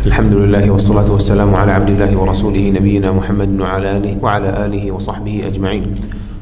الحمد لله والصلاة والسلام على عبد الله ورسوله نبينا محمد وعلى آله وصحبه أجمعين.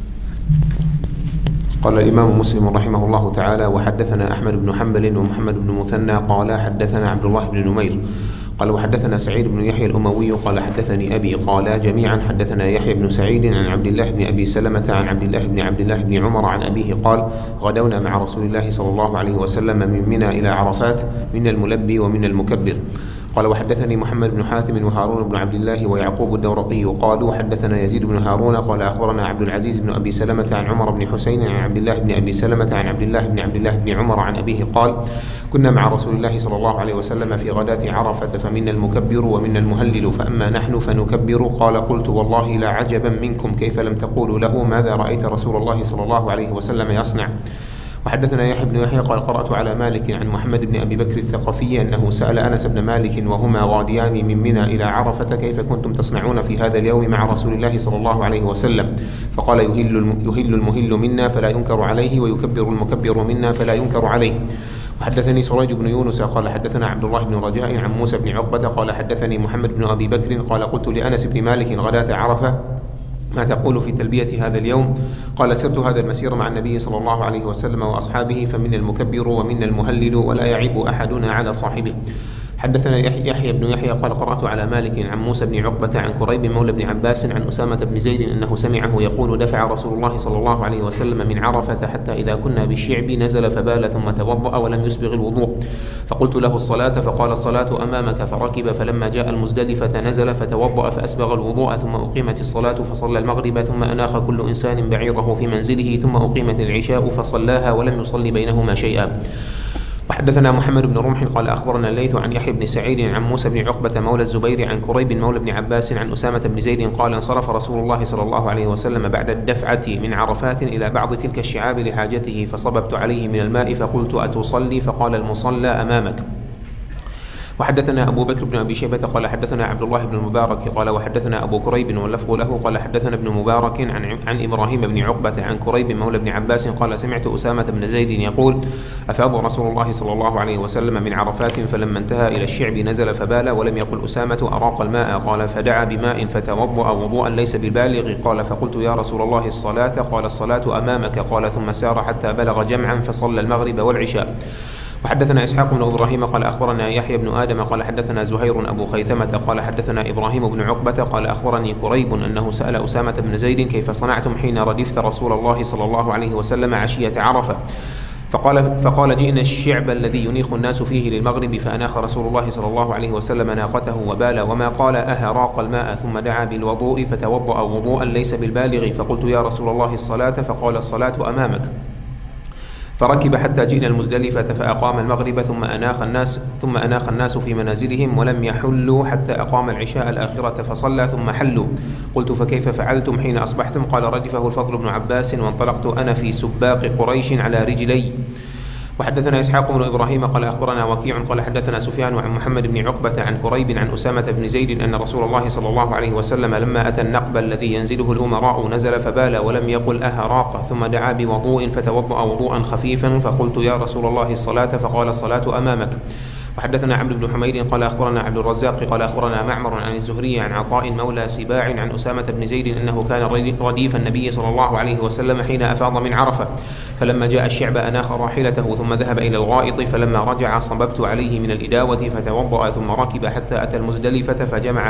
قال الإمام مسلم رحمه الله تعالى: وحدثنا أحمد بن حنبل ومحمد بن مثنى قال حدثنا عبد الله بن نمير قال وحدثنا سعيد بن يحيى الأموي قال حدثني أبي قال جميعا حدثنا يحيى بن سعيد عن عبد الله بن أبي سلمة عن عبد الله بن عمر عن أبيه قال: غدونا مع رسول الله صلى الله عليه وسلم من منى إلى عرفات من الملبي ومن المكبر. قال وحدثني محمد بن حاتم وهارون بن عبد الله ويعقوب الدورقي قالوا حدثنا يزيد بن هارون قال أخبرنا عبد العزيز بن أبي سلمة عن عمر بن حسين عن عبد الله بن أبي سلمة عن عبد الله بن عمر عن أبيه قال: كنا مع رسول الله صلى الله عليه وسلم في غداة عرفة فمنا المكبر ومنا المهلل فأما نحن فنكبر. قال: قلت والله لا عجبا منكم كيف لم تقولوا له ماذا رأيت رسول الله صلى الله عليه وسلم يصنع. وحدثنا يحيى بن يحيى قال قرأت على مالك عن محمد بن أبي بكر الثقفي أنه سأل أنس بن مالك وهما غاديان من منى إلى عرفة: كيف كنتم تصنعون في هذا اليوم مع رسول الله صلى الله عليه وسلم؟ فقال: يهل المهل منا فلا ينكر عليه ويكبر المكبر منا فلا ينكر عليه. وحدثني سريج بن يونس قال حدثنا عبد الله بن رجاء عن موسى بن عقبة قال حدثني محمد بن أبي بكر قال: قلت لأنس بن مالك غداة عرفة: ما تقول في تلبية هذا اليوم؟ قال: سرت هذا المسير مع النبي صلى الله عليه وسلم وأصحابه فمن المكبر ومن المهلل ولا يعيب أحدنا على صاحبه. حدثنا يحيى بن يحيى قال قرأت على مالك عن موسى بن عقبة عن كريب مولى بن عباس عن أسامة بن زيد أنه سمعه يقول: دفع رسول الله صلى الله عليه وسلم من عرفة حتى إذا كنا بالشعب نزل فبال ثم توضأ ولم يسبغ الوضوء، فقلت له الصلاة فقال: الصلاة أمامك، فركب فلما جاء المزدلفة نزل فتوضأ فأسبغ الوضوء ثم أقيمت الصلاة فصلى المغرب ثم أناخ كل إنسان بعيره في منزله ثم أقيمت العشاء فصلاها ولم يصلي بينهما شيئا. وحدثنا محمد بن رمح قال أخبرنا الليث عن يحيى بن سعيد عن موسى بن عقبة مولى الزبير عن كريب مولى بن عباس عن أسامة بن زيد قال: انصرف رسول الله صلى الله عليه وسلم بعد الدفعة من عرفات إلى بعض تلك الشعاب لحاجته فصببت عليه من الماء فقلت: أتصلي؟ فقال: المصلى أمامك. وحدثنا أبو بكر بن أبي شيبة قال حدثنا عبد الله بن المبارك قال وحدثنا أبو كريب واللفظ له قال حدثنا ابن مبارك عن إبراهيم بن عقبة عن كريب مولى بن عباس قال: سمعت أسامة بن زيد يقول: أفاض رسول الله صلى الله عليه وسلم من عرفات فلما انتهى إلى الشعب نزل فبال ولم يقل أسامة أراق الماء. قال: فدعا بماء فتوضأ وضوءا ليس بالبالغ. قال: فقلت: يا رسول الله الصلاة؟ قال: الصلاة أمامك. قال: ثم سار حتى بلغ جمعا فصلى المغرب والعشاء. وحدثنا إسحاق بن إبراهيم قال أخبرنا يحيى بن آدم قال حدثنا زهير أبو خيثمة قال حدثنا إبراهيم بن عقبة قال أخبرني كريب أنه سأل أسامة بن زيد: كيف صنعتم حين ردفت رسول الله صلى الله عليه وسلم عشية عرفة؟ فقال: جئنا الشعب الذي ينيخ الناس فيه للمغرب فأناخ رسول الله صلى الله عليه وسلم ناقته وبال وما قال أهراق الماء ثم دعا بالوضوء فتوضأ وضوءا ليس بالبالغ. فقلت: يا رسول الله الصلاة؟ فقال: الصلاة أمامك. فركب حتى جئنا المزدلفة فأقام المغرب ثم أناخ الناس في منازلهم ولم يحلوا حتى أقام العشاء الآخرة فصلى ثم حلوا. قلت: فكيف فعلتم حين أصبحتم؟ قال: ردفه الفضل بن عباس وانطلقت أنا في سباق قريش على رجلي. وحدثنا إسحاق بن إبراهيم قال أخبرنا وكيع قال حدثنا سفيان عن محمد بن عقبة عن كريب عن أسامة بن زيد أن رسول الله صلى الله عليه وسلم لما أتى النقب الذي ينزله الأمراء نزل فبال ولم يقل أهراق ثم دعا بوضوء فتوضأ وضوءا خفيفا. فقلت: يا رسول الله الصلاة؟ فقال: الصلاة أمامك. وحدثنا عبد بن حميد قال أخبرنا عبد الرزاق قال أخبرنا معمر عن الزهري عن عطاء مولى سباع عن أسامة بن زيد أنه كان رديف النبي صلى الله عليه وسلم حين أفاض من عرفة فلما جاء الشعب أناخ راحلته ثم ذهب إلى الغائط فلما رجع صببت عليه من الإداوة فتوضأ ثم ركب حتى أتى المزدلفة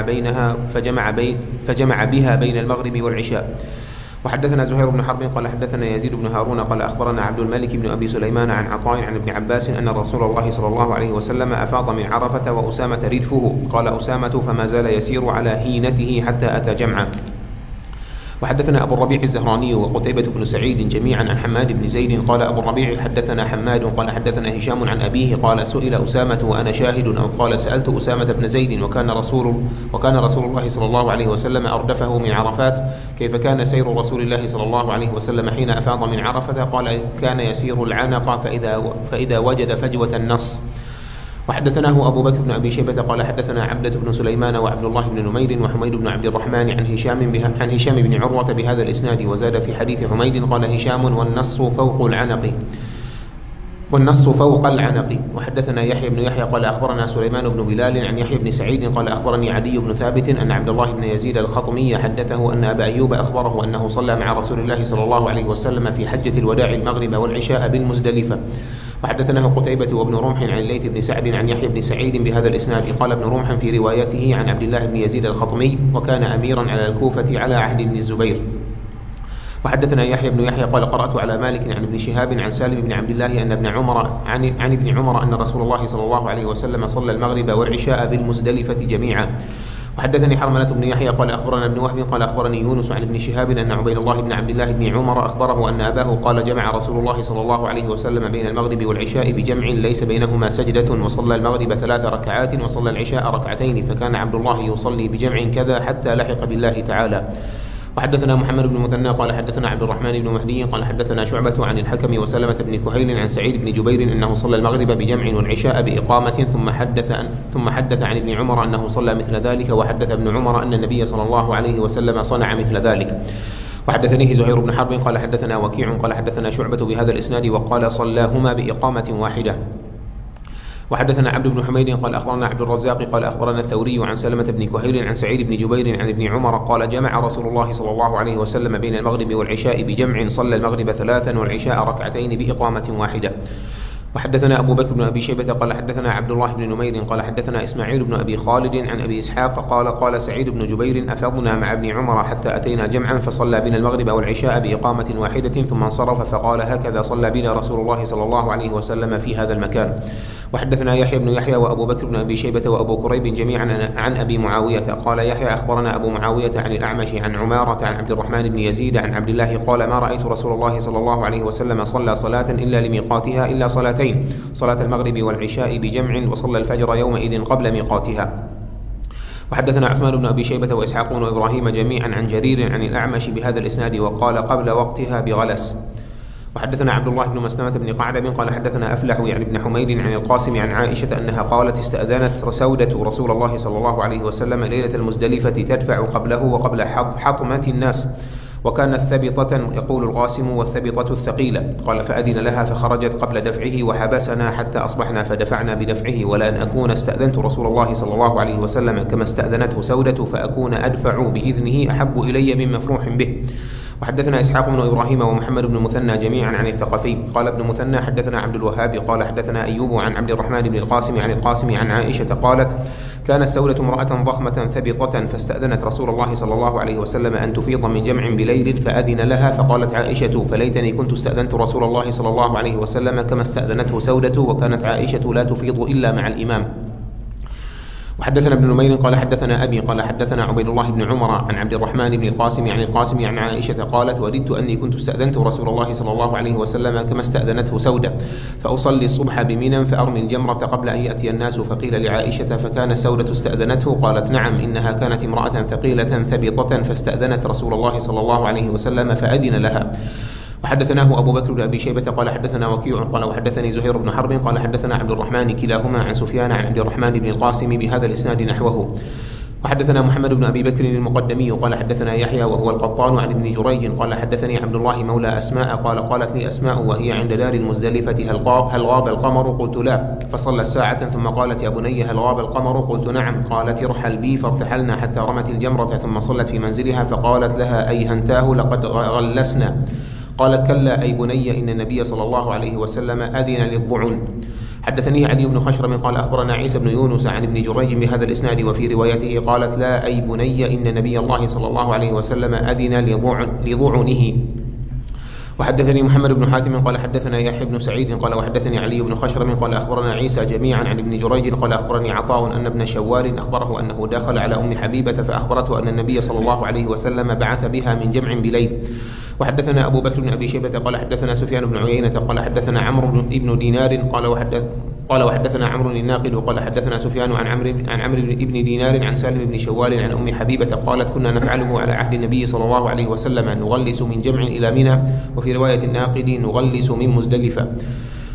فجمع بها بين المغرب والعشاء. وحدثنا زهير بن حرب قال حدثنا يزيد بن هارون قال أخبرنا عبد الملك بن أبي سليمان عن عطاء عن ابن عباس أن رسول الله صلى الله عليه وسلم أفاض من عرفة وأسامة ردفه. قال أسامة: فما زال يسير على هينته حتى أتى جمعا. وحدثنا أبو الربيع الزهراني وقتيبة بن سعيد جميعا عن حماد بن زيد قال أبو الربيع حدثنا حماد قال حدثنا هشام عن أبيه قال: سئل أسامة وأنا شاهد أو قال: سألت أسامة بن زيد وكان رسول الله صلى الله عليه وسلم أردفه من عرفات: كيف كان سير رسول الله صلى الله عليه وسلم حين أفاض من عرفة؟ قال: كان يسير العنق فإذا وجد فجوة النص. وحدثناه أبو بكر بن أبي شيبة قال حدثنا عبدة بن سليمان وعبد الله بن نمير وحميد بن عبد الرحمن عن هشام بن عروة بهذا الإسناد وزاد في حديث حميد قال هشام: والنص فوق العنق. والنص فوق العنق. وحدثنا يحيى بن يحيى قال أخبرنا سليمان بن بلال عن يحيى بن سعيد قال أخبرني عدي بن ثابت أن عبد الله بن يزيد الخطمي حدثه أن أبا أيوب أخبره أنه صلى مع رسول الله صلى الله عليه وسلم في حجة الوداع المغرب والعشاء بالمزدلفة. وحدثناه قتيبة وابن رمح عن الليث بن سعد عن يحيى بن سعيد بهذا الإسناد. قال ابن رمح في روايته عن عبد الله بن يزيد الخطمي وكان أميرا على الكوفة على عهد ابن الزبير. وحدثنا يحيى بن يحيى قال قرأت على مالك عن ابن شهاب عن سالم بن عبد الله أن ابن عمر عن ابن عمر أن رسول الله صلى الله عليه وسلم صلى المغرب والعشاء بالمزدلفة جميعا. وحدثني حرملة بن يحيى قال أخبرنا ابن وهب قال أخبرني يونس عن ابن شهاب أن عبيد الله بن عبد الله بن عمر أخبره أن أباه قال جمع رسول الله صلى الله عليه وسلم بين المغرب والعشاء بجمع ليس بينهما سجدة، وصلى المغرب 3 ركعات وصلى العشاء 2 ركعتين، فكان عبد الله يصلي بجمع كذا حتى لحق بالله تعالى. وحدثنا محمد بن المثنى قال حدثنا عبد الرحمن بن مهدي قال حدثنا شعبة عن الحكم وسلمة بن كهيل عن سعيد بن جبير أنه صلى المغرب بجمع والعشاء بإقامة، ثم حدث عن ابن عمر أنه صلى مثل ذلك. وحدث ابن عمر أن النبي صلى الله عليه وسلم صنع مثل ذلك. وحدثنيه زهير بن حرب قال حدثنا وكيع قال حدثنا شعبة بهذا الإسناد وقال صلاهما بإقامة واحدة. وحدثنا عبد بن حميد قال أخبرنا عبد الرزاق قال أخبرنا الثوري عن سلمة بن كهيل عن سعيد بن جبير عن ابن عمر قال جمع رسول الله صلى الله عليه وسلم بين المغرب والعشاء بجمع، صلى المغرب 3 والعشاء 2 ركعتين بإقامة واحدة. وحدثنا أبو بكر بن أبي شيبة قال حدثنا عبد الله بن نمير قال حدثنا إسماعيل بن أبي خالد عن أبي إسحاق قال سعيد بن جبير أفضنا مع ابن عمر حتى أتينا جمعا فصلى بنا المغرب والعشاء بإقامة واحدة ثم انصرف فقال هكذا صلى بنا رسول الله صلى الله عليه وسلم في هذا المكان. وحدثنا يحيى بن يحيى وأبو بكر بن أبي شيبة وأبو كريب جميعا عن أبي معاوية قال يحيى أخبرنا أبو معاوية عن الأعمش عن عمارة عن عبد الرحمن بن يزيد عن عبد الله قال ما رأيت رسول الله صلى الله عليه وسلم صلى صلاة إلا لميقاتها إلا صلاتين، صلاة المغرب والعشاء بجمع، وصلى الفجر يومئذ قبل ميقاتها. وحدثنا عثمان بن أبي شيبة وإسحاق بن إبراهيم جميعا عن جرير عن الأعمش بهذا الإسناد وقال قبل وقتها بغلس. وحدثنا عبد الله بن مسلمة بن قعنب قال حدثنا أفلح يعني بن حميد عن القاسم عن عائشة أنها قالت استأذنت سودة رسول الله صلى الله عليه وسلم ليلة المزدلفة تدفع قبله وقبل حطمة الناس، وكانت ثبطة يقول القاسم والثبطة الثقيلة. قال فأذن لها فخرجت قبل دفعه وحبسنا حتى أصبحنا فدفعنا بدفعه، ولا أن أكون استأذنت رسول الله صلى الله عليه وسلم كما استأذنته سودة فأكون أدفع بإذنه أحب إلي من مفروح به. وحدثنا إسحاق بن إبراهيم ومحمد بن المثنى جميعا عن الثقفي. قال ابن المثنى حدثنا عبد الوهاب قال حدثنا أيوب عن عبد الرحمن بن القاسم عن القاسم عن عائشة قالت كانت سودة امرأة ضخمة ثبطة فاستأذنت رسول الله صلى الله عليه وسلم أن تفيض من جمع بليل فأذن لها، فقالت عائشة فليتني كنت استأذنت رسول الله صلى الله عليه وسلم كما استأذنته سودة، وكانت عائشة لا تفيض إلا مع الإمام. وحدثنا ابن نمير قال حدثنا أبي قال حدثنا عبيد الله بن عمر عن عبد الرحمن بن القاسم عن القاسم عن عائشة قالت وددت أني كنت استأذنت رسول الله صلى الله عليه وسلم كما استأذنته سودة فأصلي الصبح بمنى فأرمي الجمرة قبل أن يأتي الناس، فقيل لعائشة فكان سودة استأذنته؟ قالت نعم إنها كانت امرأة ثقيلة ثبطة فاستأذنت رسول الله صلى الله عليه وسلم فأذن لها. وحدثناه أبو بكر بن أبي شيبة قال حدثنا وكيع قال وحدثني زهير بن حرب قال حدثنا عبد الرحمن كلاهما عن سفيان عن عبد الرحمن بن القاسم بهذا الإسناد نحوه. وحدثنا محمد بن أبي بكر المقدمي قال حدثنا يحيى وهو القطان عن ابن جريج قال حدثني عبد الله مولى أسماء قالت لي أسماء وهي عند دار المزدلفة هل غاب القمر؟ قلت لا، فصلى الساعة ثم قالت يا بني هل غاب القمر؟ قلت نعم، قالت ارحل بي، فارتحلنا حتى رمت الجمرة ثم صلت في منزلها، فقالت لها أيهنتاه لقد غلسنا؟ قالت كلا أي بني إن النبي صلى الله عليه وسلم أذن للضعن. حدثني علي بن خشرم قال أخبرنا عيسى بن يونس عن ابن جريج بهذا الإسناد وفي روايته قالت لا أي بني إن نبي الله صلى الله عليه وسلم أذن لضعنه. وحدثني محمد بن حاتم قال حدثنا يحيى بن سعيد قال وحدثني علي بن خشرم قال أخبرنا عيسى جميعا عن ابن جريج قال أخبرني عطاء أن ابن شوال أخبره أنه دخل على أم حبيبة فأخبرته أن النبي صلى الله عليه وسلم بعث بها من جمع بليل. وحدثنا أبو بكر بن أبي شيبة قال حدثنا سفيان بن عيينة قال حدثنا عمرو بن دينار قال وحدثنا عمرو الناقد قال حدثنا سفيان عن عمرو بن دينار عن سالم بن شوال عن أم حبيبة قالت كنا نفعله على عهد النبي صلى الله عليه وسلم نغلس من جمع إلى منى، وفي رواية الناقد نغلس من مزدلفة.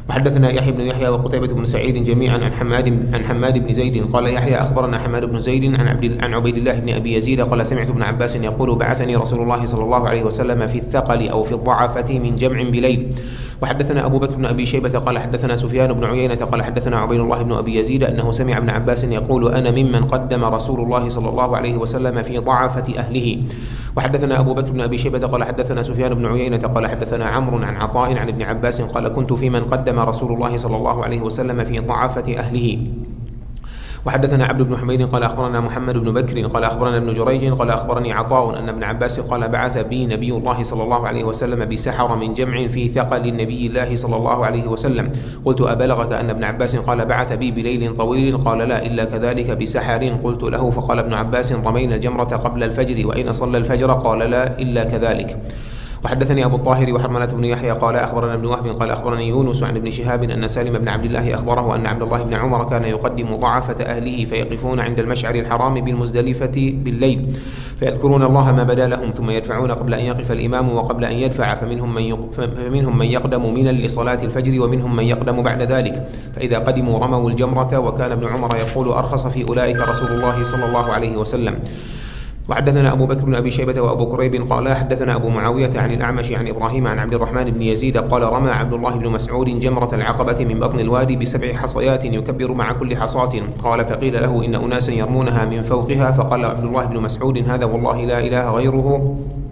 وحدثنا يحيى بن يحيى وقتيبة بن سعيد جميعا عن حماد بن زيد قال يحيى أخبرنا حماد بن زيد عن عبيد الله بن أبي يزيد قال سمعت ابن عباس يقول بعثني رسول الله صلى الله عليه وسلم في الثقل أو في الضعفة من جمع بليل. وحدثنا أبو بكر بن أبي شيبة قال حدثنا سفيان بن عيينة قال حدثنا عبيد الله بن أبي يزيد أنه سمع ابن عباس يقول أنا ممن قدم رسول الله صلى الله عليه وسلم في ضعفة أهله. وحدثنا أبو بكر بن أبي شيبة قال حدثنا سفيان بن عيينة قال حدثنا عمرو عن عطاء عن ابن عباس قال كنت في من قدم رسول الله صلى الله عليه وسلم في ضعفة أهله. وحدثنا عبد بن حميد قال أخبرنا محمد بن بكر قال أخبرنا ابن جريج قال أخبرني عطاء أن ابن عباس قال بعث بي نبي الله صلى الله عليه وسلم بسحر من جمع في ثقل النبي الله صلى الله عليه وسلم. قلت أبلغك أن ابن عباس قال بعث بي بليل طويل؟ قال لا إلا كذلك بسحر. قلت له فقال ابن عباس رمينا الجمرة قبل الفجر وأين صلى الفجر؟ قال لا إلا كذلك. وحدثني أبو الطاهر وحرملة بن يحيى قال أخبرنا ابن وهب قال أخبرني يونس عن ابن شهاب أن سالم بن عبد الله أخبره أن عبد الله بن عمر كان يقدم ضعفة أهله فيقفون عند المشعر الحرام بالمزدلفة بالليل فيذكرون الله ما بدا لهم ثم يدفعون قبل أن يقف الإمام وقبل أن يدفع فمنهم من يقدم منا لصلاة الفجر ومنهم من يقدم بعد ذلك فإذا قدموا رموا الجمرة. وكان ابن عمر يقول أرخص في أولئك رسول الله صلى الله عليه وسلم. وحدثنا أبو بكر بن أبي شيبة وأبو كريب قال حدثنا أبو معاوية عن الأعمش عن إبراهيم عن عبد الرحمن بن يزيد قال رمى عبد الله بن مسعود جمرة العقبة من بطن الوادي ب7 حصيات يكبر مع كل حصاة. قال فقيل له إن أناسا يرمونها من فوقها فقال عبد الله بن مسعود هذا والله لا إله غيره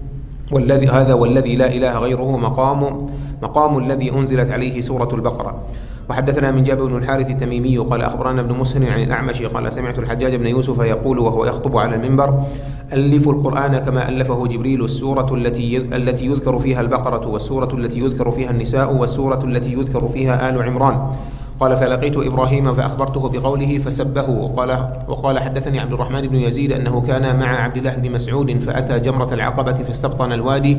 والذي لا إله غيره مقام الذي أنزلت عليه سورة البقرة. وحدثنا من جابر بن الحارث التميمي قال أخبرنا ابن مسهر عن الأعمش قال سمعت الحجاج بن يوسف يقول وهو يخطب على المنبر ألفوا القرآن كما ألفه جبريل السورة التي يذكر فيها البقرة والسورة التي يذكر فيها النساء والسورة التي يذكر فيها آل عمران. قال فلقيت إبراهيم فأخبرته بقوله فسبه. وقال حدثني عبد الرحمن بن يزيد أنه كان مع عبد الله بن مسعود فأتى جمرة العقبة فاستبطن الوادي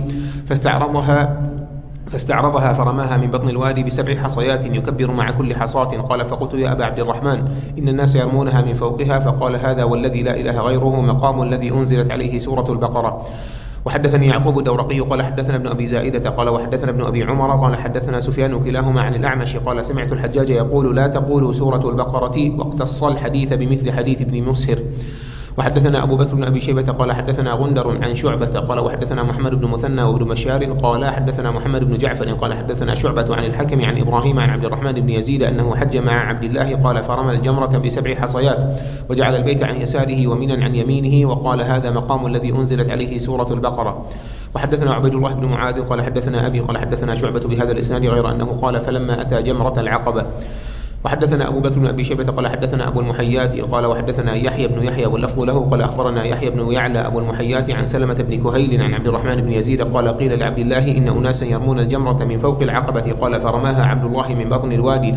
فاستعرضها فرماها من بطن الوادي ب7 حصيات يكبر مع كل حصاة. قال فقلت يا أبا عبد الرحمن إن الناس يرمونها من فوقها فقال هذا والذي لا إله غيره مقام الذي أنزلت عليه سورة البقرة. وحدثني يعقوب الدورقي قال حدثنا ابن أبي زائدة قال وحدثنا ابن أبي عمر قال حدثنا سفيان كلاهما عن الأعمش قال سمعت الحجاج يقول لا تقولوا سورة البقرة واقتص الحديث بمثل حديث ابن مسهر. وحدثنا أبو بكر بن أبي شيبة قال حدثنا غندر عن شعبة قال وحدثنا محمد بن مثنى وابن بشار قال حدثنا محمد بن جعفر قال حدثنا شعبة عن الحكم عن إبراهيم عن عبد الرحمن بن يزيد أنه حج مع عبد الله قال فرمى الجمرة ب7 حصيات وجعل البيت عن يساره ومنا عن يمينه وقال هذا مقام الذي أنزلت عليه سورة البقرة. وحدثنا عبيد الله بن معاذ قال حدثنا أبي قال حدثنا شعبة بهذا الإسناد غير أنه قال فلما أتى جمرة العقبة. وحدثنا أبو بكر بن أبي شيبة قال حدثنا أبو المحيات قال وحدثنا يحيى بن يحيى واللفظ له قال أخبرنا يحيى بن يعلى أبو المحيات عن سلمة بن كهيل عن عبد الرحمن بن يزيد قال قيل لعبد الله إن أناسا يرمون الجمرة من فوق العقبة قال فرماها عبد الله من بطن الوادي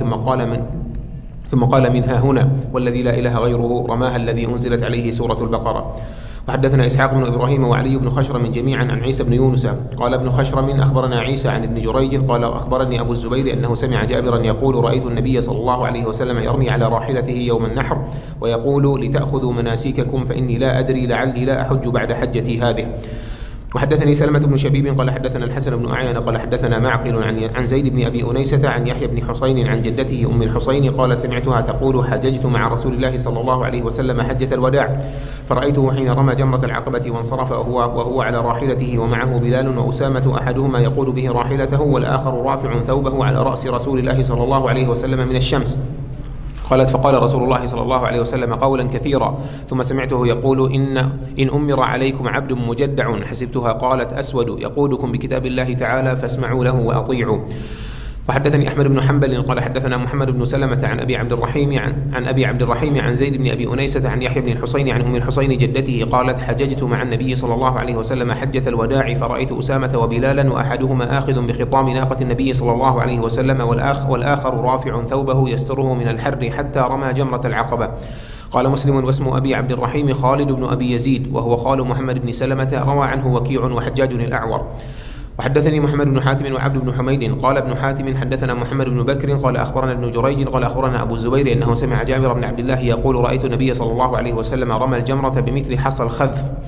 ثم قال منها هنا والذي لا إله غيره رماها الذي أنزلت عليه سورة البقرة. وحدثنا إسحاق بن إبراهيم وعلي بن خشرم جميعا عن عيسى بن يونس قال ابن خشرم أخبرنا عيسى عن ابن جريج قال أخبرني أبو الزبير أنه سمع جابرا يقول رأيت النبي صلى الله عليه وسلم يرمي على راحلته يوم النحر ويقول لتأخذوا مناسككم فإني لا أدري لعلي لا أحج بعد حجتي هذه. وحدثني سلمة بن شبيب قال حدثنا الحسن بن أعين قال حدثنا معقل عن زيد بن أبي أنيسة عن يحيى بن حسين عن جدته أم الحسين قال سمعتها تقول حججت مع رسول الله صلى الله عليه وسلم حجة الوداع فرأيته حين رمى جمرة العقبة وانصرف وهو على راحلته ومعه بلال وأسامة أحدهما يقود به راحلته والآخر رافع ثوبه على رأس رسول الله صلى الله عليه وسلم من الشمس. قالت فقال رسول الله صلى الله عليه وسلم قولا كثيرا ثم سمعته يقول إن أمر عليكم عبد مجدع حسبتها قالت أسود يقودكم بكتاب الله تعالى فاسمعوا له وأطيعوا. وحدثني أحمد بن حنبل قال حدثنا محمد بن سلمة عن أبي عبد الرحيم عن زيد بن أبي أنيسة عن يحيى بن الحسين عن أم الحسين جدته قالت حججت مع النبي صلى الله عليه وسلم حجة الوداع فرأيت أسامة وبلالا وأحدهما آخذ بخطام ناقة النبي صلى الله عليه وسلم والآخر رافع ثوبه يستره من الحر حتى رمى جمرة العقبة. قال مسلم واسم أبي عبد الرحيم خالد بن أبي يزيد وهو خال محمد بن سلمة روى عنه وكيع وحجاج الأعور. وحدثني محمد بن حاتم وعبد بن حميد قال ابن حاتم حدثنا محمد بن بكر قال أخبرنا ابن جريج قال أخبرنا أبو الزبير أنه سمع جابر بن عبد الله يقول رأيت النبي صلى الله عليه وسلم رمى الجمرة بمثل حصى الخذف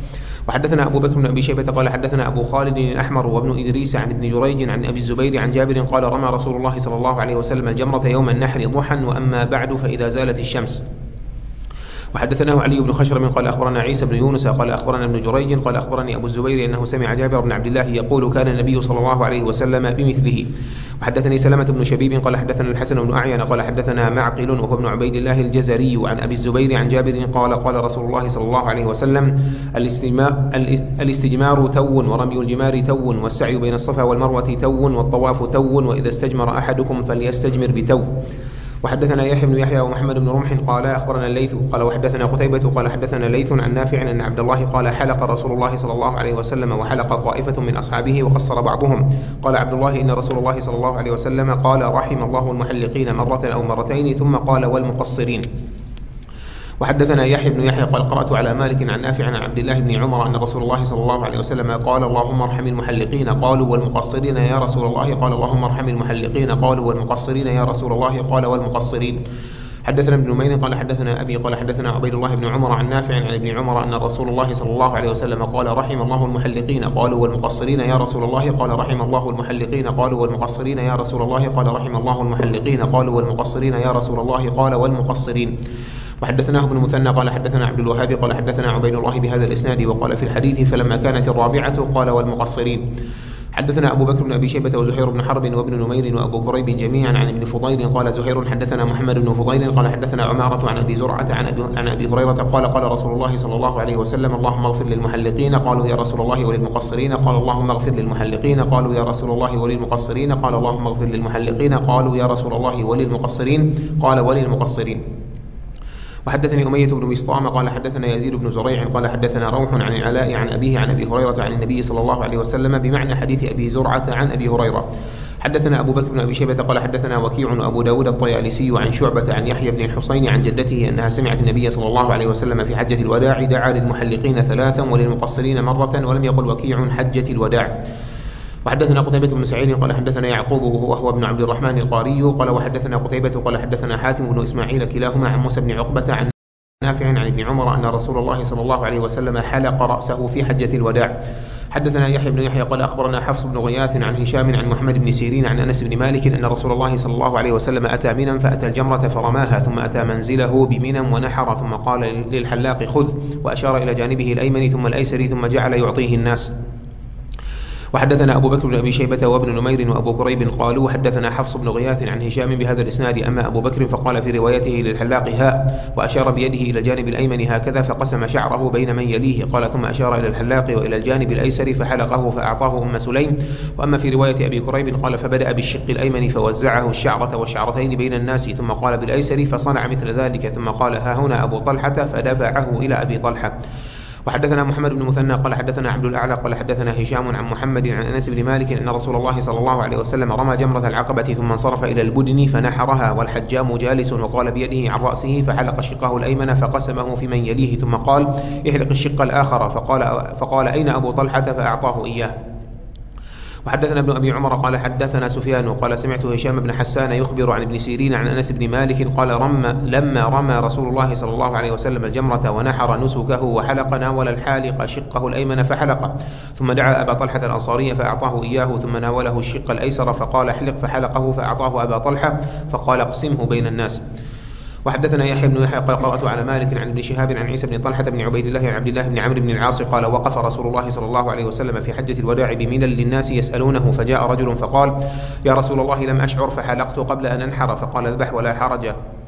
وحدثنا أبو بكر بن أبي شيبة قال حدثنا أبو خالد الأحمر وابن إدريس عن ابن جريج عن أبي الزبير عن جابر قال رمى رسول الله صلى الله عليه وسلم الجمرة يوم النحر ضحى وأما بعد فإذا زالت الشمس. وحدثناه علي بن خشرم قال أخبرنا عيسى بن يونس قال أخبرنا ابن جريج قال أخبرني أبو الزبير أنه سمع جابر بن عبد الله يقول كان النبي صلى الله عليه وسلم بمثله. وحدثني سلمة بن شبيب قال حدثنا الحسن بن أعين قال حدثنا معقل وهو ابن عبيد الله الجزري عن أبي الزبير عن جابر قال قال رسول الله صلى الله عليه وسلم الاستجمار تو ورمي الجمار تو والسعي بين الصفا والمروة تو والطواف تو وإذا استجمر أحدكم فليستجمر بتو. وحدثنا يحيى بن يحيى ومحمد بن رمح قال أخبرنا الليث قال وحدثنا قتيبة قال حدثنا ليث عن نافع أن عبد الله قال حلق رسول الله صلى الله عليه وسلم وحلق طائفة من أصحابه وقصر بعضهم. قال عبد الله إن رسول الله صلى الله عليه وسلم قال رحم الله المحلقين مرة أو مرتين ثم قال والمقصرين. وحدثنا يحيى بن يحيى قال قرأت على مالك عن نافع عن عبد الله بن عمر أن رسول الله صلى الله عليه وسلم قال اللهم ارحم المحلقين قالوا والمقصرين يا رسول الله قال اللهم ارحم المحلقين قالوا والمقصرين يا رسول الله قال والمقصرين. حدثنا ابن نمير قال حدثنا أبي قال حدثنا عبيد الله بن عمر عن نافع عن ابن عمر أن رسول الله صلى الله عليه وسلم قال رحم الله المحلقين قالوا والمقصرين يا رسول الله قال رحم الله المحلقين قالوا والمقصرين يا رسول الله قال رحم الله المحلقين قالوا والمقصرين يا رسول الله قال والمقصرين. وحدثناه ابن المثنى قال حدثنا عبد الوهاب قال حدثنا عبيد الله بهذا الإسناد وقال في الحديث فلما كانت الرابعة قال والمقصرين. حدثنا أبو بكر بن أبي شيبة وزهير بن حرب وابن نمير وأبو كريب جميعا عن ابن فضيل قال زهير حدثنا محمد بن فضيل قال حدثنا عمارة عن أبي زرعة عن أبي هريرة قال قال رسول الله صلى الله عليه وسلم اللهم اغفر للمحلقين قالوا يا رسول الله وللمقصرين قال اللهم اغفر للمحلقين قالوا يا رسول الله وللمقصرين قال اللهم اغفر للمحلقين قالوا يا رسول الله وللمقصرين قال وللمقصرين. وحدثني أمية بن بسطام قال حدثنا يزيد بن زريع قال حدثنا روح عن العلاء عن أبيه عن أبي هريرة عن النبي صلى الله عليه وسلم بمعنى حديث أبي زرعة عن أبي هريرة. حدثنا أبو بكر بن أبي شيبة قال حدثنا وكيع وأبو داود الطيالسي عن شعبة عن يحيى بن الحصين عن جدته أنها سمعت النبي صلى الله عليه وسلم في حجة الوداع دعا للمحلقين ثلاثا وللمقصرين مرة ولم يقل وكيع حجة الوداع. وحدثنا قتيبة بن سعيد قال حدثنا يعقوب وهو ابن عبد الرحمن القاري قال وحدثنا قتيبة قال حدثنا حاتم بن إسماعيل كلاهما عن موسى بن عقبة عن نافع عن ابن عمر أن رسول الله صلى الله عليه وسلم حلق رأسه في حجة الوداع. حدثنا يحيى بن يحيى قال أخبرنا حفص بن غياث عن هشام عن محمد بن سيرين عن أنس بن مالك أن رسول الله صلى الله عليه وسلم أتى منى فأتى الجمرة فرماها ثم أتى منزله بمنى ونحر ثم قال للحلاق خذ وأشار إلى جانبه الأيمن ثم الأيسر ثم جعل يعطيه الناس. وحدثنا أبو بكر بن أبي شيبة وابن نمير وأبو كريب قالوا حدثنا حفص بن غياث عن هشام بهذا الإسناد أما أبو بكر فقال في روايته للحلاق هاء وأشار بيده إلى الجانب الأيمن هكذا فقسم شعره بين من يليه قال ثم أشار إلى الحلاق وإلى الجانب الأيسر فحلقه فأعطاه أم سليم. وأما في رواية أبي كريب قال فبدأ بالشق الأيمن فوزعه الشعرة والشعرتين بين الناس ثم قال بالأيسر فصنع مثل ذلك ثم قال ها هنا أبو طلحة فدفعه إلى أبي طلحة. وحدثنا محمد بن مثنى قال حدثنا عبد الأعلى قال حدثنا هشام عن محمد عن أنس بن مالك أن رسول الله صلى الله عليه وسلم رمى جمرة العقبة ثم انصرف إلى البدن فنحرها والحجام جالس وقال بيده عن رأسه فحلق شقه الأيمن فقسمه في من يليه ثم قال احلق الشق الآخر فقال أين أبو طلحة فأعطاه إياه. وحدثنا ابن أبي عمر قال حدثنا سفيان قال سمعت هشام بن حسان يخبر عن ابن سيرين عن أنس بن مالك قال لما رمى رسول الله صلى الله عليه وسلم الجمرة ونحر نسكه وحلق ناول الحالق شقه الأيمن فحلق ثم دعا أبا طلحة الأنصاري فأعطاه إياه ثم ناوله الشق الأيسر فقال احلق فحلقه فأعطاه أبا طلحة فقال اقسمه بين الناس. وحدثنا يحيى بن يحيى قال قرأت على مالك عن ابن شهاب عن عيسى بن طلحة بن عبيد الله عن عبد الله بن عمرو بن العاص قال وقف رسول الله صلى الله عليه وسلم في حجة الوداع بمنى للناس يسألونه فجاء رجل فقال يا رسول الله لم أشعر فحلقت قبل أن أنحر فقال اذبح ولا حرج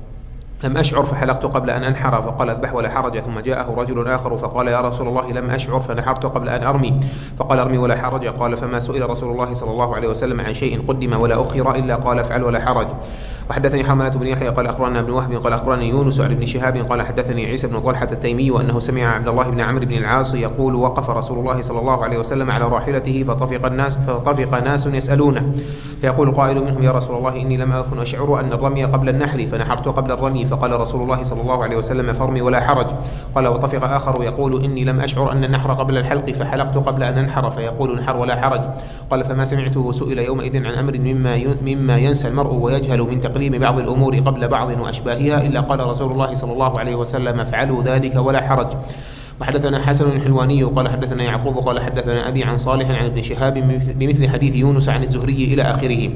لم أشعر فحلقت قبل أن أنحر فقال اذبح ولا حرج. ثم جاءه رجل آخر فقال يا رسول الله لم أشعر فنحرت قبل أن أرمي فقال ارمي ولا حرج. قال فما سئل رسول الله صلى الله عليه وسلم عن شيء قدم ولا أخر إلا قال افعل ولا حرج. وحدثني حملة بن يحيى قال أخبرنا ابن وهب قال أخبرني يونس عن ابن شهاب قال حدثني عيسى بن طلحة التيمي أنه سمع عبد الله بن عمرو بن العاص يقول وقف رسول الله صلى الله عليه وسلم على راحلته فطفق ناس يسألونه فيقول قائل منهم يا رسول الله إني لم أكن أشعر أن الرمي قبل النحر فنحرت قبل الرمي فقال رسول الله صلى الله عليه وسلم فارمي ولا حرج. قال وطفق آخر يقول إني لم أشعر أن النحر قبل الحلق فحلقت قبل أن أنحر فيقول انحر ولا حرج. قال فما سمعته سئل يومئذ عن أمر مما ينسى المرء ويجهل من تقديم بعض الأمور قبل بعض وأشباهها إلا قال رسول الله صلى الله عليه وسلم افعلوا ذلك ولا حرج. وحدثنا حسن الحلواني قال حدثنا يعقوب قال حدثنا أبي عن صالح عن ابن شهاب بمثل حديث يونس عن الزهري إلى آخره.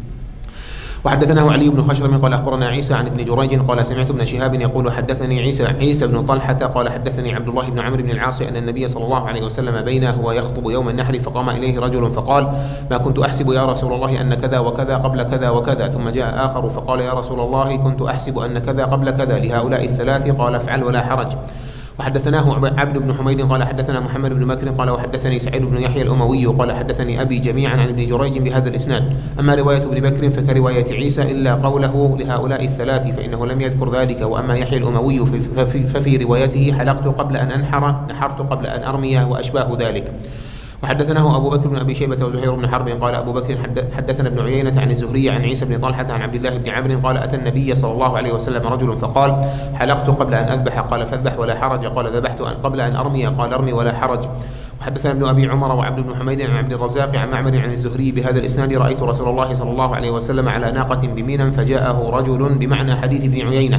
وحدثناه علي بن خشرم قال أخبرنا عيسى عن ابن جريج قال سمعت ابن شهاب يقول حدثني عيسى بن طلحة قال حدثني عبد الله بن عمرو بن العاص أن النبي صلى الله عليه وسلم بينه هو يخطب يوم النحر فقام إليه رجل فقال ما كنت أحسب يا رسول الله أن كذا وكذا قبل كذا وكذا. ثم جاء آخر فقال يا رسول الله كنت أحسب أن كذا قبل كذا لهؤلاء الثلاث قال افعل ولا حرج. وحدثناه عبد بن حميد قال حدثنا محمد بن بكر قال وحدثني سعيد بن يحيى الأموي قال حدثني أبي جميعا عن ابن جريج بهذا الإسناد. أما رواية ابن بكر فكرواية عيسى إلا قوله لهؤلاء الثلاث فإنه لم يذكر ذلك. وأما يحيى الأموي ففي روايته حلقت قبل أن أنحر نحرت قبل أن أرمي وأشباه ذلك. وحدثناه أبو بكر بن أبي شيبة وزهير بن حرب قال أبو بكر حدثنا ابن عيينة عن الزهري عن عيسى بن طلحة عن عبد الله بن عمرو قال أتى النبي صلى الله عليه وسلم رجل فقال حلقت قبل أن أذبح قال فاذبح ولا حرج قال ذبحت قبل أن أرمي قال أرمي ولا حرج. وحدثنا ابن أبي عمر وعبد بن حميد عن عبد الرزاق عن معمر عن الزهري بهذا الإسناد رأيت رسول الله صلى الله عليه وسلم على ناقة بمنى فجاءه رجل بمعنى حديث ابن عيينة.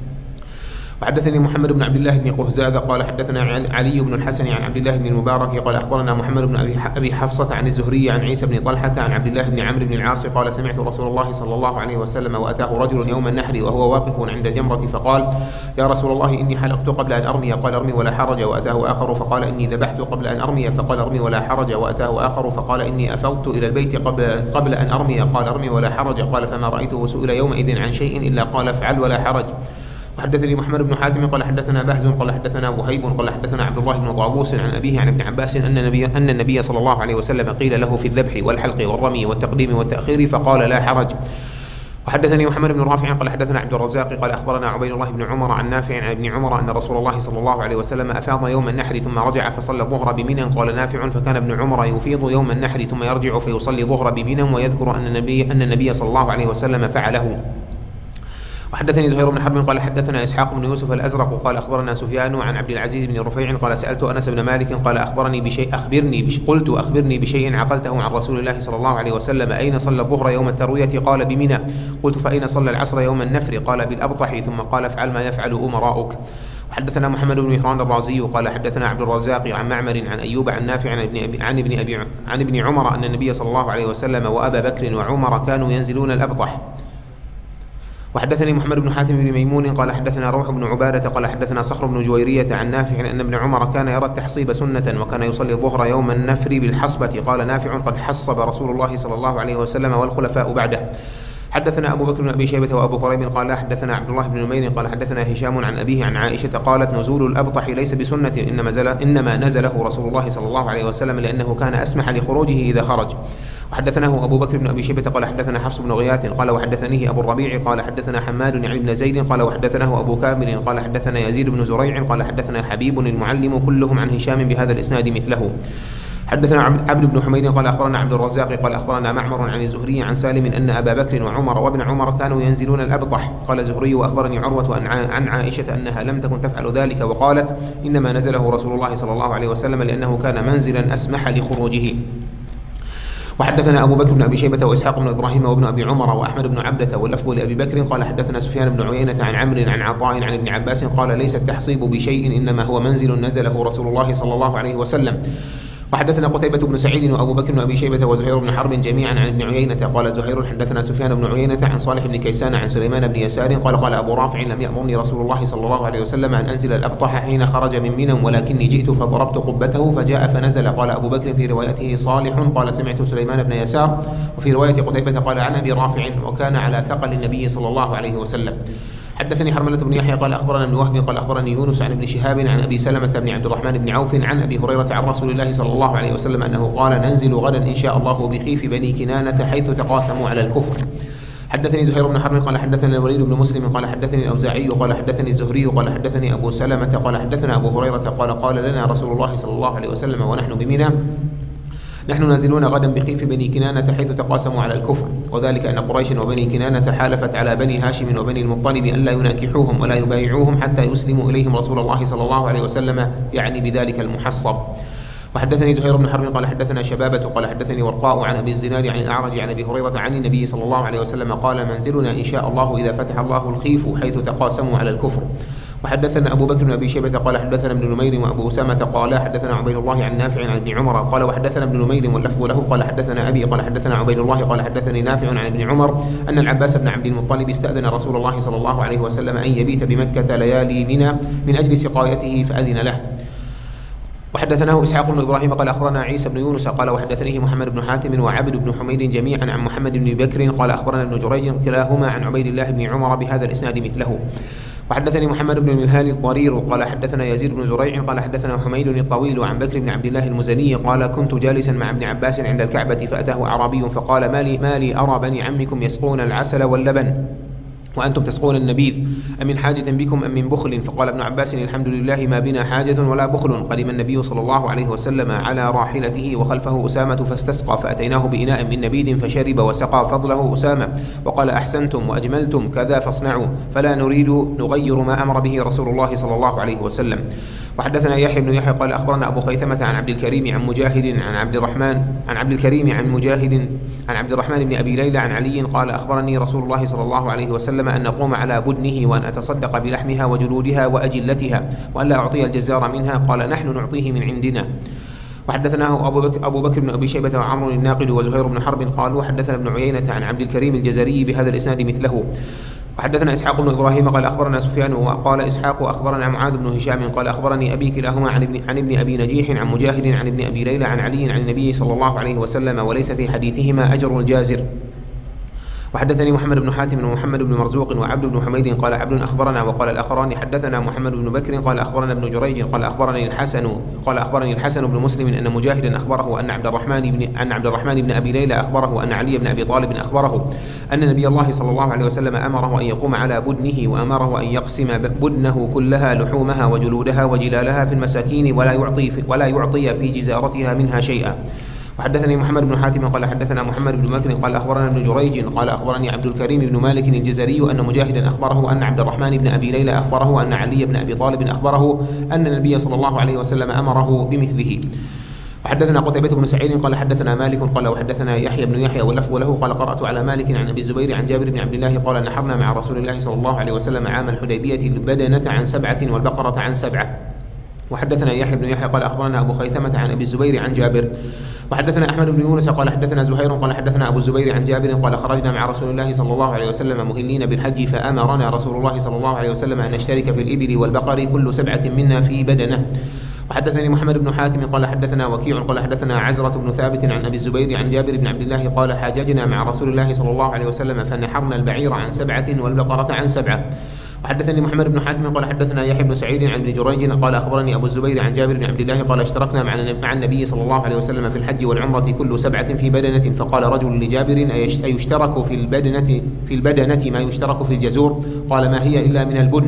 وحدثني محمد بن عبد الله بن قهزاد قال حدثنا علي بن الحسن عن عبد الله بن المبارك قال أخبرنا محمد بن أبي حفصة عن الزهري عن عيسى بن طلحة عن عبد الله بن عمرو بن العاص قال سمعت رسول الله صلى الله عليه وسلم وأتاه رجل يوم النحر وهو واقف عند الجمرة فقال يا رسول الله إني حلقت قبل أن أرمي قال أرمي ولا حرج. وأتاه آخر فقال إني ذبحت قبل أن أرمي فقال أرمي ولا حرج. وأتاه آخر فقال إني أفضت إلى البيت قبل أن أرمي قال أرمي ولا حرج. قال فما رأيته سئل يومئذ عن شيء إلا قال افعل ولا حرج. وحدثني محمد بن حاتم قال حدثنا بهز قال حدثنا وهيب قال حدثنا عبد الله بن طاووس عن أبيه عن ابن عباس أن النبي صلى الله عليه وسلم قيل له في الذبح والحلق والرمي والتقديم والتأخير فقال لا حرج. وحدثني محمد بن رافع قال حدثنا عبد الرزاق قال أخبرنا عبيد الله بن عمر عن نافع عن ابن عمر أن رسول الله صلى الله عليه وسلم أفاض يوم النحر ثم رجع فصلى الظهر بمنى. قال نافع فكان ابن عمر يفيض يوم النحر ثم يرجع فيصلي الظهر بمنى ويذكر أن النبي صلى الله عليه وسلم فعله. وحدثني زهير بن حرب قال حدثنا إسحاق بن يوسف الأزرق قال أخبرنا سفيان عن عبد العزيز بن رفيع قال سألت أنس بن مالك قال قلت أخبرني بشيء عقلته عن رسول الله صلى الله عليه وسلم أين صلى الظهر يوم التروية قال بمنى. قلت فأين صلى العصر يوم النفر قال بالأبطح ثم قال افعل ما يفعل أمراؤك. وحدثنا محمد بن مهران الرازي قال حدثنا عبد الرزاق عن معمر عن أيوب عن نافع عن ابن عمر أن النبي صلى الله عليه وسلم وأبا بكر وعمر كانوا ينزلون الأبطح. وحدثني محمد بن حاتم بن ميمون قال حدثنا روح بن عبادة قال حدثنا صخر بن جويرية عن نافع أن ابن عمر كان يرى التحصيب سنة وكان يصلي الظهر يوم النفر بالحصبة. قال نافع قد حصب رسول الله صلى الله عليه وسلم والخلفاء بعده. حدثنا أبو بكر بن أبي شيبة وأبو كريب قال حدثنا عبد الله بن نمير قال حدثنا هشام عن أبيه عن عائشة قالت نزول الأبطح ليس بسنة إنما نزله رسول الله صلى الله عليه وسلم لأنه كان أسمح لخروجه إذا خرج. وحدثناه أبو بكر بن أبي شيبة قال حدثنا حفص بن غياث قال وحدثنيه أبو الربيع قال حدثنا حماد عن ابن زيد قال وحدثناه أبو كامل قال حدثنا يزيد بن زريع قال حدثنا حبيب المعلم كلهم عن هشام بهذا الإسناد مثله. حدثنا عبد بن حميد قال أخبرنا عبد الرزاق قال أخبرنا معمر عن الزهري عن سالم أن أبا بكر وعمر وابن عمر كانوا ينزلون الأبطح. قال الزهري وأخبرني عروة عن عائشة أنها لم تكن تفعل ذلك وقالت إنما نزله رسول الله صلى الله عليه وسلم لأنه كان منزلا أسمح لخروجه. وحدثنا أبو بكر بن أبي شيبة وإسحاق بن إبراهيم وابن أبي عمر وأحمد بن عبدة واللفظ لأبي بكر قال حدثنا سفيان بن عيينة عن عمرو عن عطاء عن ابن عباس قال ليس التحصيب بشيء إنما هو منزل نزله رسول الله صلى الله عليه وسلم. وحدثنا قتيبة بن سعيد وأبو بكر بن أبي شيبة وزهير بن حرب جميعا عن ابن عيينة قال زهير حدثنا سفيان بن عيينة عن صالح بن كيسان عن سليمان بن يسار قال أبو رافع لم يأمرني رسول الله صلى الله عليه وسلم أن أنزل الأبطح حين خرج من منى ولكني جئت فضربت قبته فجاء فنزل. قال أبو بكر في روايته صالح قال سمعت سليمان بن يسار. وفي رواية قتيبة قال عن أبي رافع وكان على ثقل النبي صلى الله عليه وسلم. حدثني حرملة بن يحيى قال أخبرنا ابن وهب قال أخبرني يونس عن ابن شهاب عن أبي سلمة بن عبد الرحمن بن عوف عن أبي هريرة عن رسول الله صلى الله عليه وسلم أنه قال ننزل غدا إن شاء الله بخيف بني كنانة حيث تقاسموا على الكفر. حدثني زهير بن حرب قال حدثنا الوليد بن مسلم قال حدثني الأوزاعي قال حدثني الزهري قال حدثني أبو سلمة قال حدثنا أبو هريرة قال لنا رسول الله صلى الله عليه وسلم ونحن بمنى نحن نازلون غدا بخيف بني كنانة حيث تقاسموا على الكفر. وذلك أن قريشا وبني كنانة حالفت على بني هاشم وبني المطلب ألا يناكحوهم ولا يبايعوهم حتى يسلموا إليهم رسول الله صلى الله عليه وسلم يعني بذلك المحصب. وحدثني زهير بن حرب قال حدثنا شبابة قال حدثني ورقاء عن أبي الزناد عن الأعرج عن أبي هريرة عن النبي صلى الله عليه وسلم قال منزلنا إن شاء الله إذا فتح الله الخيف حيث تقاسموا على الكفر. وحدثنا أبو بكر بن أبي شيبة قال حدثنا ابن نمير وأبو أسامة قال حدثنا عبيد الله عن نافع عن ابن عمر قال وحدثنا ابن نمير واللفظ له قال حدثنا أبي قال حدثنا عبيد الله قال حدثني نافع عن ابن عمر أن العباس بن عبد المطلب استأذن رسول الله صلى الله عليه وسلم أن يبيت بمكة ليالي منى من أجل سقايته فأذن له. وحدثناه إسحاق بن إبراهيم قال أخبرنا عيسى بن يونس قال وحدثنيه محمد بن حاتم وعبد بن حميد جميعا عن محمد بن بكر قال أخبرنا ابن جريج كلاهما عن عبيد الله بن عمر بهذا الإسناد مثله. وحدثني محمد بن المنهال الضرير قال حدثنا يزيد بن زريع قال حدثنا حميد الطويل عن بكر بن عبد الله المزني قال كنت جالسا مع ابن عباس عند الكعبة فأتاه أعرابي فقال ما لي أرى بني عمكم يسقون العسل واللبن وأنتم تسقون النبيذ أمن حاجة بكم أم من بخل؟ فقال ابن عباس الحمد لله ما بنا حاجة ولا بخل. قدم النبي صلى الله عليه وسلم على راحلته وخلفه أسامة فاستسقى فأتيناه بإناء من نبيذ فشرب وسقى فضله أسامة وقال أحسنتم وأجملتم كذا فاصنعوا فلا نريد نغير ما أمر به رسول الله صلى الله عليه وسلم. وحدثنا يحيى بن يحيى قال أخبرنا أبو خيثمة عن عبد الكريم عن مجاهد عن عبد الكريم عن مجاهد عن عبد الرحمن بن أبي ليلى عن علي قال أخبرني رسول الله صلى الله عليه وسلم أن نقوم على بدنه وأن أتصدق بلحمها وجلودها وأجلتها وأن لا أعطي الجزار منها قال نحن نعطيه من عندنا. وحدثناه أبو بكر بن أبي شيبة وعمر الناقد وزهير بن حرب قالوا حدثنا ابن عيينة عن عبد الكريم الجزري بهذا الإسناد مثله. وحدثنا إسحاق بن إبراهيم قال أخبرنا سفيان وقال إسحاق أخبرنا معاذ بن هشام قال أخبرني أبي كلاهما عن ابن أبي نجيح عن مجاهد عن ابن أبي ليلى عن علي عن النبي صلى الله عليه وسلم وليس في حديثهما أجر الجازر. وحدثني محمد بن حاتم ومحمد بن مرزوق وعبد بن حميد قال عبد أخبرنا وقال الآخران حدثنا محمد بن بكر قال أخبرنا ابن جريج قال أخبرني الحسن بن مسلم أن مجاهدا أخبره أن عبد الرحمن بن أبي ليلى أخبره أن علي بن أبي طالب أخبره أن نبي الله صلى الله عليه وسلم أمره أن يقوم على بدنه وأمره أن يقسم بدنه كلها لحومها وجلودها وجلالها في المساكين ولا يعطي في جزارتها منها شيئا. وحدثني محمد بن حاتم قال حدثنا محمد بن بكر قال أخبرنا ابن جريج قال أخبرني عبد الكريم بن مالك الجزري أن مجاهدا أخبره أن عبد الرحمن بن أبي ليلى أخبره أن علي بن أبي طالب أخبره أن النبي صلى الله عليه وسلم أمره بمثله. وحدثنا قتيبة بن سعيد قال حدثنا مالك قال وحدثنا يحيى بن يحيى واللفظ له قال قرأت على مالك عن أبي الزبير عن جابر بن عبد الله قال نحرنا مع رسول الله صلى الله عليه وسلم عام الحديبية البدنة عن 7 والبقرة عن 7. وحدثنا يحيى بن يحيى قال أخبرنا أبو خيثمة عن أبي الزبير عن جابر. وحدثنا أحمد بن يونس قال حدثنا زهير قال حدثنا أبو الزبير عن جابر قال خرجنا مع رسول الله صلى الله عليه وسلم مهلين بالحج فأمرنا رسول الله صلى الله عليه وسلم أن نشترك في الإبل والبقر كل 7 منا في بدنة. وحدثني محمد بن حاتم قال حدثنا وكيع قال حدثنا عزرة بن ثابت عن أبي الزبير عن جابر بن عبد الله قال حاججنا مع رسول الله صلى الله عليه وسلم فنحرنا البعير عن 7 والبقرة عن 7. وحدثني محمد بن حاتم قال حدثنا يحيى بن سعيد عن ابن جريج قال أخبرني أبو الزبير عن جابر بن عبد الله قال اشتركنا مع النبي صلى الله عليه وسلم في الحج والعمرة كل 7 في بدنة فقال رجل لجابر أيشترك في البدنة ما يشترك في الجزور؟ قال ما هي إلا من البدن.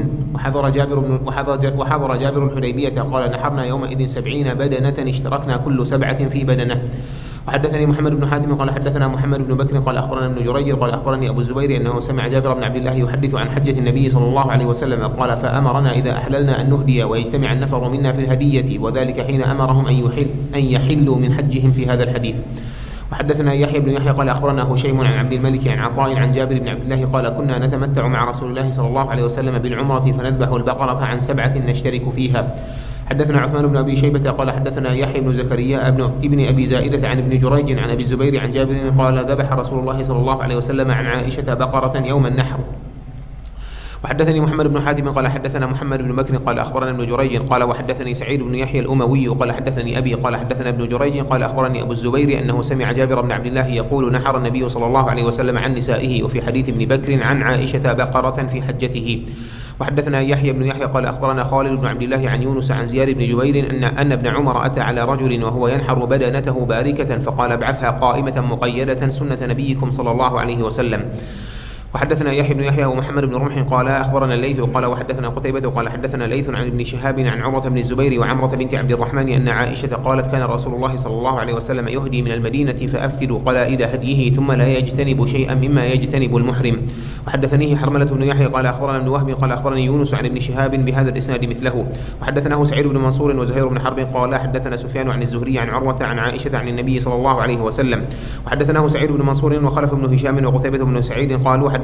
وحضر جابر الحديبية قال نحرنا يومئذ 70 بدنة اشتركنا كل 7 في بدنة. وحدثني محمد بن حاتم قال حدثنا محمد بن بكر قال أخبرنا ابن جريج قال أخبرني أبو الزبير أنه سمع جابر بن عبد الله يحدث عن حجة النبي صلى الله عليه وسلم قال فأمرنا إذا أحللنا أن نهدي ويجتمع النفر منا في الهدية وذلك حين أمرهم أن يحلوا من حجهم في هذا الحديث. وحدثنا يحيى بن يحيى قال أخبرنا هشيم عن عبد الملك عن عطاء عن جابر بن عبد الله قال كنا نتمتع مع رسول الله صلى الله عليه وسلم بالعمرة فنذبح البقرة عن 7 نشترك فيها. حدثنا عثمان بن أبي شيبة قال حدثنا يحيى بن زكريا ابن أبي زائدة عن ابن جريج عن أبي الزبير عن جابر قال ذبح رسول الله صلى الله عليه وسلم عن عائشة بقرة يوم النحر. وحدثني محمد بن حاتم قال حدثنا محمد بن بكر قال أخبرنا ابن جريج قال وحدثني سعيد بن يحيى الأموي قال حدثني أبي قال حدثنا ابن جريج قال أخبرني أبو الزبير أنه سمع جابر بن عبد الله يقول نحر النبي صلى الله عليه وسلم عن نسائه وفي حديث ابن بكر عن عائشة بقرة في حجته. وحدثنا يحيى بن يحيى قال أخبرنا خالد بن عبد الله عن يونس عن زياد بن جبير أن ابن عمر أتى على رجل وهو ينحر بدنته باركة فقال ابعثها قائمة مقيدة سنة نبيكم صلى الله عليه وسلم. وحدثنا يحيى بن يحيى ومحمد بن رمح قال أخبرنا الليث قال وحدثنا قتيبة قال حدثنا ليث عن ابن شهاب عن عمرة بن الزبير وعمرة بنت عبد الرحمن أن عائشة قالت كان رسول الله صلى الله عليه وسلم يهدي من المدينة فأفتد قلائد هديه ثم لا يجتنب شيئا مما يجتنب المحرم. وحدثنيه حرملة بن يحيى قال أخبرنا ابن وهب قال أخبرني يونس عن ابن شهاب بهذا الإسناد مثله. وحدثناه سعيد بن منصور وزهير بن حرب قال حدثنا سفيان عن الزهري عن عروة عن عائشة عن النبي صلى الله عليه وسلم. وحدثناه سعيد بن منصور وخلف بن هشام وقتيبة بن سعيد قالوا حدثنا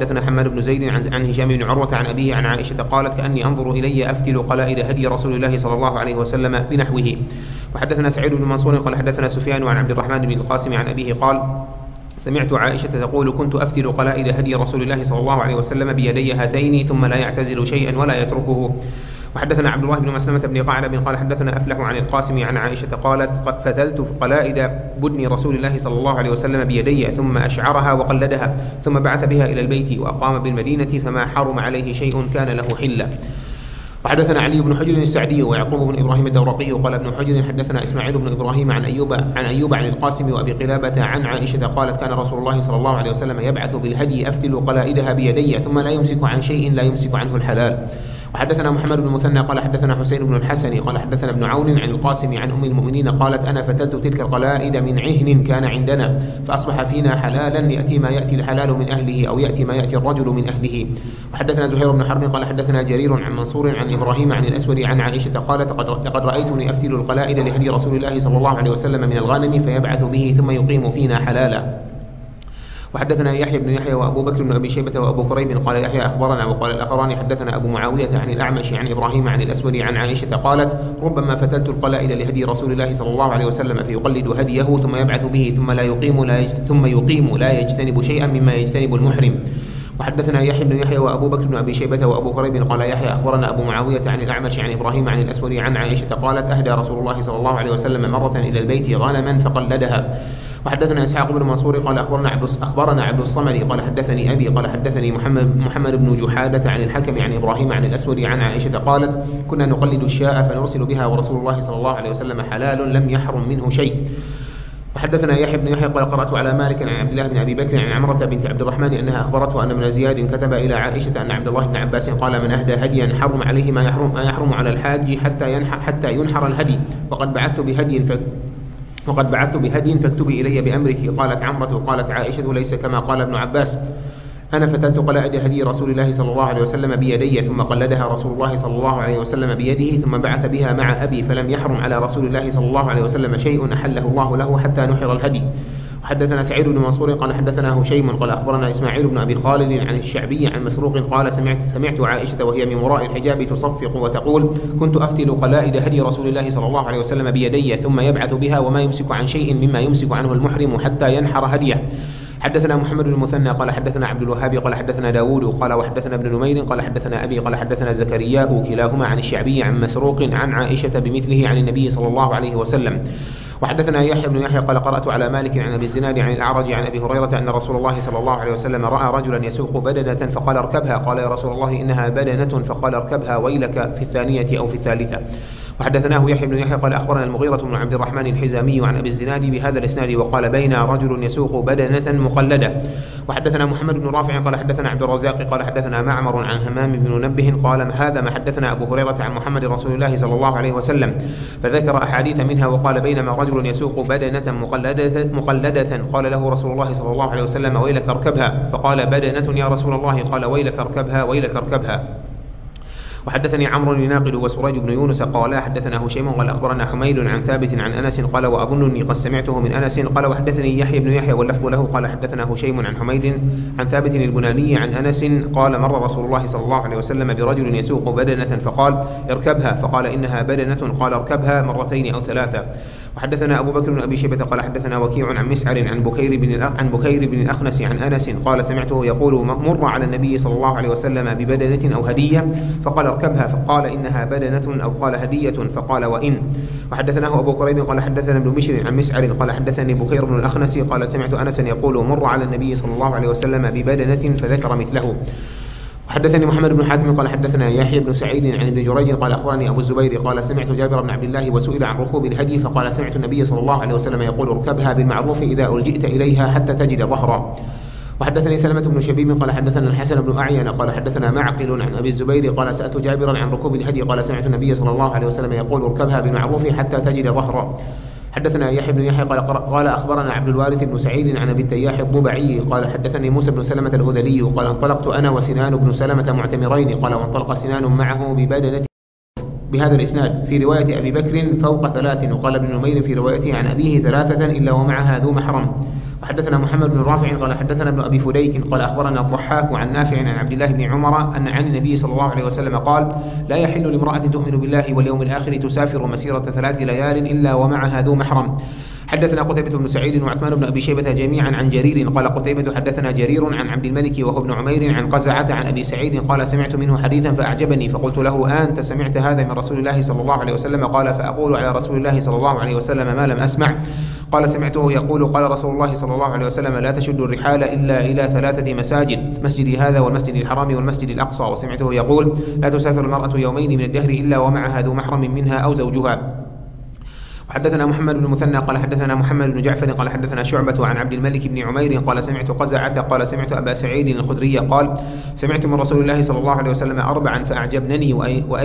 حدثنا حماد بن زيد عن هشام بن عروة عن أبيه عن عائشة قالت كأني أنظر إلي أفتل قلائد هدي رسول الله صلى الله عليه وسلم بنحوه. وحدثنا سعيد بن منصور قال حدثنا سفيان عن عبد الرحمن بن القاسم عن أبيه قال سمعت عائشة تقول كنت أفتل قلائد هدي رسول الله صلى الله عليه وسلم بيدي هاتين ثم لا يعتزل شيئا ولا يتركه. وحدثنا عبد الله بن مسلمة بن قعنب قال حدثنا أفلح عن القاسم عن عائشة قالت قد فتلت قلائد بدن رسول الله صلى الله عليه وسلم بيدي ثم أشعرها وقلدها ثم بعث بها إلى البيت وأقام بالمدينة فما حرم عليه شيء كان له حلا. وحدثنا علي بن حجر السعدي ويعقوب بن إبراهيم الدورقي قال ابن حجر حدثنا إسماعيل بن إبراهيم عن أيوب عن القاسم وأبي قلابة عن عائشة قالت كان رسول الله صلى الله عليه وسلم يبعث بالهدي أفتل قلائدها بيدي ثم لا يمسك عن شيء لا يمسك عنه الحلال. وحدثنا محمد بن المثنى قال حدثنا حسين بن الحسن قال حدثنا ابن عون عن القاسم عن أم المؤمنين قالت أنا فتلت تلك القلائد من عهن كان عندنا فأصبح فينا حلالا يأتي ما يأتي الحلال من أهله أو يأتي ما يأتي الرجل من أهله. وحدثنا زهير بن حرب قال حدثنا جرير عن منصور عن إبراهيم عن الأسود عن عائشة قالت لقد رأيتني أفتل القلائد لهدي رسول الله صلى الله عليه وسلم من الغانم فيبعث به ثم يقيم فينا حلالا. وحدثنا يحيى بن يحيى وأبو بكر بن أبي شيبة وأبو كريب قال يحيى أخبرنا وقال الآخران حدثنا أبو معاوية عن الأعمش عن إبراهيم عن الأسود عن عائشة قالت ربما فتلت القلائد لهدي رسول الله صلى الله عليه وسلم فيقلد هديه ثم يبعث به ثم يقيم لا يجتنب شيئا مما يجتنب المحرم. وحدثنا يحيى بن يحيى وأبو بكر بن أبي شيبة وأبو كريب قال يحيى أخبرنا أبو معاوية عن الأعمش عن إبراهيم عن الأسود عن عائشة قالت أهدى رسول الله صلى الله عليه وسلم مرة إلى البيت غنما فقلدها. وحدثنا إسحاق بن منصور قال أخبرنا عبد الصمد قال حدثني أبي قال حدثني محمد بن جحادة عن الحكم عن إبراهيم عن الأسود عن عائشة قالت كنا نقلد الشاء فنرسل بها ورسول الله صلى الله عليه وسلم حلال لم يحرم منه شيء. وحدثنا يحيى بن يحيى قال قرأت على مالك عن عبد الله بن أبي بكر عن عمرة بنت عبد الرحمن أنها أخبرته أن ابن زياد كتب إلى عائشة أن عبد الله بن عباس قال من أهدى هديا حرم عليه ما يحرم على الحاج حتى ينحر الهدي وقد بعثت بهدي فاكتبي إلي بأمرك. قالت عمرة قالت عائشة ليس كما قال ابن عباس أنا فتلت قلائد هدي رسول الله صلى الله عليه وسلم بيدي ثم قلدها رسول الله صلى الله عليه وسلم بيده ثم بعث بها مع أبي فلم يحرم على رسول الله صلى الله عليه وسلم شيء أحله الله له حتى نحر الهدي. وحدثنا سعيد بن منصور قال حدثنا هشيم قال أخبرنا إسماعيل بن أبي خالد عن الشعبي عن مسروق قال سمعت عائشة وهي من وراء الحجاب تصفق وتقول كنت أفتل قلائد هدي رسول الله صلى الله عليه وسلم بيدي ثم يبعث بها وما يمسك عن شيء مما يمسك عنه المحرم حتى ينحر هديه. حدثنا محمد بن المثنى قال حدثنا عبد الوهاب قال حدثنا داود قال وحدثنا ابن نمير قال حدثنا أبي قال حدثنا زكريا كلاهما عن الشعبي عن مسروق عن عائشة بمثله عن النبي صلى الله عليه وسلم. وحدثنا يحيى بن يحيى قال قرأت على مالك عن أبي الزناد عن الأعرج عن أبي هريرة أن رسول الله صلى الله عليه وسلم رأى رجلا يسوق بدنة فقال اركبها قال يا رسول الله إنها بدنة فقال اركبها ويلك في الثانية أو في الثالثة. وحدثناه يحيى بن يحيى قال أخبرنا المغيرة بن عبد الرحمن الحزامي عن أبي الزناد بهذا الإسناد وقال بين رجل يسوق بدنة مقلدة. وحدثنا محمد بن رافع قال حدثنا عبد الرزاق قال حدثنا معمر عن همام بن منبه قال هذا ما حدثنا أبو هريرة عن محمد رسول الله صلى الله عليه وسلم فذكر أحاديث منها وقال بينما رجل يسوق بدنة مقلدة قال له رسول الله صلى الله عليه وسلم ويلك اركبها فقال بدنة يا رسول الله قال ويلك اركبها ويلك اركبها. وحدثني عمرو الناقد وسريج بن يونس قال حدثنا هشيم قال أخبرنا حميد عن ثابت عن أنس قال وأظنني قد سمعته من أنس قال وحدثني يحيى بن يحيى واللفظ له قال حدثنا هشيم عن حميد عن ثابت البناني عن أنس قال مر رسول الله صلى الله عليه وسلم برجل يسوق بدنة فقال اركبها فقال إنها بدنة قال اركبها مرتين أو ثلاثة. وحدثنا أبو بكر بن أبي شيبة قال حدثنا وكيع عن مسعر عن بكير بن الأخنس عن أنس قال سمعته يقول مر على النبي صلى الله عليه وسلم ببدنة أو هدية فقال اركبها فقال إنها بدنة أو قال هدية فقال وإن. وحدثناه أبو كريب قال حدثنا ابن بشر عن مسعر قال حدثني بكير بن الأخنس قال سمعت أنسا يقول مر على النبي صلى الله عليه وسلم ببدنة فذكر مثله. وحدثني محمد بن حاتم قال حدثنا يحيى بن سعيد عن ابن جريج قال أخبرني أبو الزبير قال سمعت جابر بن عبد الله وسئل عن ركوب الهدي فقال سمعت النبي صلى الله عليه وسلم يقول اركبها بالمعروف إذا ألجئت إليها حتى تجد ظهرا. وحدثني سلمة بن شبيب قال حدثنا الحسن بن أعين قال حدثنا معقل عن أبي الزبير قال سألت جابرا عن ركوب الهدي قال سمعت النبي صلى الله عليه وسلم يقول اركبها بالمعروف حتى تجد ظهرا. حدثنا يحيى بن يحيى قال أخبرنا عبد الوارث بن سعيد عن أبي التياح الضبعي قال حدثني موسى بن سلمة الهذلي قال انطلقت أنا وسنان بن سلمة معتمرين قال وانطلق سنان معه ببدنة بهذا الإسناد في رواية أبي بكر فوق 3 وقال ابن نمير في روايته عن أبيه 3 إلا ومعها ذو محرم. وحدثنا محمد بن رافع قال حدثنا ابن أبي فديك قال أخبرنا الضحاك عن نافع عن عبد الله بن عمر أن عن النبي صلى الله عليه وسلم قال لا يحل لامرأة تؤمن بالله واليوم الآخر تسافر مسيرة 3 ليال إلا ومعها ذو محرم. حدثنا قتيبة بن سعيد وعثمان بن أبي شيبة جميعا عن جرير قال قتيبة حدثنا جرير عن عبد الملك وهو ابن عمير عن قزعة عن أبي سعيد قال سمعت منه حديثا فأعجبني فقلت له أنت سمعت هذا من رسول الله صلى الله عليه وسلم؟ قال فأقول على رسول الله صلى الله عليه وسلم ما لم أسمع. قال سمعته يقول قال رسول الله صلى الله عليه وسلم لا تشد الرحال إلا إلى 3 مساجد مسجد هذا والمسجد الحرام والمسجد الأقصى. وسمعته يقول لا تسافر المرأة يومين من الدهر إلا ومعها ذو محرم منها أو زوجها. وحدثنا محمد بن المثنى قال حدثنا محمد بن جعفر قال حدثنا شعبة عن عبد الملك بن عمير قال سمعت قزعة قال سمعت أبا سعيد الخدري قال سمعت من رسول الله صلى الله عليه وسلم 4 فأعجبنني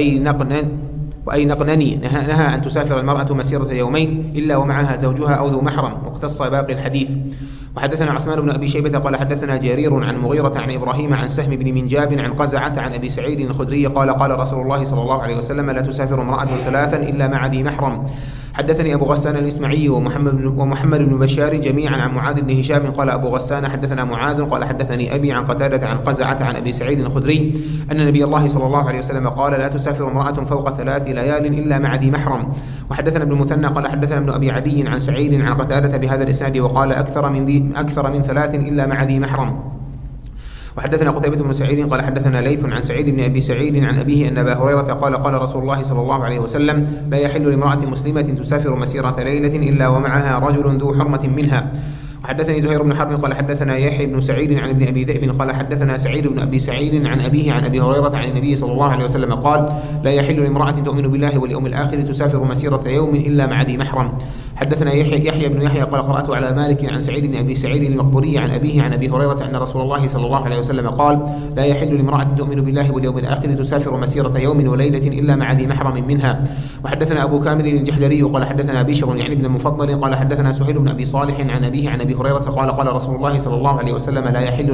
وأي نقنني نهى أن تسافر المرأة مسيرة يومين إلا ومعها زوجها أو ذو محرم. واقتص باقي الحديث. وحدثنا عثمان بن أبي شيبة قال حدثنا جرير عن مغيرة عن إبراهيم عن سهم بن منجاب عن قزعة عن أبي سعيد الخدري قال قال رسول الله صلى الله عليه وسلم لا تسافر امرأة 3 إلا مع ذي محرم. حدثني أبو غسان الإسماعي ومحمد بن بشار جميعا عن معاذ بن هشام قال أبو غسان حدثنا معاذ قال حدثني أبي عن قتادة عن قزعة عن أبي سعيد الخدري أن نبي الله صلى الله عليه وسلم قال لا تسافر امرأة فوق 3 ليال إلا مع ذي محرم. وحدثنا ابن المثنى قال حدثنا ابن أبي عدي عن سعيد عن قتادة بهذا الإسناد وقال أكثر من 3 إلا مع ذي محرم. وحدثنا قتيبة بن سعيد قال حدثنا ليث عن سعيد بن أبي سعيد عن أبيه أن أبا هريرة قال قال رسول الله صلى الله عليه وسلم لا يحل لامرأة مسلمة تسافر مسيرة ليلة إلا ومعها رجل ذو حرمة منها. وحدثني زهير بن حرب قال حدثنا يحيى بن سعيد عن ابن أبي ذئب قال حدثنا سعيد بن أبي سعيد عن أبيه عن أبي هريرة عن النبي صلى الله عليه وسلم قال لا يحل لامرأة تؤمن بالله واليوم الآخر تسافر مسيرة يوم إلا مع ذي محرم. حدثنا يحيى بن يحيى قال قرأت على مالك عن سعيد بن أبي سعيد المقبوري عن أبيه عن أبي هريرة أن رسول الله صلى الله عليه وسلم قال لا يحل لامرأة تؤمن بالله واليوم الآخر تسافر مسيرة يوم وليلة إلا مع ذي محرم منها. وحدثنا أبو كامل الجحدري قال حدثنا بشر يعني ابن المفضل قال حدثنا سهيل بن أبي صالح عن أبيه عن أبي هريرة قال قال رسول الله صلى الله عليه وسلم لا يحل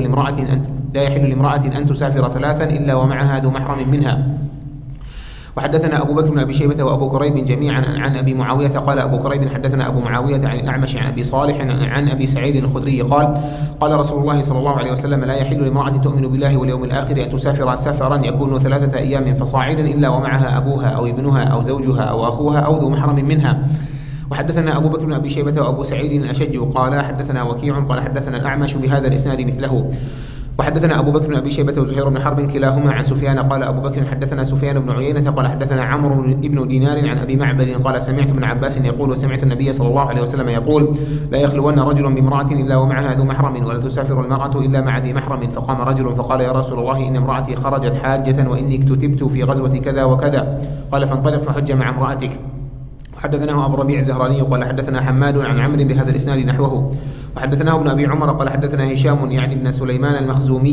لامرأة أن تسافر 3 إلا ومعها ذو محرم منها. وحدثنا أبو بكر بن أبي شيبة وأبو كريب جميعا عن أبي معاوية قال أبو كريب حدثنا أبو معاوية عن الأعمش عن أبي صالح عن أبي سعيد الخدري قال قال رسول الله صلى الله عليه وسلم لا يحل لامرأة تؤمن بالله واليوم الآخر أن تسافر سفرا يكون 3 أيام فصاعدا إلا ومعها أبوها أو ابنها أو زوجها أو أخوها أو ذو محرم منها. وحدثنا أبو بكر بن أبي شيبة وأبو سعيد الأشج قال حدثنا وكيع قال حدثنا الأعمش بهذا الإسناد مثله. وحدثنا أبو بكر بن أبي شيبة وزهير بن حرب كلاهما عن سفيان قال أبو بكر حدثنا سفيان بن عيينة قال حدثنا عمرو بن دينار عن أبي معبد قال سمعت ابن عباس يقول سمعت النبي صلى الله عليه وسلم يقول لا يخلون رجل بامرأة إلا ومعها ذو محرم ولا تسافر المرأة إلا مع ذي محرم. فقام رجل فقال يا رسول الله إن امرأتي خرجت حاجة وإني اكتتبت في غزوة كذا وكذا. قال فانطلق فحج مع امرأتك. حدثناه أبو ربيع الزهراني قال حدثنا حماد عن عمرو بهذا الإسناد نحوه. وحدثناه ابن أبي عمر قال حدثنا هشام يعني ابن سليمان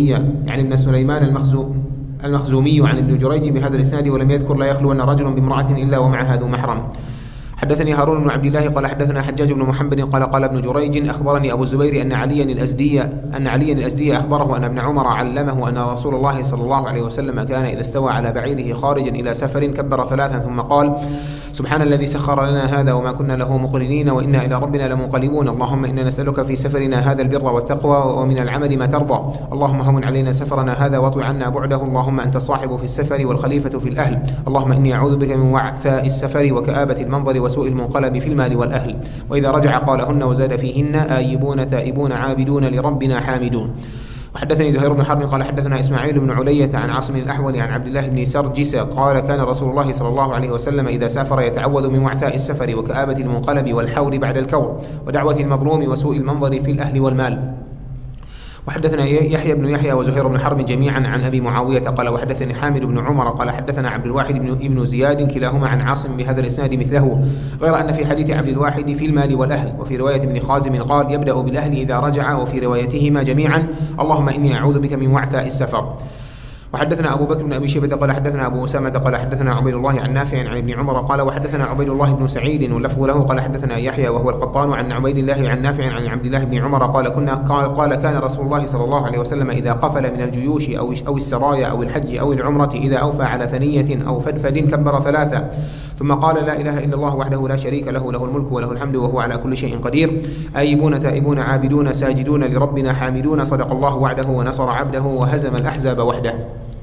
المخزومي عن ابن جريج بهذا الإسناد ولم يذكر لا يخلون رجل بامرأة إلا ومعها ذو محرم. حدثني هارون بن عبد الله قال حدثنا حجاج بن محمد قال ابن جريج أخبرني أبو الزبير أن عليا الأزدي أخبره أن ابن عمر علمه أن رسول الله صلى الله عليه وسلم كان إذا استوى على بعيره خارجا إلى سفر كبر 3 ثم قال سبحان الذي سخر لنا هذا وما كنا له مقرنين وإنا إلى ربنا لمنقلبون. اللهم إنا نسألك في سفرنا هذا البر والتقوى ومن العمل ما ترضى. اللهم هون علينا سفرنا هذا واطوي عنا بعده. اللهم أنت الصاحب في السفر والخليفة في الأهل. اللهم إني أعوذ بك من وعثاء السفر وكآبة المنظر وسوء المنقلب في المال والأهل. وإذا رجع قالهن وزاد فيهن آيبون تائبون عابدون لربنا حامدون. وحدثني زهير بن حرب قال حدثنا إسماعيل بن علية عن عاصم الأحول عن عبد الله بن سرجس قال كان رسول الله صلى الله عليه وسلم إذا سافر يتعوذ من وعثاء السفر وكآبة المنقلب والحور بعد الكور ودعوة المظلوم وسوء المنظر في الأهل والمال. وحدثنا يحيى بن يحيى وزهير بن حرب جميعا عن أبي معاوية قال وحدثني حامد بن عمر قال حدثنا عبد الواحد بن زياد كلاهما عن عاصم بهذا الإسناد مثله غير أن في حديث عبد الواحد في المال والأهل. وفي رواية ابن خازم قال يبدأ بالأهل إذا رجع. وفي روايتهما جميعا اللهم إني أعوذ بك من وعثاء السفر. وحدثنا أبو بكر بن أبي شيبة قال حدثنا أبو أسامة قال حدثنا عبيد الله عن نافع عن ابن عمر قال وحدثنا عبيد الله بن سعيد واللفظ له قال حدثنا يحيى وهو القطان عن عبيد الله عن نافع عن عبد الله بن عمر قال كان رسول الله صلى الله عليه وسلم إذا قفل من الجيوش أو السرايا أو الحج أو العمرة إذا أوفى على ثنية أو فدفد كبر ثلاثة ثم قال لا إله إلا الله وحده لا شريك له له الملك وله الحمد وهو على كل شيء قدير آيبون تائبون عابدون ساجدون لربنا حامدون صدق الله وعده ونصر عبده وهزم الأحزاب وحده.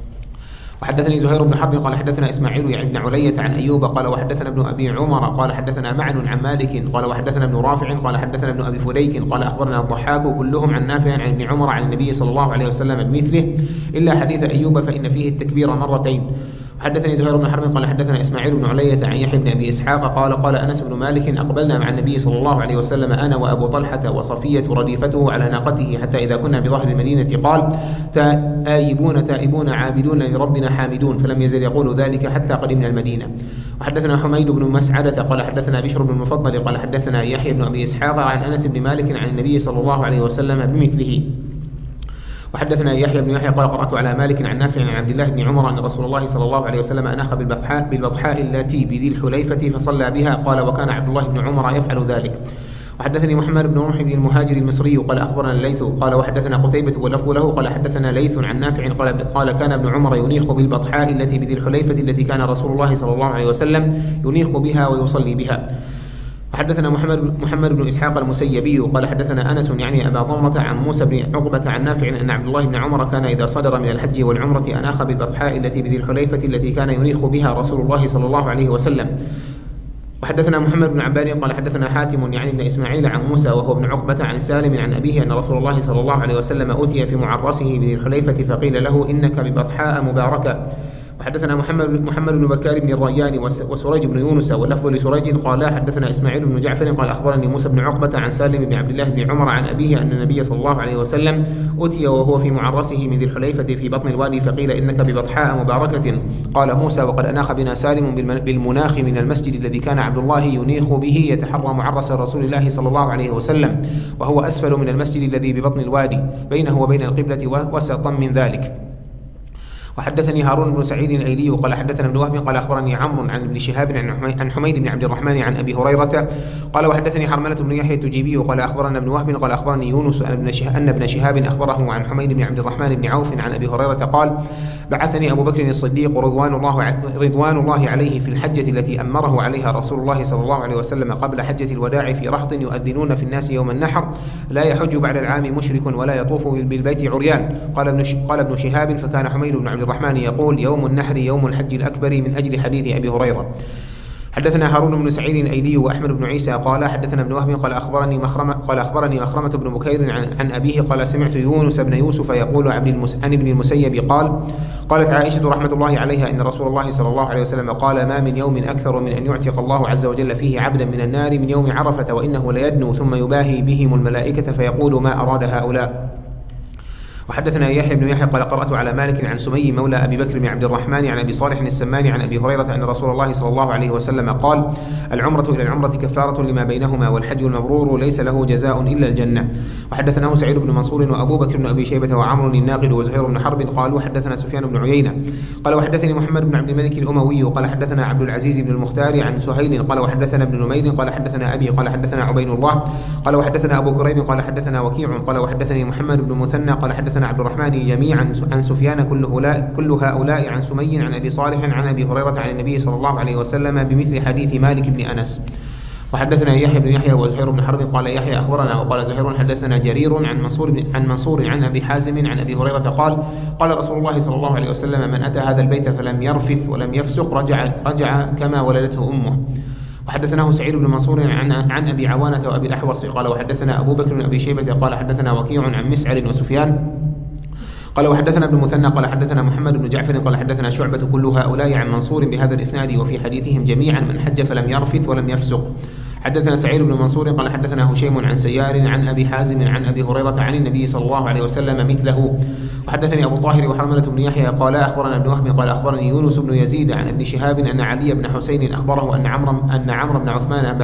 وحدثني زهير بن حرب قال حدثنا إسماعيل يعني بن علية عن أيوب قال وحدثنا ابن أبي عمر قال حدثنا معن عن مالك قال وحدثنا ابن رافع قال حدثنا ابن أبي فديك قال أخبرنا الضحاك كلهم عن نافع عن ابن عمر عن النبي صلى الله عليه وسلم بمثله إلا حديث أيوب فإن فيه التكبير مرتين. حدثني زهير بن حرب قال حدثنا إسماعيل بن علية عن يحيى بن أبي إسحاق قال أنس بن مالك أقبلنا مع النبي صلى الله عليه وسلم أنا وأبو طلحة وصفية رديفته على ناقته حتى إذا كنا بظهر المدينة قال آيبون تائبون عابدون لربنا حامدون فلم يزل يقول ذلك حتى قدمنا المدينة. وحدثنا حميد بن مسعدة قال حدثنا بشر بن المفضل قال حدثنا يحيى بن أبي إسحاق عن أنس بن مالك عن النبي صلى الله عليه وسلم بمثله. وحدثنا يحيى بن يحيى قال قرأت على مالك عن نافع عن عبد الله بن عمر أن رسول الله صلى الله عليه وسلم أناخ بالبطحاء التي بذي الحليفة فصلى بها قال وكان عبد الله بن عمر يفعل ذلك. وحدثني محمد بن روح بن المهاجر المصري قال أخبرنا الليث قال وحدثنا قتيبة واللفظ له قال حدثنا ليث عن نافع قال كان ابن عمر ينيخ بالبطحاء التي بذي الحليفة التي كان رسول الله صلى الله عليه وسلم ينيخ بها ويصلي بها. وحدثنا محمد بن إسحاق المسيبي قال حدثنا أنس يعني أبا ضمرة عن موسى بن عقبة عن نافع أن عبد الله بن عمر كان إذا صدر من الحج والعمرة أناخ بالبطحاء التي بذي الحليفة التي كان ينيخ بها رسول الله صلى الله عليه وسلم. وحدثنا محمد بن عباد قال حدثنا حاتم يعني ابن إسماعيل عن موسى وهو ابن عقبة عن سالم عن أبيه أن رسول الله صلى الله عليه وسلم أتي في معرسه بذي الحليفة فقيل له إنك ببطحاء مباركة. وحدثنا محمد بن بكار بن الريان وسريج بن يونس واللفظ لسريج قال حدثنا إسماعيل بن جعفر قال أخبرني موسى بن عقبة عن سالم بن عبد الله بن عمر عن أبيه أن النبي صلى الله عليه وسلم أتي وهو في معرسه من ذي الحليفة في بطن الوادي فقيل إنك ببطحاء مباركة. قال موسى وقد أناخ بنا سالم بالمناخ من المسجد الذي كان عبد الله ينيخ به يتحرى معرس رسول الله صلى الله عليه وسلم وهو أسفل من المسجد الذي ببطن الوادي بينه وبين القبلة وسطا من ذلك. وحدثني هارون بن سعيد الأيلي قال حدثنا ابن وهب قال أخبرني عمرو عن ابن شهاب عن حميد بن عبد الرحمن عن أبي هريرة قال وحدثني حرملة بن يحيى التجيبي قال أخبرنا ابن وهب قال أخبرني يونس أن ابن شهاب أخبره عن حميد بن عبد الرحمن بن عوف عن أبي هريرة قال بعثني أبو بكر الصديق رضوان الله عليه في الحجة التي أمره عليها رسول الله صلى الله عليه وسلم قبل حجة الوداع في رهط يؤذنون في الناس يوم النحر لا يحج بعد العام مشرك ولا يطوف بالبيت عريان. قال ابن شهاب فكان حميد بن عبد الرحمن يقول يوم النحر يوم الحج الأكبر من أجل حديث أبي هريرة. حدثنا هارون بن سعيد الأيلي وأحمد بن عيسى قال حدثنا ابن وهب قال أخبرني مخرمة بن بكير عن أبيه قال سمعت يونس بن يوسف يقول عن ابن المسيب قالت عائشة رحمة الله عليها إن رسول الله صلى الله عليه وسلم قال ما من يوم أكثر من أن يعتق الله عز وجل فيه عبدا من النار من يوم عرفة وإنه ليدنو ثم يباهي بهم الملائكة فيقول ما أراد هؤلاء. وحدثنا يحيى بن يحيى قال قرأت على مالك عن سمي مولى أبي بكر بن عبد الرحمن عن أبي صالح السماني عن أبي هريرة أن رسول الله صلى الله عليه وسلم قال العمرة إلى العمرة كفارة لما بينهما والحج المبرور ليس له جزاء إلا الجنة. وحدثناه سعيد بن منصور وأبو بكر بن أبي شيبة وعمر الناقد وزهير بن حرب قالوا حدثنا سفيان بن عيينة قال وحدثني محمد بن عبد الملك الأموي قال حدثنا عبد العزيز بن المختار عن سهيل قال وحدثنا ابن نمير قال حدثنا أبي قال حدثنا عبيد الله قال وحدثنا أبو كريب قال حدثنا وكيع قال وحدثني محمد بن مثنى قال حدثنا عبد الرحمن جميعا عن سفيان كل هؤلاء عن سمي عن أبي صالح عن أبي هريرة عن النبي صلى الله عليه وسلم بمثل حديث مالك بن أنس. وحدثنا يحيى بن يحيى وزهير بن حرب قال يحيى أخبرنا وقال زهير حدثنا جرير عن منصور عن أبي حازم عن أبي هريرة قال رسول الله صلى الله عليه وسلم من أتى هذا البيت فلم يرفث ولم يفسق رجع كما ولدته أمه. وحدثناه سعيد بن منصور عن أبي عوانة وأبي الأحوص قال وحدثنا أبو بكر بن أبي شيبة قال حدثنا وكيع عن مسعر وسفيان قال وحدثنا ابن مثنى قال حدثنا محمد بن جعفر قال حدثنا شعبة كل هؤلاء عن منصور بهذا الإسناد وفي حديثهم جميعا من حج فلم يرفث ولم يفسق. حدثنا سعيد بن منصور قال حدثنا هشيم عن سيار عن أبي حازم عن أبي هريرة عن النبي صلى الله عليه وسلم مثله. وحدثني أبو طاهر وحرملة بن يحيى قال أخبرنا ابن وهب قال أخبرني يونس بن يزيد عن ابن شهاب أن علي بن حسين أخبره أن عمرو بن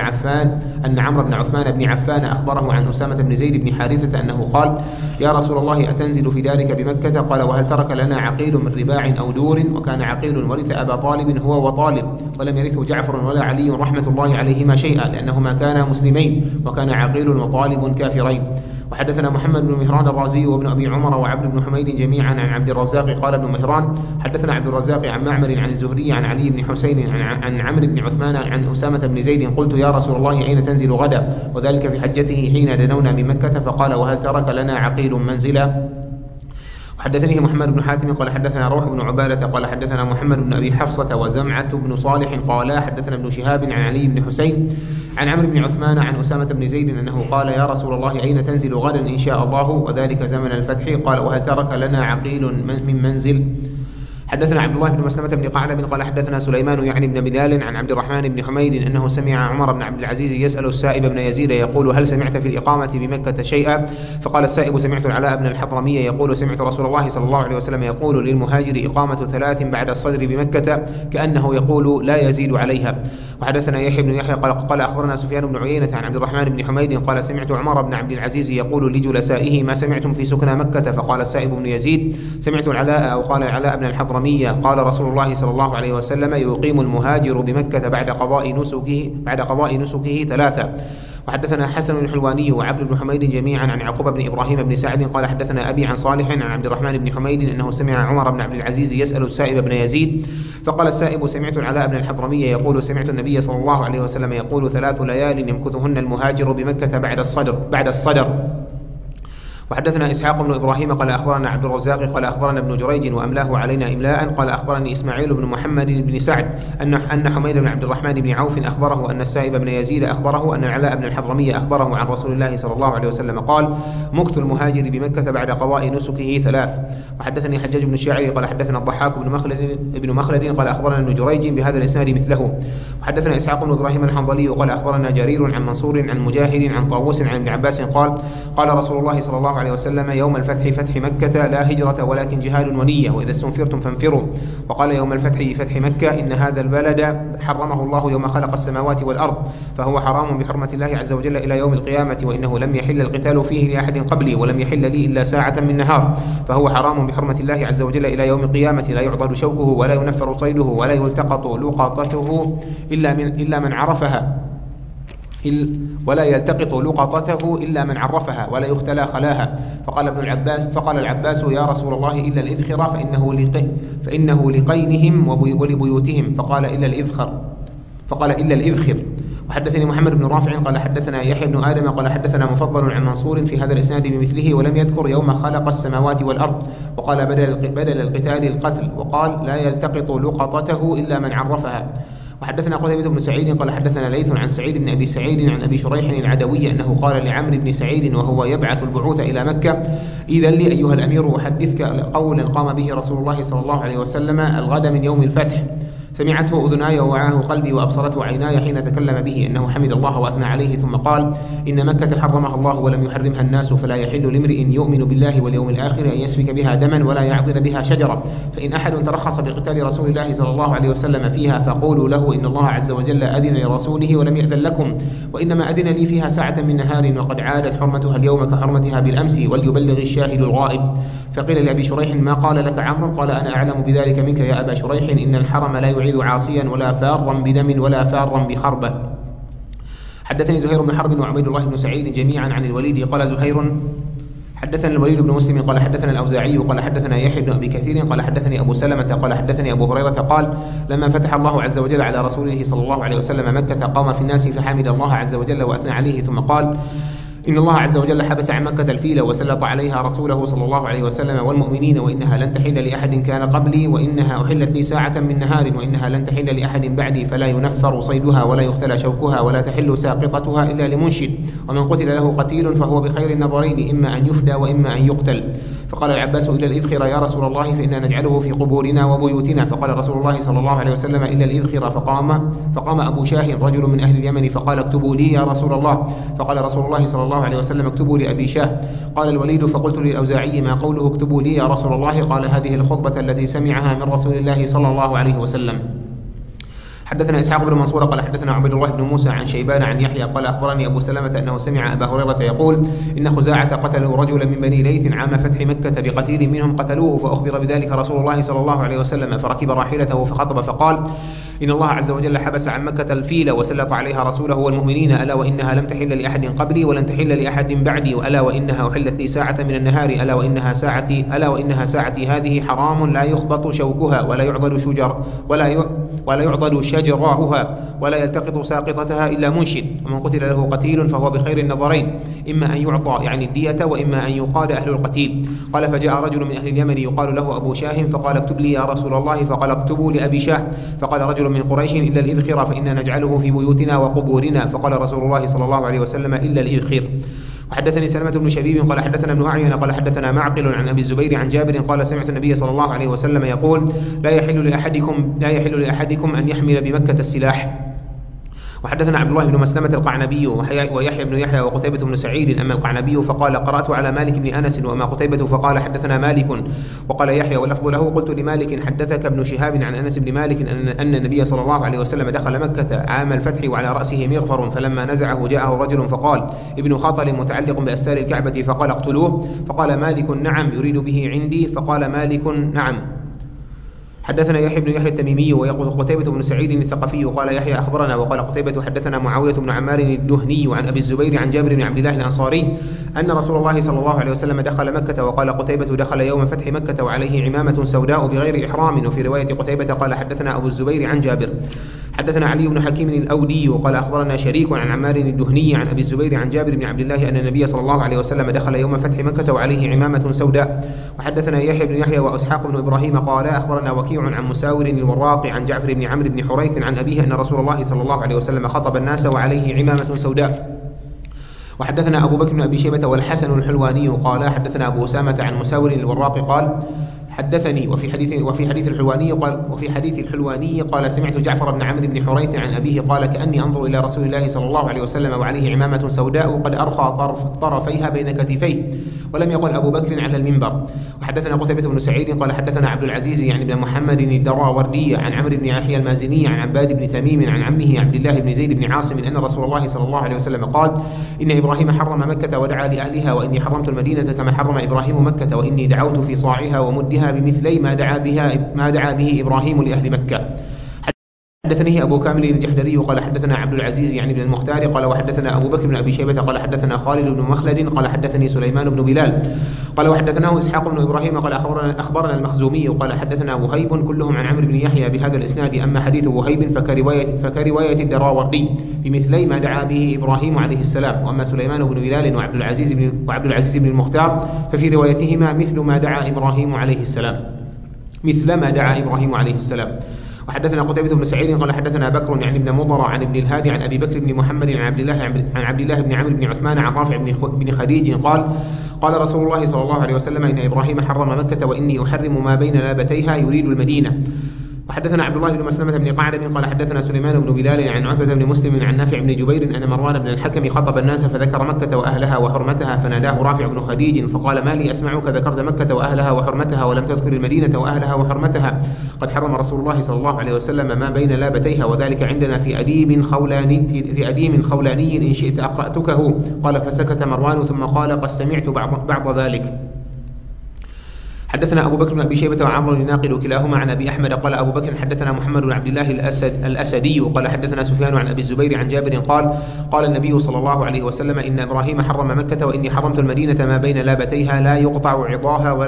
عثمان بن عفان أخبره عن أسامة بن زيد بن حارثة أنه قال: يا رسول الله أتنزل في دارك بمكة؟ قال: وهل ترك لنا عقيل من رباع أو دور؟ وكان عقيل ورث أبا طالب هو وطالب، ولم يرثه جعفر ولا علي رحمة الله عليهما شيئا، لأنهما كانا مسلمين، وكان عقيل وطالب كافرين. وحدثنا محمد بن مهران الرازي وابن أبي عمر وعبد بن حميد جميعا عن عبد الرزاق قال ابن مهران: حدثنا عبد الرزاق عن معمر عن الزهري عن علي بن حسين عن عمرو بن عثمان عن أسامة بن زيد: قلت: يا رسول الله أين تنزل غدا؟ وذلك في حجته حين دنونا من مكة، فقال: وهل ترك لنا عقيل منزلا؟ وحدثني محمد بن حاتم قال حدثنا روح بن عبادة قال حدثنا محمد بن أبي حفصة وزمعة بن صالح قال حدثنا ابن شهاب عن علي بن حسين عن عمرو بن عثمان عن أسامة بن زيد أنه قال: يا رسول الله أين تنزل غدا إن شاء الله؟ وذلك زمن الفتح. قال: وهل ترك لنا عقيل من منزل؟ حدثنا عبد الله بن مسلمة بن قعنب قال حدثنا سليمان يعني بن بلال عن عبد الرحمن بن حميد أنه سمع عمر بن عبد العزيز يسأل السائب بن يزيد يقول: هل سمعت في الإقامة بمكة شيئا؟ فقال السائب: سمعت العلاء بن الحضرمي يقول: سمعت رسول الله صلى الله عليه وسلم يقول: للمهاجر إقامة 3 بعد الصدر بمكة، كأنه يقول: لا يزيد عليها. وحدثنا يحيى بن يحيى قال أخبرنا سفيان بن عيينة عن عبد الرحمن بن حميد قال: سمعت عمر بن عبد العزيز يقول لجلسائه: ما سمعتم في سكنى مكة؟ فقال السائب بن يزيد: سمعت العلاء أو قال العلاء بن الحضرمي قال رسول الله صلى الله عليه وسلم: يقيم المهاجر بمكة بعد قضاء نسكه 3. وحدثنا حسن الحلواني وعبد بن حميد جميعا عن يعقوب بن إبراهيم بن سعد قال حدثنا أبي عن صالح عن عبد الرحمن بن حميد أنه سمع عمر بن عبد العزيز يسأل السائب بن يزيد فقال السائب: سمعت العلاء بن الحضرمي يقول: سمعت النبي صلى الله عليه وسلم يقول: 3 ليال يمكثهن المهاجر بمكة بعد الصدر. وحدثنا إسحاق بن إبراهيم قال أخبرنا عبد الرزاق قال أخبرنا ابن جريج وأملاه علينا إملاء قال أخبرني إسماعيل بن محمد بن سعد أن حميد بن عبد الرحمن بن عوف أخبره أن السائب بن يزيد أخبره أن العلاء بن الحضرمي أخبره عن رسول الله صلى الله عليه وسلم قال: مكث المهاجر بمكة بعد قضاء نسكه 3. وحدثني حجاج بن الشاعري قال حدثنا الضحاك بن مخلد قال أخبرنا ابن جريج بهذا الإسناد مثله. وحدثنا إسحاق بن إبراهيم الحنظلي قال أخبرنا جرير عن منصور عن مجاهد عن طاووس عن ابن عباس قال رسول الله صلى الله عليه وسلم: يوم الفتح فتح مكة لا هجرة ولكن جهاد ونية، وإذا استنفرتم فانفروا. وقال يوم الفتح فتح مكة: إن هذا البلد حرمه الله يوم خلق السماوات والأرض، فهو حرام بحرمة الله عز وجل إلى يوم القيامة، وإنه لم يحل القتال فيه لأحد قبلي ولم يحل لي إلا ساعة من نهار، فهو حرام بحرمة الله عز وجل إلى يوم القيامة، لا يعضد شوكه ولا ينفر صيده ولا يلتقط لقطته إلا من عرفها ولا يلتقط لقطته إلا من عرفها ولا يختلى خلاها. فقال العباس: يا رسول الله إلا الإذخر فإنه لقينهم ولبيوتهم. فقال: إلا الإذخر. وحدثني محمد بن رافع قال حدثنا يحيى بن آدم قال حدثنا مفضل عن منصور في هذا الإسناد بمثله، ولم يذكر يوم خلق السماوات والأرض، وقال بدل القتال القتل، وقال: لا يلتقط لقطته إلا من عرفها. وحدثنا قتيبة بن سعيد قال حدثنا ليث عن سعيد بن أبي سعيد عن أبي شريح العدوي أنه قال لعمرو بن سعيد وهو يبعث البعوث إلى مكة: إذا لي أيها الأمير أحدثك قولا قام به رسول الله صلى الله عليه وسلم الغد من يوم الفتح، سمعته أذناي ووعاه قلبي وأبصرته عيناي حين تكلم به، أنه حمد الله وأثنى عليه ثم قال: إن مكة حرمها الله ولم يحرمها الناس، فلا يحل لامرئ يؤمن بالله واليوم الآخر أن يسفك بها دما ولا يعضد بها شجرة، فإن أحد ترخص بقتال رسول الله صلى الله عليه وسلم فيها فقولوا له إن الله عز وجل أذن لرسوله ولم يأذن لكم، وإنما أذن لي فيها ساعة من نهار، وقد عادت حرمتها اليوم كحرمتها بالأمس، وليبلغ الشاهد الغائب. فقيل لأبي شريح: ما قال لك عمرو؟ قال: أنا أعلم بذلك منك يا أبا شريح، إن الحرم لا يعيذ عاصيا ولا فارا بدم ولا فارا بحربة. حدثني زهير بن حرب وعبيد الله بن سعيد جميعا عن الوليد قال زهير: حدثنا الوليد بن مسلم قال حدثنا الأوزاعي قال حدثنا يحيى بن أبي كثير قال حدثني أبو سلمة قال حدثني أبو هريرة قال: لما فتح الله عز وجل على رسوله صلى الله عليه وسلم مكة قام في الناس فحمد الله عز وجل وأثنى عليه، ثم قال: إن الله عز وجل حبس عن مكة الفيل وسلط عليها رسوله صلى الله عليه وسلم والمؤمنين، وإنها لن تحل لأحد كان قبلي، وإنها أحلت لي ساعة من نهار، وإنها لن تحل لأحد بعدي، فلا ينفر صيدها ولا يختلى شوكها ولا تحل ساقطتها إلا لمنشد، ومن قتل له قتيل فهو بخير النظرين، إما أن يفدى وإما أن يقتل. فقال العباس: إلا الإذخر يا رسول الله، فإنا نجعله في قبورنا وبيوتنا. فقال رسول الله صلى الله عليه وسلم: إلا الإذخر. فقام أبو شاه رجل من أهل اليمن فقال: اكتبوا لي يا رسول الله. فقال رسول الله صلى الله عليه وسلم: اكتبوا لأبي شاه. قال الوليد: فقلت للأوزاعي: ما قوله اكتبوا لي يا رسول الله؟ قال: هذه الخطبة التي سمعها من رسول الله صلى الله عليه وسلم. حدثنا إسحاق بن منصور قال حدثنا عبد الله بن موسى عن شيبان عن يحيى قال أخبرني أبو سلمة أنه سمع أبا هريرة يقول: إن خزاعة قتلوا رجلا من بني ليث عام فتح مكة بقتيل منهم قتلوه، فأخبر بذلك رسول الله صلى الله عليه وسلم، فركب راحلته فخطب فقال: إن الله عز وجل حبس عن مكة الفيل وسلط عليها رسوله والمؤمنين، ألا وإنها لم تحل لأحد قبلي ولن تحل لأحد بعدي، ألا وإنها أحلت لي ساعة من النهار، ألا وإنها ساعتي هذه حرام لا يخبط شوكها ولا يعضل شجراها ولا يلتقط ساقطتها إلا منشد، ومن قتل له قتيل فهو بخير النظرين، إما أن يعطى يعني الدية وإما أن يقاد أهل القتيل. قال: فجاء رجل من أهل اليمن يقال له أبو شاه فقال: اكتب لي يا رسول الله. فقال: اكتبوا لأبي شاه. فقال رجل من قريش: إلا الإذخر فإنا نجعله في بيوتنا وقبورنا. فقال رسول الله صلى الله عليه وسلم: إلا الإذخر. وحدثني سلمة بن شبيب قال حدثنا ابن أعين قال حدثنا معقل عن أبي الزبير عن جابر قال: سمعت النبي صلى الله عليه وسلم يقول: لا يحل لأحدكم أن يحمل بمكة السلاح. وحدثنا عبد الله بن مسلمة القعنبي ويحيى بن يحيى وقتيبة بن سعيد. أما القعنبي فقال: قرأت على مالك بن أنس، وأما قتيبة فقال: حدثنا مالك. وقال يحيى ولفظ له: قلت لمالك: حدثك ابن شهاب عن أنس بن مالك أن النبي صلى الله عليه وسلم دخل مكة عام الفتح وعلى رأسه مغفر، فلما نزعه جاءه رجل فقال: ابن خطل متعلق بأستار الكعبة، فقال: اقتلوه. فقال مالك: نعم، يريد به عندي. فقال مالك: نعم. حدثنا يحيى بن يحيى التميمي ويقول قتيبة بن سعيد الثقفي قال يحيى أخبرنا، وقال قتيبة حدثنا معاوية بن عمار الدهني عن أبي الزبير عن جابر بن عبد الله الأنصاري أن رسول الله صلى الله عليه وسلم دخل مكة. وقال قتيبة: دخل يوم فتح مكة وعليه عمامة سوداء بغير إحرام. وفي رواية قتيبة قال حدثنا أبو الزبير عن جابر. حدثنا علي بن حكيم الأودي وقال أخبرنا شريك عن عمار الدهني عن أبي الزبير عن جابر بن عبد الله أن النبي صلى الله عليه وسلم دخل يوم فتح مكة وعليه عمامة سوداء. وحدثنا يحيى بن يحيى وإسحاق بن إبراهيم قال أخبرنا وكيع عن مساور الوراق عن جعفر بن عمرو بن حريث عن أبيه أن رسول الله صلى الله عليه وسلم خطب الناس وعليه عمامة سوداء. وحدثنا أبو بكر بن أبي شيبة والحسن الحلواني قال حدثنا أبو أسامة عن مساور الوراق قال حدثني. وفي حديث الحلواني قال سمعت جعفر بن عمرو بن حريث عن أبيه قال كأني أنظر إلى رسول الله صلى الله عليه وسلم وعليه عمامة سوداء قد أرخى طرفيها بين كتفيه، ولم يقل أبو بكر على المنبر. وحدثنا قتيبة بن سعيد قال حدثنا عبد العزيز يعني بن محمد الدراوردي عن عمرو بن يحيى المازني عن عباد بن تميم عن عمه عبد الله بن زيد بن عاصم أن رسول الله صلى الله عليه وسلم قال إن إبراهيم حرم مكة ودعا لأهلها، وإني حرمت المدينة كما حرم إبراهيم مكة، وإني دعوت في صاعها ومدها بمثلي ما دعا به إبراهيم لأهل مكة. حدثني أبو كامل الجحدري قال حدثنا عبد العزيز يعني بن المختار قال وحدثنا أبو بكر بن أبي شيبة قال حدثنا خالد بن مخلد قال حدثني سليمان بن بلال قال وحدثناه إسحاق بن إبراهيم قال أخبرنا المخزومي قال حدثنا وهيب كلهم عن عمرو بن يحيى بهذا الإسناد. أما حديث وهيب فكرواية الدراوردي بمثلي ما دعا به إبراهيم عليه السلام. وأما سليمان بن بلال وعبد العزيز بن المختار ففي روايتهما مثل ما دعا إبراهيم عليه السلام. وحدثنا قتيبة بن سعيد قال حدثنا بكر يعني ابن مضر عن ابن الهادي عن أبي بكر بن محمد عن عبد الله بن عمرو بن عثمان عن رافع بن خديج قال رسول الله صلى الله عليه وسلم إن إبراهيم حرم مكة وإني أحرم ما بين لابتيها يريد المدينة. وحدثنا عبد الله بن مسلمة بن قعنب قال حدثنا سليمان بن بلال عن عتبة بن مسلم عن نافع بن جبير أن مروان بن الحكم خطب الناس فذكر مكة وأهلها وحرمتها، فناداه رافع بن خديج فقال ما لي أسمعك ذكرت مكة وأهلها وحرمتها ولم تذكر المدينة وأهلها وحرمتها؟ قد حرم رسول الله صلى الله عليه وسلم ما بين لابتيها، وذلك عندنا في أديم خولاني إن شئت أقرأتكه. قال فسكت مروان ثم قال قد سمعت بعض ذلك. حدثنا أبو بكر بن أبي شيبة وعمرو الناقد كلاهما عن أبي أحمد قال أبو بكر حدثنا محمد بن عبد الله الأسدي قال حدثنا سفيان عن أبي الزبير عن جابر قال النبي صلى الله عليه وسلم إن إبراهيم حرم مكة وإني حرمت المدينة ما بين لابتيها لا يقطع عضاها ولا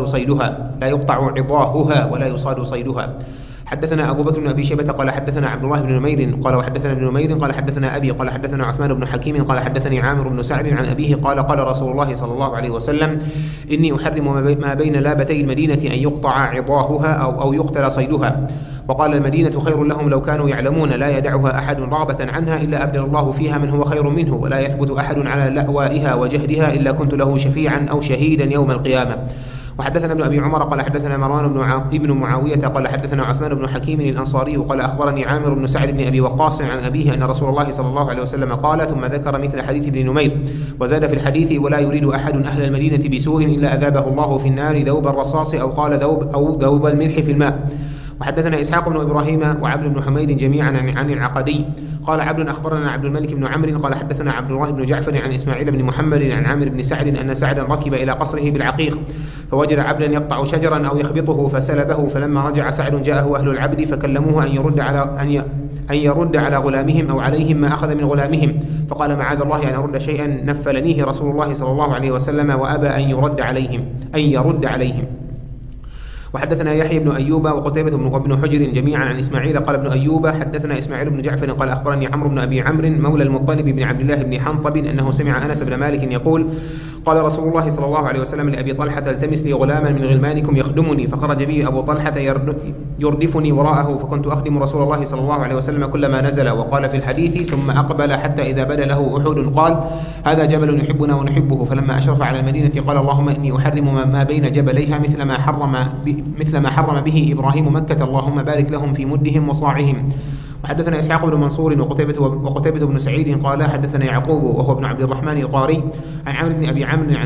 يصاد صيدها. حدثنا أبو بكر بن أبي شيبة قال حدثنا عبد الله بن نمير قال وحدثنا ابن نمير قال حدثنا أبي قال حدثنا عثمان بن حكيم قال حدثني عامر بن سعد عن أبيه قال رسول الله صلى الله عليه وسلم إني أحرم ما بين لابتي المدينة أن يقطع عضاهها أو يقتل صيدها. وقال المدينة خير لهم لو كانوا يعلمون لا يدعها أحد رغبة عنها إلا أبدل الله فيها من هو خير منه ولا يثبت أحد على لأوائها وجهدها إلا كنت له شفيعا أو شهيدا يوم القيامة. وحدثنا ابن أبي عمر قال حدثنا مروان بن معاوية قال حدثنا عثمان بن حكيم الأنصاري قال أخبرني عامر بن سعد بن أبي وقاص عن أبيه أن رسول الله صلى الله عليه وسلم قال ثم ذكر مثل حديث ابن نمير وزاد في الحديث ولا يريد أحد أهل المدينة بسوء إلا أذابه الله في النار ذوب الرصاص أو قال ذوب الملح في الماء. وحدثنا إسحاق بن إبراهيم وعبد بن حميد جميعا عن العقدي قال عبد أخبرنا عبد الملك بن عمرو قال حدثنا عبد الله بن جعفر عن إسماعيل بن محمد عن عامر بن سعد أن سعدا ركب إلى قصره بالعقيق فوجد عبدا يقطع شجرا أو يخبطه فسلبه فلما رجع سعد جاءه أهل العبد فكلموه أن يرد على غلامهم أو عليهم ما أخذ من غلامهم فقال معاذ الله أن أرد شيئا نفلنيه رسول الله صلى الله عليه وسلم وأبى أن يرد عليهم. وحدثنا يحيى بن أيوب وقتيبة بن حجر جميعا عن إسماعيل قال ابن أيوب حدثنا إسماعيل بن جعفر قال أخبرني عمرو بن أبي عمرو مولى المطلب بن عبد الله بن حنطب أنه سمع أنس بن مالك يقول قال رسول الله صلى الله عليه وسلم لأبي طلحة التمس لي غلاما من غلمانكم يخدمني فخرج بي أبو طلحة يردفني وراءه فكنت أخدم رسول الله صلى الله عليه وسلم كلما نزل. وقال في الحديث ثم أقبل حتى إذا بدا له أحد قال هذا جبل يحبنا ونحبه فلما أشرف على المدينة قال اللهم إني أحرم ما بين جبليها مثل ما حرم به إبراهيم مكة اللهم بارك لهم في مدهم وصاعهم. وحدثنا إسحاق بن منصور وقتيبة بن سعيد قال حدثنا يعقوب وهو ابن عبد الرحمن القاري عن عمرو بن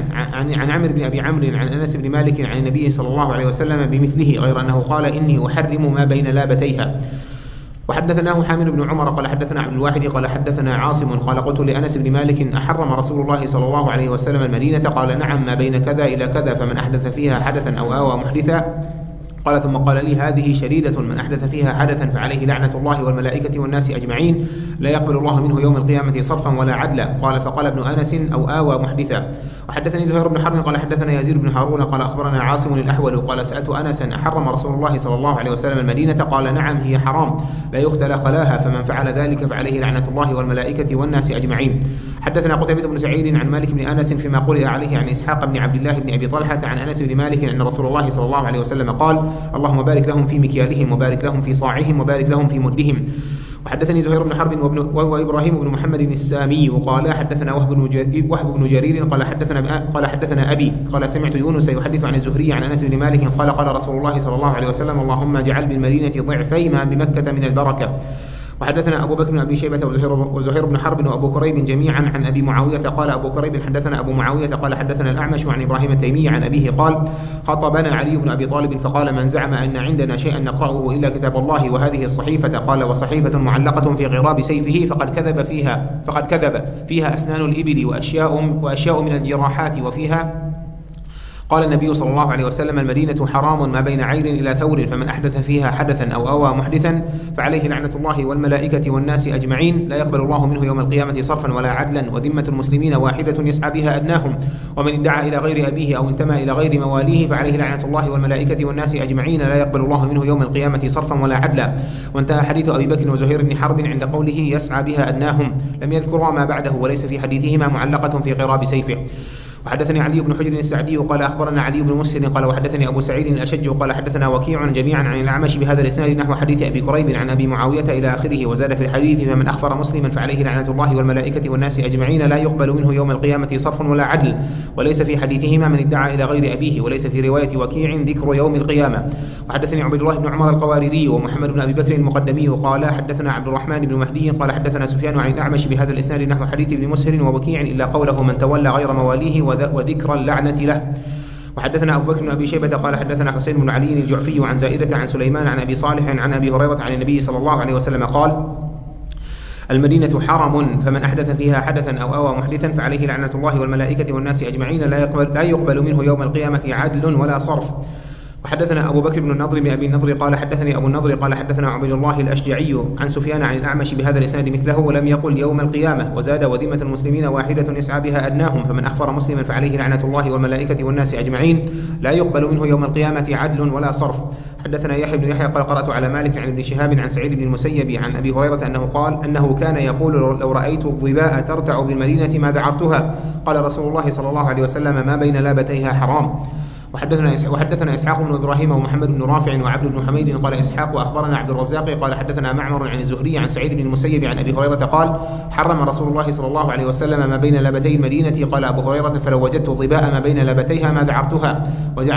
أبي عمرو عن أنس بن مالك عن النبي صلى الله عليه وسلم بمثله غير أنه قال إني أحرم ما بين لابتيها. وحدثناه حامد بن عمر قال حدثنا عبد الواحد قال حدثنا عاصم قال قلت لأنس بن مالك أحرم رسول الله صلى الله عليه وسلم المدينة قال نعم ما بين كذا إلى كذا فمن أحدث فيها حدثا أو آوى محدثا قال ثم قال لي هذه شديدة من أحدث فيها حدثا فعليه لعنة الله والملائكة والناس أجمعين لا يقبل الله منه يوم القيامة صرفا ولا عدلا. قال فقال ابن أنس أو آوى محدثا. وحدثني زهير بن حرب قال حدثنا يزيد بن هارون قال أخبرنا عاصم الأحول قال سألت أنسا أحرم رسول الله صلى الله عليه وسلم المدينة قال نعم هي حرام لا يختلى خلاها فمن فعل ذلك فعليه لعنة الله والملائكة والناس أجمعين. حدثنا قتيبة بن سعيد عن مالك بن أنس فيما قرئ عليه عن إسحاق بن عبد الله بن أبي طلحة عن أنس بن مالك أن رسول الله صلى الله عليه وسلم قال اللهم بارك لهم في مكيالهم وبارك لهم في صاعهم وبارك لهم في مدهم. وحدثني زهير بن حرب وإبراهيم بن محمد السامي وقال حدثنا وهب بن جرير قال حدثنا أبي قال سمعت يونس يحدث عن الزهري عن أنس بن مالك قال قال رسول الله صلى الله عليه وسلم اللهم اجعل بالمدينة ضعفي ما بمكة من البركة. وحدثنا أبو بكر بن أبي شيبة وزهير بن حرب وأبو كريب جميعا عن أبي معاوية قال أبو كريب حدثنا أبو معاوية قال حدثنا الأعمش عن إبراهيم التيمي عن أبيه قال خطبنا علي بن أبي طالب فقال من زعم أن عندنا شيئا نقرأه إلا كتاب الله وهذه الصحيفة قال وصحيفة معلقة في غراب سيفه فقد كذب فيها أسنان الإبل وأشياء من الجراحات وفيها قال النبي صلى الله عليه وسلم المدينة حرام ما بين عير إلى ثور فمن أحدث فيها حدثا أو أوى محدثا فعليه لعنة الله والملائكة والناس أجمعين لا يقبل الله منه يوم القيامة صرفا ولا عدلا وذمة المسلمين واحدة يسعى بها أدناهم ومن ادعى إلى غير أبيه أو انتمى إلى غير مواليه فعليه لعنة الله والملائكة والناس أجمعين لا يقبل الله منه يوم القيامة صرفا ولا عدلا. وانتهى حديث أبي بكر وزهير بن حرب عند قوله يسعى بها أدناهم لم يذكروا ما بعده وليس في حديثهما معلقة في غراب سيفه. وحدثني علي بن حجر السعدي قال أخبرنا علي بن مسهر قال وحدثني أبو سعيد الأشج قال حدثنا وكيع جميعا عن الأعمش بهذا الإسناد نحو حديث أبي كريب عن أبي معاوية إلى آخره وزاد في الحديث فمن أخبر مسلما فعليه لعنة الله والملائكة والناس أجمعين لا يقبل منه يوم القيامة صرف ولا عدل وليس في حديثهما من ادعى إلى غير أبيه وليس في رواية وكيع ذكر يوم القيامة. وحدثني عبد الله بن عمر القواريري ومحمد بن أبي بكر المقدمي قال حدثنا عبد الرحمن بن مهدي قال حدثنا سفيان عن الأعمش بهذا الإسناد نحو حديث ابن مسهر ووكيع إلا قوله من تولى غير مواليه وذكر اللعنة له. وحدثنا أبو بكر بن أبي شيبة قال حدثنا حسين بن علي الجعفي عن زائدة عن سليمان عن أبي صالح عن أبي هريرة عن النبي صلى الله عليه وسلم قال المدينة حرم فمن أحدث فيها حدثا أو أوى محدثا فعليه لعنة الله والملائكة والناس أجمعين لا يقبل منه يوم القيامة عدل ولا صرف. وحدثنا أبو بكر بن النضر بن أبي النضر قال حدثني أبو النضر قال حدثنا عبد الله الأشجعي عن سفيان عن الأعمش بهذا الإسناد مثله ولم يقل يوم القيامة وزاد وذمة المسلمين واحدة يسعى بها أدناهم فمن أخبر مسلما فعليه لعنة الله والملائكة والناس أجمعين لا يقبل منه يوم القيامة عدل ولا صرف. حدثنا يحيى بن يحيى قال قرأت على مالك عن ابن شهاب عن سعيد بن المسيب عن أبي هريرة أنه كان يقول لو رأيت الظباء ترتع بالمدينة ما ذعرتها قال رسول الله صلى الله عليه وسلم ما بين لابتيها حرام. وحدثنا إسحاق بن إبراهيم ومحمد بن رافع وعبد بن حميد قال إسحاق وأخبرنا عبد الرزاق قال حدثنا معمر عن الزهري عن سعيد بن المسيب عن أبي هريرة قال حرم رسول الله صلى الله عليه وسلم ما بين لبتي المدينة. قال أبو هريرة فلو وجدت ظباء ما بين لبتيها ما ذعرتها.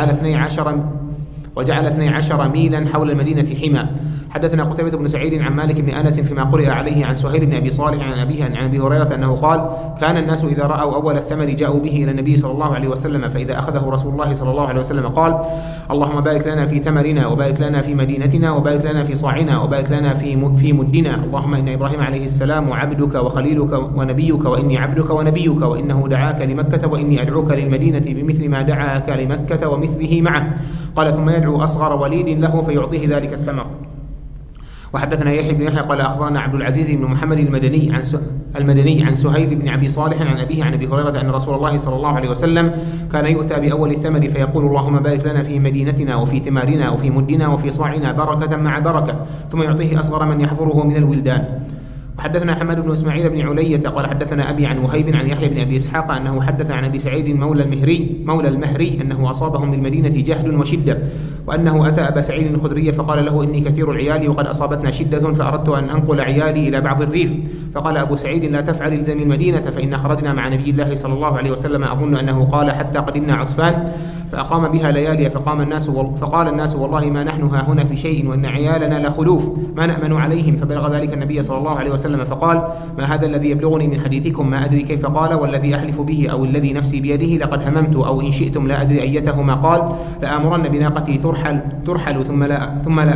وجعل 12 ميلا حول المدينة حمى. حدثنا قتيبة بن سعيد عن مالك بن أنس فيما قرئ عليه عن سهيل بن أبي صالح عن أبيه عن أبي هريرة أنه قال كان الناس إذا رأوا أول الثمر جاءوا به إلى النبي صلى الله عليه وسلم فإذا أخذه رسول الله صلى الله عليه وسلم قال اللهم بارك لنا في ثمرنا وبارك لنا في مدينتنا وبارك لنا في صاعنا وبارك لنا في مدنا. اللهم إن إبراهيم عليه السلام عبدك وخليلك ونبيك وإني عبدك ونبيك وإنه دعاك لمكة وإني أدعوك للمدينة بمثل ما دعاك لمكة ومثله معه. قال ثم يدعو أصغر وليد له فيعطيه ذلك الثمر. وحدثنا يحيى بن يحيى قال أخبرنا عبد العزيز بن محمد المدني عن سهيل بن أبي صالح عن أبيه عن أبي هريرة أن رسول الله صلى الله عليه وسلم كان يؤتى بأول الثمر فيقول اللهم بارك لنا في مدينتنا وفي ثمارنا وفي مدنا وفي صاعنا بركة مع بركة ثم يعطيه أصغر من يحضره من الولدان. وحدثنا حماد بن إسماعيل بن علية قال حدثنا أبي عن وهيب عن يحيى بن أبي إسحاق أنه حدث عن أبي سعيد مولى المهري أنه أصابهم بالمدينة جهد وشدة وأنه أتى أبا سعيد الخدري فقال له إني كثير العيال وقد أصابتنا شدة فأردت أن أنقل عيالي إلى بعض الريف. فقال أبو سعيد لا تفعل الزم المدينة فإن خرجنا مع نبي الله صلى الله عليه وسلم أظن أنه قال حتى قدمنا عصفان فأقام بها ليالي فقال الناس والله ما نحن ها هنا في شيء وإن عيالنا لخلوف ما نأمن عليهم. فبلغ ذلك النبي صلى الله عليه وسلم فقال ما هذا الذي يبلغني من حديثكم ما أدري كيف قال والذي أحلف به أو الذي نفسي بيده لقد هممت أو إن شئتم لا أدري أيتهما قال لآمرن بناقتي ترحل ثم لا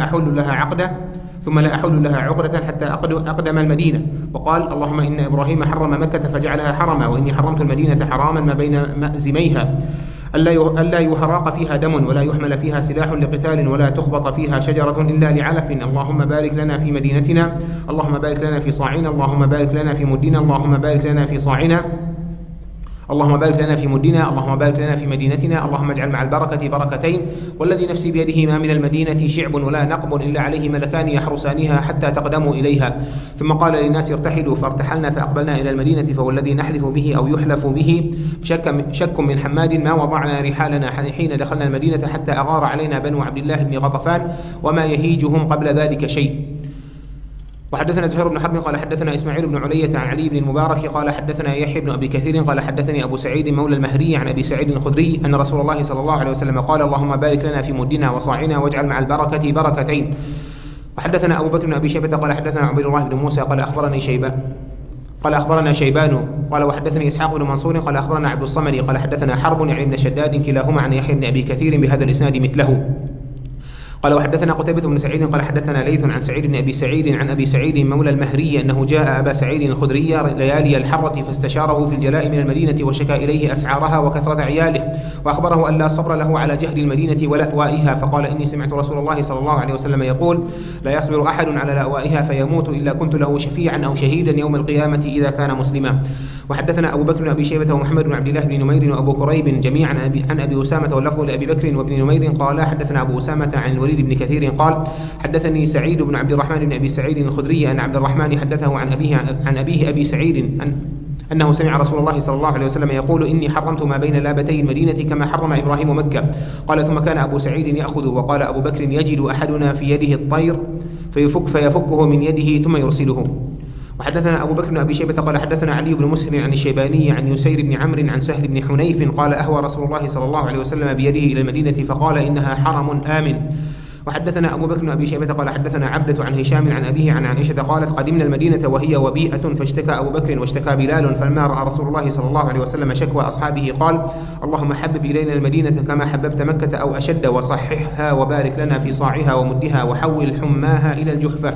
أحل لها عقدة حتى أقدم المدينة. وقال اللهم إن إبراهيم حرم مكة فجعلها حرما وإني حرمت المدينة حراما ما بين مأزميها ألا يهراق فيها دم ولا يحمل فيها سلاح لقتال ولا تخبط فيها شجرة إلا لعلف. اللهم بارك لنا في مدينتنا اللهم بارك لنا في صاعنا اللهم بارك لنا في مدنا اللهم بارك لنا في صاعنا اللهم بارك لنا في مدنا اللهم بارك لنا في مدينتنا اللهم اجعل مع البركة بركتين والذي نفسي بيده ما من المدينة شعب ولا نقب إلا عليه ملكان يحرسانها حتى تقدموا إليها. ثم قال للناس ارتحلوا فارتحلنا فأقبلنا إلى المدينة فوالذي نحلف به أو يحلف به شك من حماد ما وضعنا رحالنا حين دخلنا المدينة حتى أغار علينا بنو عبد الله بن غطفان وما يهيجهم قبل ذلك شيء. وحدثنا زهير بن حرب قال حدثنا إسماعيل بن علية عن علي بن المبارك قال حدثنا يحيى بن أبي كثير قال حدثني أبو سعيد مولى المهري عن أبي سعيد الخدري أن رسول الله صلى الله عليه وسلم قال اللهم بارك لنا في مدنا وصاعنا واجعل مع البركة بركتين. وحدثنا أبو بكر بن أبي شيبة قال حدثنا عبد الله بن موسى قال أخبرنا شيبان قال وحدثني إسحاق بن منصور قال أخبرنا عبد الصمد قال حدثنا حرب يعني ابن شداد كلاهما عن يحيى بن أبي كثير بهذا الإسناد مثله. قال وحدثنا قتيبة بن سعيد قال حدثنا ليث عن سعيد بن أبي سعيد عن أبي سعيد مولى المهري أنه جاء أبا سعيد الخدري ليالي الحرة فاستشاره في الجلاء من المدينة وشكى إليه أسعارها وكثرة عياله وأخبره أن لا صبر له على جهد المدينة ولأوائها فقال إني سمعت رسول الله صلى الله عليه وسلم يقول لا يصبر أحد على لأوائها فيموت إلا كنت له شفيعا أو شهيدا يوم القيامة إذا كان مسلما. وحدثنا أبو بكر بن أبي شيبة ومحمد بن عبد الله بن نمير وأبو كريب جميعا عن أبي أسامة واللفظ لأبي بكر وابن نمير قال حدثنا أبو أسامة عن الوليد بن كثير قال حدثني سعيد بن عبد الرحمن بن أبي سعيد الخدري أن عبد الرحمن حدثه عن أبيه أبي سعيد أنه سمع رسول الله صلى الله عليه وسلم يقول إني حرمت ما بين لابتي المدينة كما حرم إبراهيم مكة. قال ثم كان أبو سعيد يأخذ وقال أبو بكر يجد أحدنا في يده الطير فيفكه من يده ثم يرسله. وحدثنا أبو بكر بن أبي شيبة قال حدثنا علي بن مسهر عن الشيباني عن يسير بن عمرو عن سهل بن حنيف قال أهوى رسول الله صلى الله عليه وسلم بيده إلى المدينة فقال إنها حرم آمن. وحدثنا أبو بكر بن أبي شيبة قال حدثنا عبدة عن هشام عن أبيه عن عائشة قالت قدمنا المدينة وهي وبيئة فاشتكى أبو بكر واشتكى بلال فلما رأى رسول الله صلى الله عليه وسلم شكوى أصحابه قال اللهم حبب إلينا المدينة كما حببت مكة أو أشد وصححها وبارك لنا في صاعها ومدها وحول حماها إلى الجحفة.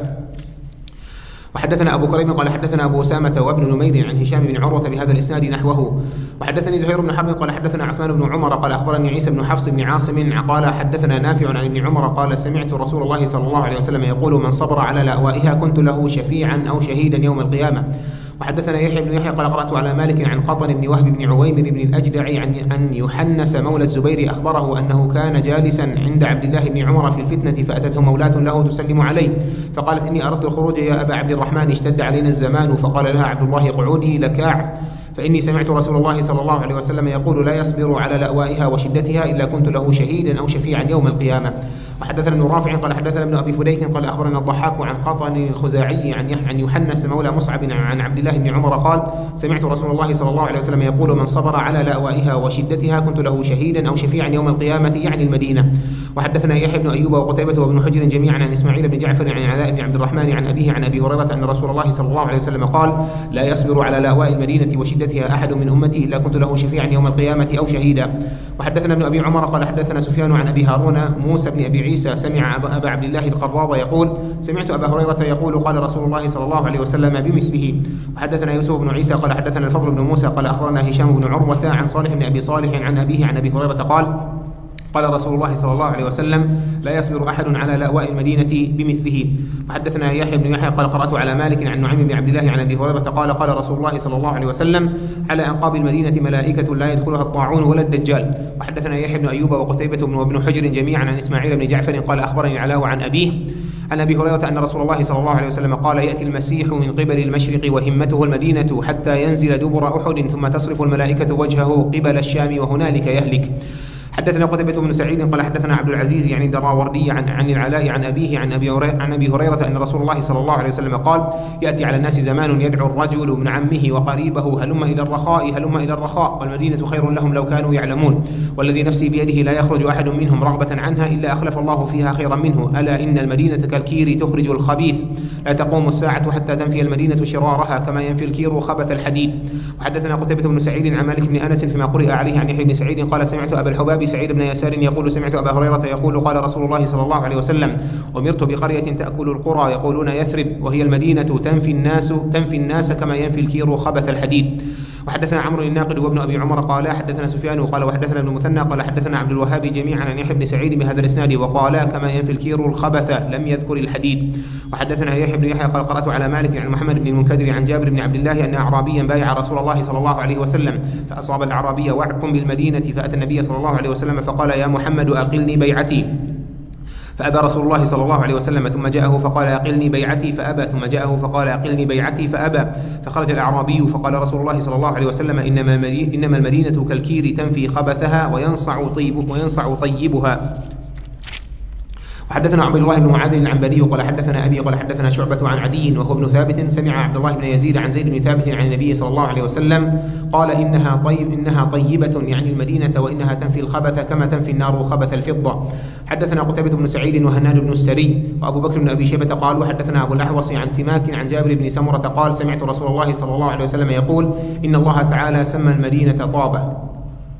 وحدثنا أبو كريم قال حدثنا أبو أسامة وابن نمير عن هشام بن عروة بهذا الإسناد نحوه. وحدثني زهير بن حرب قال حدثنا عثمان بن عمر قال أخبرني عيسى بن حفص بن عاصم قال حدثنا نافع عن ابن عمر قال سمعت رسول الله صلى الله عليه وسلم يقول من صبر على لأوائها كنت له شفيعا أو شهيدا يوم القيامة. وحدثنا يحيى بن يحيى قال قرأت على مالك عن قطن بن وهب بن عويمر بن الأجدع عن يحنس مولى الزبير أخبره أنه كان جالسا عند عبد الله بن عمر في الفتنة فأتته مولاة له تسلم عليه فقالت إني أردت الخروج يا أبا عبد الرحمن اشتد علينا الزمان فقال لها عبد الله اقعدي لكاع فإني سمعت رسول الله صلى الله عليه وسلم يقول لا يصبر على لأوائها وشدتها إلا كنت له شهيدا أو شفيعا يوم القيامة. وحدثنا ابن رافع قال حدثنا ابن أبي فديك قال أخبرنا الضحاك عن قطن الخزاعي عن يوحنس مولى مصعب عن عبد الله بن عمر قال سمعت رسول الله صلى الله عليه وسلم يقول من صبر على لأوائها وشدتها كنت له شهيدا أو شفيعا يوم القيامة، يعني المدينة. وحدثنا يحيى بن أيوب وقتيبة وابن حجر جميعا عن إسماعيل بن جعفر عن علاء بن عبد الرحمن عن أبيه عن أبي هريرة أن رسول الله صلى الله عليه وسلم قال لا يصبر على لأواء المدينة وشدتها أحد من أمتي إلا كنت له شفيعا يوم القيامة أو شهيدا. وحدثنا ابن أبي عمر قال حدثنا سفيان عن أبي هارون موسى بن أبي عيسى سمع أبا عبد الله القراض يقول سمعت أبا هريرة يقول قال رسول الله صلى الله عليه وسلم بمثله. وحدثنا يوسف بن عيسى قال حدثنا الفضل بن موسى قال أخبرنا هشام بن عروة عن صالح بن أبي صالح عن أبيه عن أبي هريرة قال رسول الله صلى الله عليه وسلم لا يصبر أحد على لأواء المدينة بمثله. وحدثنا يحيى بن يحيى قال قرأت على مالك عن نعيم بن عبد الله عن أبي هريرة قال قال رسول الله صلى الله عليه وسلم على أنقاب المدينة ملائكة لا يدخلها الطاعون ولا الدجال. وحدثنا يحيى بن أيوب وقتيبة وابن حجر جميعا عن إسماعيل بن جعفر قال أخبرني علاء عن أبيه عن أبي هريرة أن رسول الله صلى الله عليه وسلم قال يأتي المسيح من قبل المشرق وهمته المدينة حتى ينزل دبر أحد ثم تصرف الملائكة وجهه قبل الشام وهنالك يهلك. حدثنا قتيبة بن سعيد قال حدثنا عبد العزيز يعني الدراوردي عن العلاء عن أبيه عن أبي هريرة أن رسول الله صلى الله عليه وسلم قال يأتي على الناس زمان يدعو الرجل ابن عمه وقريبه هلم إلى الرخاء هلم إلى الرخاء والمدينة خير لهم لو كانوا يعلمون والذي نفسي بيده لا يخرج أحد منهم رغبة عنها إلا أخلف الله فيها خيرا منه ألا إن المدينة كالكير تخرج الخبيث لا تقوم الساعة حتى تنفي المدينة شرارها كما ينفي الكير خبث الحديد. وحدثنا قتيبة بن سعيد عن مالك بن أنس فيما قرئ عليه عن يحيى بن سعيد قال سمعت أبا الحباب سعيد بن يسار يقول سمعت أبا هريرة يقول قال رسول الله صلى الله عليه وسلم أمرت بقرية تأكل القرى يقولون يثرب وهي المدينة تنفي الناس كما ينفي الكير خبث الحديد. وحدثنا عمرو الناقد وابن أبي عمر قال حدثنا سفيان قال وحدثنا ابن المثنى قال حدثنا عبد الوهاب جميعا عن يحيى بن سعيد بهذا الإسناد وقال كما ينفي الكير الخبث لم يذكر الحديد. وحدثنا يحيى بن يحيى قال قرأت على مالك عن محمد بن المنكدر عن جابر بن عبد الله أن أعرابيا بايع رسول الله صلى الله عليه وسلم فأصاب الأعرابي وعك بالمدينة فأتى النبي صلى الله عليه وسلم فقال يا محمد أقلني بيعتي فأبى رسول الله صلى الله عليه وسلم ثم جاءه فقال أقلني بيعتي فأبى ثم جاءه فقال أقلني بيعتي فأبى فخرج الأعرابي فقال رسول الله صلى الله عليه وسلم إنما المدينة كالكير تنفي خبثها وينصع طيبها. وحدثنا عبد الله بن معاذ العنبري قال حدثنا أبي قال حدثنا شعبة عن عدي وهو ابن ثابت سمع عبد الله بن يزيد عن زيد بن ثابت عن النبي صلى الله عليه وسلم قال إنها طيبة يعني المدينة وإنها تنفي الخبث كما تنفي النار خبث الفضة. حدثنا قتيبة بن سعيد وهناد بن السري وأبو بكر بن أبي شيبة قال وحدثنا أبو الأحوص عن سماك عن جابر بن سمرة قال سمعت رسول الله صلى الله عليه وسلم يقول إن الله تعالى سمى المدينة طابة.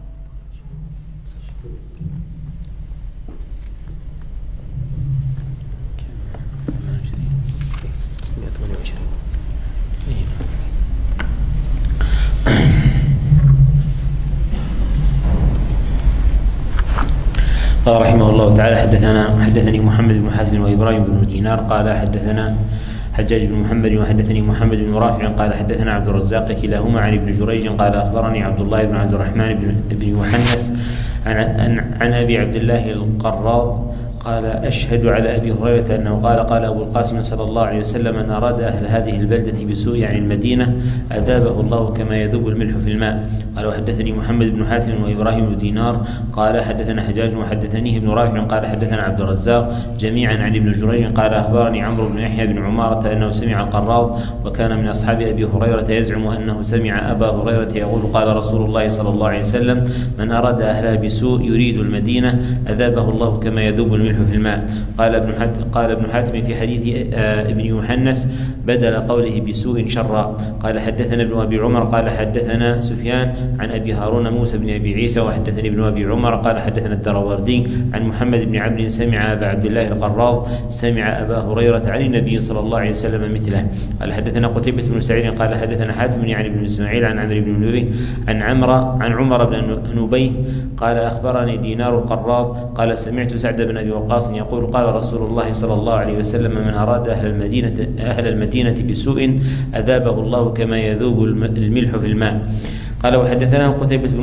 قال رحمه الله تعالى حدثني محمد بن حاتم وإبراهيم بن دينار قال حدثنا حجاج بن محمد وحدثني محمد بن رافع قال حدثنا عبد الرزاق كلاهما عن ابن جريج قال أخبرني عبد الله بن عبد الرحمن بن يوحنس عن أبي عبد الله القراض قال أشهد على أبي هريرة أنه قال أبو القاسم صلى الله عليه وسلم أن أراد أهل هذه البلدة بسوء عن المدينة أذابه الله كما يذوب الملح في الماء. قال وحدثني محمد بن حاتم وإبراهيم بن دينار قال حدثنا حجاج وحدثنيه ابن رافع قال حدثنا عبد الرزاق جميعا عن ابن جريج قال أخبرني عمرو بن يحيى بن عمارة أنه سمع القراض وكان من أصحاب أبي هريرة يزعم أنه سمع أبا هريرة يقول قال رسول الله صلى الله عليه وسلم من أراد أهلها بسوء يريد المدينة أذابه الله كما يذوب الملح في الماء. قال ابن حاتم في حديث ابن يوحنس بدل قوله بسوء شرا. قال حدثنا ابن أبي عمر قال حدثنا سفيان عن أبي هارون موسى بن أبي عيسى وحدثني ابن أبي عمر قال حدثنا الدراوردي عن محمد بن عبد سمع أبا عبد الله القراض سمع أبا هريرة عن النبي صلى الله عليه وسلم مثله. قال حدثنا قتيبة بن سعيد قال حدثنا حاتم يعني بن إسماعيل عن عمرو بن نبيه عن عمر بن نبيه قال أخبرني دينار القراض قال سمعت سعد بن أبي وقاص يقول قال رسول الله صلى الله عليه وسلم من أراد أهل المدينة بسوء أذابه الله كما يذوب الملح في الماء. قال وحدثنا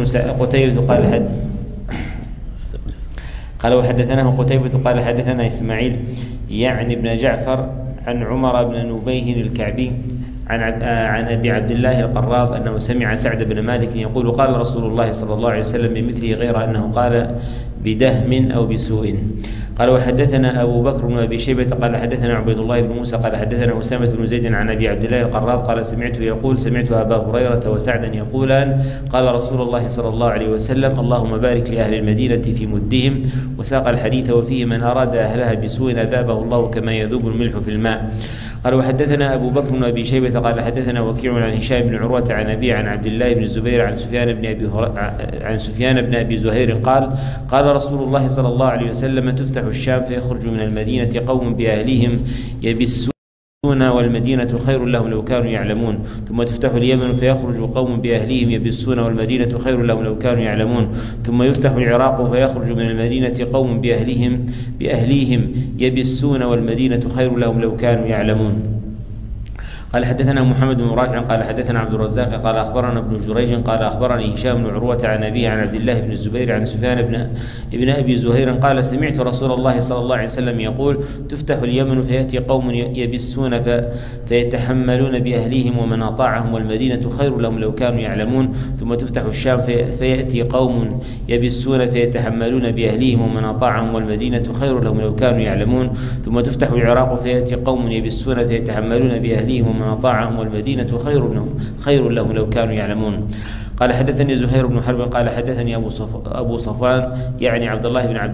قتيبة قال حدثنا إسماعيل يعني ابن جعفر عن عمر بن نبيه الكعبي عن أبي عبد الله القراب أنه سمع سعد بن مالك يقول قال رسول الله صلى الله عليه وسلم بمثله غير أنه قال بدهم أو بسوء. قال وحدثنا أبو بكر بن أبي شيبة قال حدثنا عبيد الله بن موسى قال حدثنا أسامة بن زيد عن أبي عبد الله القراب قال سمعته يقول سمعت أبا هريرة وسعدا يقولان قال رسول الله صلى الله عليه وسلم اللهم بارك لأهل المدينة في مدهم. وساق الحديث وفيه من أراد أهلها بسوء أذابه الله كما يذوب الملح في الماء. قال وحدثنا أبو بكر بن أبي شيبة قال حدثنا وكيع عن هشام بن عروة عن أبي عن عبد الله بن الزبير عن سفيان بن أبي زهير قال قال رسول الله صلى الله عليه وسلم تفتح الشام فيخرج من المدينة قوم بأهلهم يبسون والمدينة خير لهم لو كانوا يعلمون. ثم تفتح اليمن فيخرج قوم بأهلهم يبسون والمدينة خير لهم لو كانوا يعلمون. ثم يفتح العراق فيخرج من المدينة قوم بأهليهم يبسون والمدينة خير لهم لو كانوا يعلمون. قال حدثنا محمد بن رافع قال حدثنا عبد الرزاق قال أخبرنا ابن جريج قال أخبرني هشام بن عروة عن أبيه عن عبد الله بن الزبير عن سفيان بن أبي زهير قال سمعت رسول الله صلى الله عليه وسلم يقول تفتح اليمن فيأتي قوم يبسون فيتحملون بأهليهم ومن أطاعهم والمدينة خير لهم لو كانوا يعلمون. ثم تفتح الشام فيأتي قوم يبسون فيتحملون بأهليهم ومن أطاعهم والمدينة خير لهم لو كانوا يعلمون. ثم تفتح العراق فيأتي قوم يبسون فيتحملون بأهليهم ومن أطاعهم والمدينة خير لهم لو كانوا يعلمون. قال حدثني زهير بن حرب قال حدثني أبو صفوان يعني عبد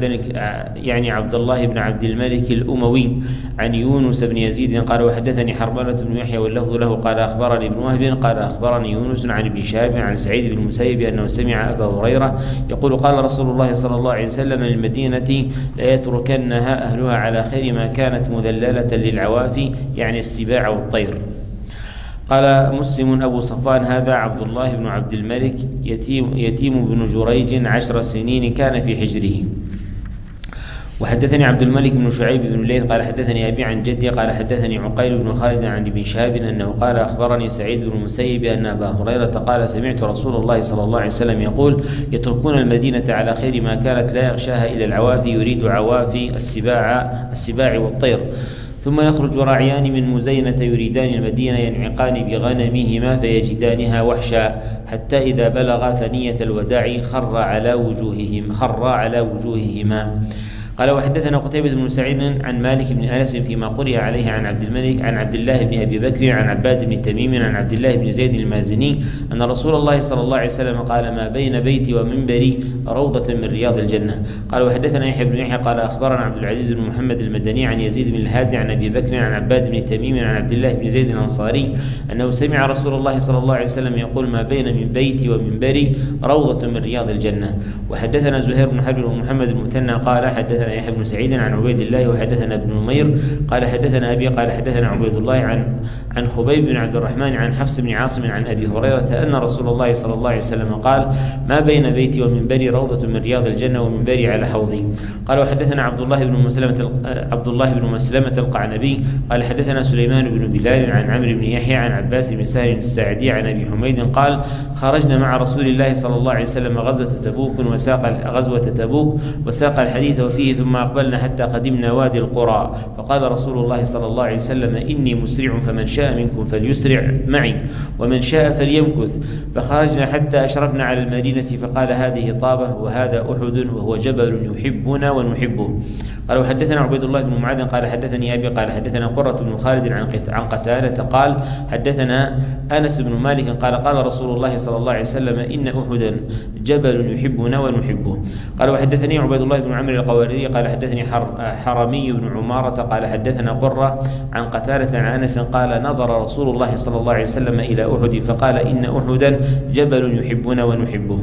الله بن عبد الملك الأموي عن يونس بن يزيد قال وحدثني حرملة بن يحيى واللفظ له قال أخبرني ابن وهب قال أخبرني يونس عن ابن شهاب عن سعيد بن المسيب أنه سمع أبا هريرة يقول قال رسول الله صلى الله عليه وسلم للمدينة لا يتركنها أهلها على خير ما كانت مذللة للعوافي يعني السباع والطير. قال مسلم أبو صفوان هذا عبد الله بن عبد الملك يتيم بن جريج 10 سنين كان في حجره. وحدثني عبد الملك بن شعيب بن ليث قال حدثني أبي عن جدي قال حدثني عقيل بن خالد عن ابن شهاب أنه قال أخبرني سعيد بن المسيب أن أبا هريرة قال سمعت رسول الله صلى الله عليه وسلم يقول يتركون المدينة على خير ما كانت لا يغشاها إلى العوافي يريد عوافي السباع والطير. ثم يخرج راعيان من مزينة يريدان المدينة ينعقان بغنمهما فيجدانها وحشا حتى إذا بلغا ثنية الوداع خر على وجوههما. قال وحدثنا قتيبة بن سعيد عن مالك بن أنس فيما قرئ عليه عن عبد الله بن أبي بكر عن عباد بن تميم عن عبد الله بن زيد المازني أن رسول الله صلى الله عليه وسلم قال ما بين بيتي ومنبري روضة من رياض الجنة. قال وحدثنا يحيى بن يحيى قال أخبرنا عبد العزيز بن محمد المدني عن يزيد بن الهادي عن أبي بكر عن عباد بن تميم عن عبد الله بن زيد الأنصاري أنه سمع رسول الله صلى الله عليه وسلم يقول ما بين من بيتي ومنبري روضة من رياض الجنة. وحدثنا زهير بن حرب ومحمد المثنى قال حدثنا يحيى بن سعيد عن عبيد الله وحدثنا ابن نمير قال حدثنا أبي قال حدثنا عبيد الله عن خبيب بن عبد الرحمن عن حفص بن عاصم عن أبي هريرة أن رسول الله صلى الله عليه وسلم قال ما بين بيتي ومنبري روضة من رياض الجنة ومنبري على حوضي. قال وحدثنا عبد الله بن مسلمة القعنبي قال حدثنا سليمان بن بلال عن عمرو بن يحيى عن عباس بن سهل الساعدي عن أبي حميد قال خرجنا مع رسول الله صلى الله عليه وسلم غزوة تبوك وساق الحديث وفيه ثم أقبلنا حتى قدمنا وادي القرى فقال رسول الله صلى الله عليه وسلم إني مسرع فمن شاء منكم فليسرع معي ومن شاء فليمكث. فخرجنا حتى أشرفنا على المدينة فقال هذه طابة وهذا أحد وهو جبل يحبنا ونحبه. قال وحدثنا عبيد الله بن معاذ قال حدثني أبي قال حدثنا قرة بن خالد عن قتادة قال حدثنا أنس بن مالك قال رسول الله صلى الله عليه وسلم إن أحدا جبل يحبنا ونحبه. قال وحدثني عبيد الله بن عمرو القواريري قال حدثني حرمي بن عمارة قال حدثنا قرة عن قتادة عن أنس قال نظر رسول الله صلى الله عليه وسلم إلى أحد فقال إن أحدا جبل يحبنا ونحبه.